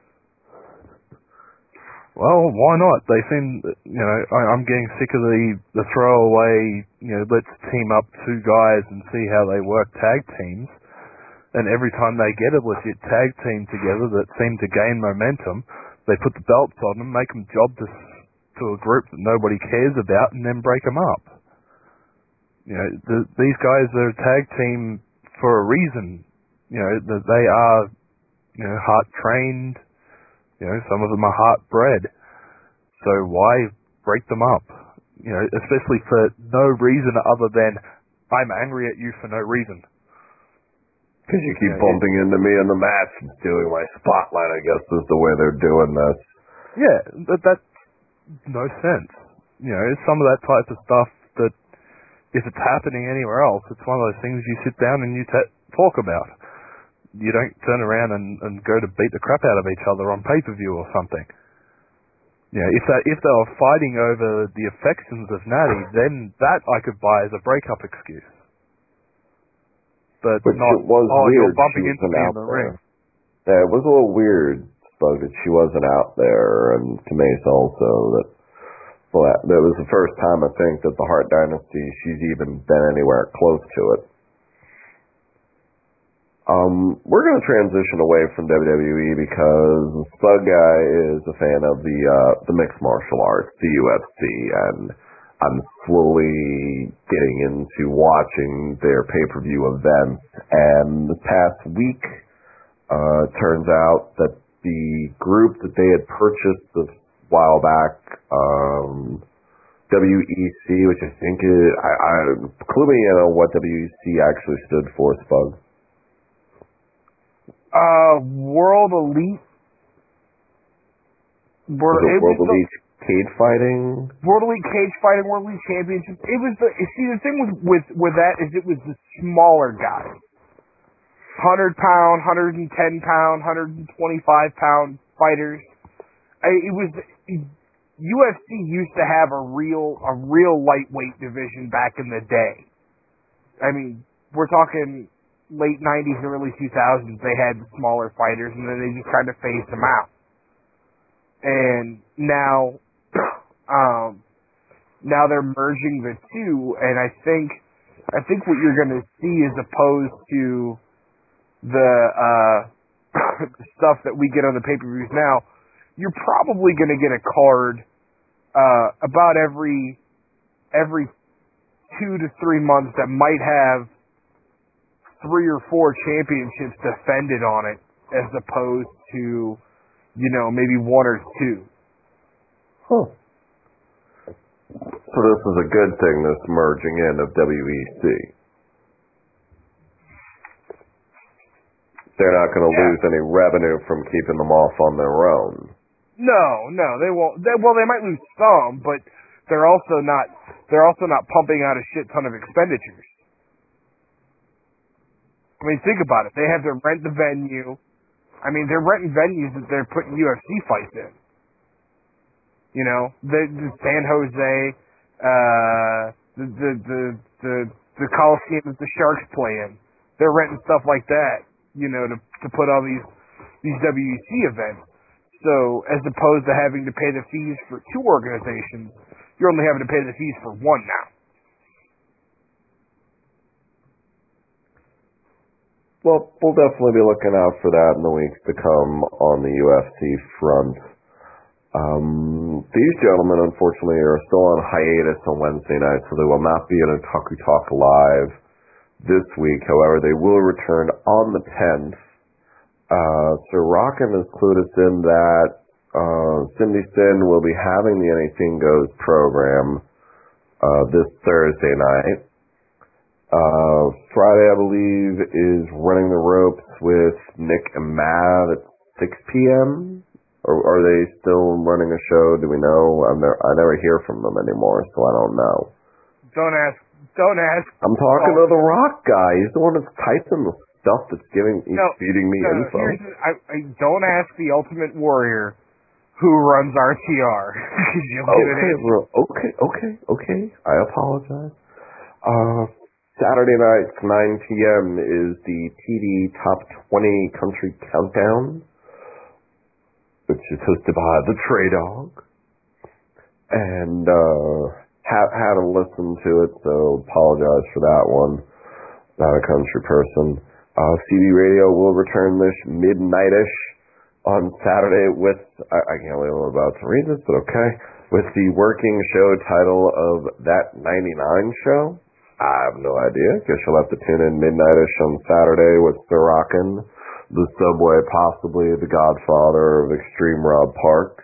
Well, why not? They seem, you know, I, I'm getting sick of the, the throwaway, you know, let's team up two guys and see how they work tag teams. And every time they get a legit tag team together that seem to gain momentum, they put the belts on them, make them job to, to a group that nobody cares about, and then break them up. You know, the, these guys are a tag team for a reason. You know, that they are, you know, heart trained. You know, some of them are heart bred. So why break them up? You know, especially for no reason other than I'm angry at you for no reason. Because you keep Yeah, bumping into me in the match and stealing my spotlight, I guess, is the way they're doing this. Yeah, that that's no sense. You know, some of that type of stuff that if it's happening anywhere else, it's one of those things you sit down and you t- talk about. You don't turn around and, and go to beat the crap out of each other on pay-per-view or something. Yeah, if that if they were fighting over the affections of Natty, then that I could buy as a breakup excuse. But, But not, it was oh, weird you're bumping she into wasn't me in out the there. ring. Yeah, it was a little weird, Spug, that she wasn't out there, and to Mace also, that, well, that, that was the first time, I think, that the Hart Dynasty, she's even been anywhere close to it. Um, we're going to transition away from W W E because the Spug guy is a fan of the uh, the mixed martial arts, the U F C, and I'm slowly getting into watching their pay-per-view events. And this past week, uh, turns out that the group that they had purchased a while back, um, W E C, which I think is, I, I clue me in on what W E C actually stood for, Spug. Uh, World Elite. World, Was it World was Elite the, Cage Fighting? World Elite Cage Fighting, World Elite Championship. It was the, see, the thing with, with, with that is it was the smaller guys. one hundred pound, one hundred ten pound, one hundred twenty-five pound fighters. I, it was, U F C used to have a real, a real lightweight division back in the day. I mean, we're talking late nineties, early two thousands, they had the smaller fighters, and then they just kind of phased them out. And now, um, now they're merging the two, and I think, I think what you're going to see as opposed to the, uh, the stuff that we get on the pay-per-views now, you're probably going to get a card, uh, about every, every two to three months that might have three or four championships defended on it as opposed to, you know, maybe one or two. Huh. So this is a good thing, this merging in of W E C. They're not going to yeah. lose any revenue from keeping them off on their own. No, no, they won't. They, well, they might lose some, but they're also not. They're also not pumping out a shit ton of expenditures. I mean, think about it. They have to rent the venue. I mean, they're renting venues that they're putting U F C fights in. You know, the, the San Jose, uh, the, the the the the Coliseum that the Sharks play in. They're renting stuff like that. You know, to to put on these these W E C events. So, as opposed to having to pay the fees for two organizations, you're only having to pay the fees for one now. Well, we'll definitely be looking out for that in the weeks to come on the U F C front. Um, these gentlemen, unfortunately, are still on hiatus on Wednesday night, so they will not be in a Otaku Talk Live this week. However, they will return on the tenth. Uh, Sir Rockin has clued us in that uh, Cindy Sin will be having the Anything Goes program uh, this Thursday night. Uh, Friday, I believe, is Running the Ropes with Nick and Matt at six p.m. Or are they still running a show? Do we know? I'm never, I never hear from them anymore, so I don't know. Don't ask. Don't ask. I'm talking oh. to the Rock guy. He's the one that's typing the stuff that's giving, he's no, feeding me no, info. I, I don't ask the Ultimate Warrior who runs R T R. You'll okay, get an bro. Okay, okay, okay. I apologize. Uh, Saturday night, nine p.m. is the T D Top twenty Country Countdown, which is hosted by the Trey Dog. And, uh, ha- had to listen to it, so apologize for that one. Not a country person. Uh, C B Radio will return this midnight-ish on Saturday with, I, I can't believe I'm about to read this, but okay, with the working show title of That ninety-nine Show. I have no idea. Guess you'll have to tune in midnight-ish on Saturday with Sir Rockin', the Subway, possibly the Godfather of Extreme Rob Parks.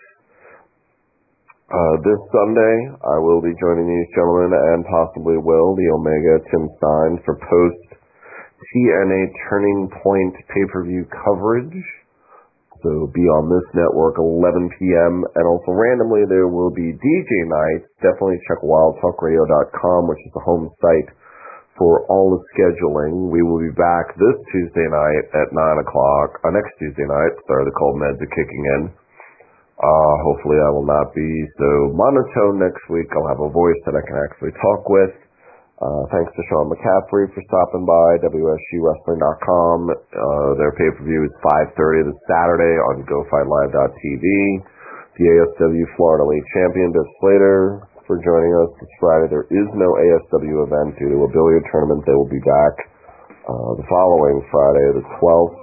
Uh, this Sunday, I will be joining these gentlemen and possibly Will, the Omega, Tim Stein, for post T N A Turning Point pay-per-view coverage. So be on this network eleven p.m. And also randomly there will be D J nights. Definitely check wild talk radio dot com, which is the home site for all the scheduling. We will be back this Tuesday night at nine o'clock. Uh, next Tuesday night. Sorry, the cold meds are kicking in. Uh, hopefully I will not be so monotone next week. I'll have a voice that I can actually talk with. Uh, thanks to Sean McCaffrey for stopping by, W S U wrestling dot com. Uh, their pay-per-view is five thirty this Saturday on go fight live dot t v. The A S W Florida League champion, Biff Slater, for joining us this Friday. There is no A S W event due to a billiard tournament. They will be back uh, the following Friday, the twelfth.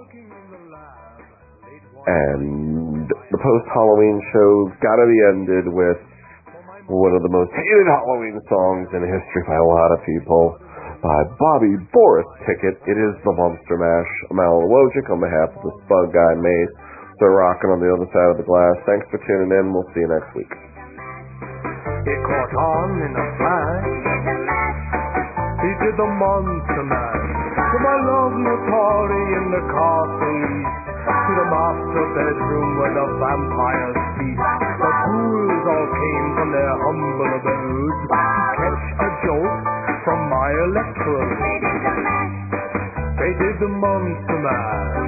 And the post-Halloween show's got to be ended with one of the most hated Halloween songs in history by a lot of people, by Bobby Boris Pickett. It is the Monster Mash. I'm Alan Wojcik on behalf of the Spud Guy Mace. They're rocking on the other side of the glass. Thanks for tuning in. We'll see you next week. It caught on in a flash. He did the Monster Mash. To my lovely party in the castle east. To the master bedroom where the vampires feast. The ghouls all came from their humble abodes to catch a jolt from my electrode. They did the Monster Mash.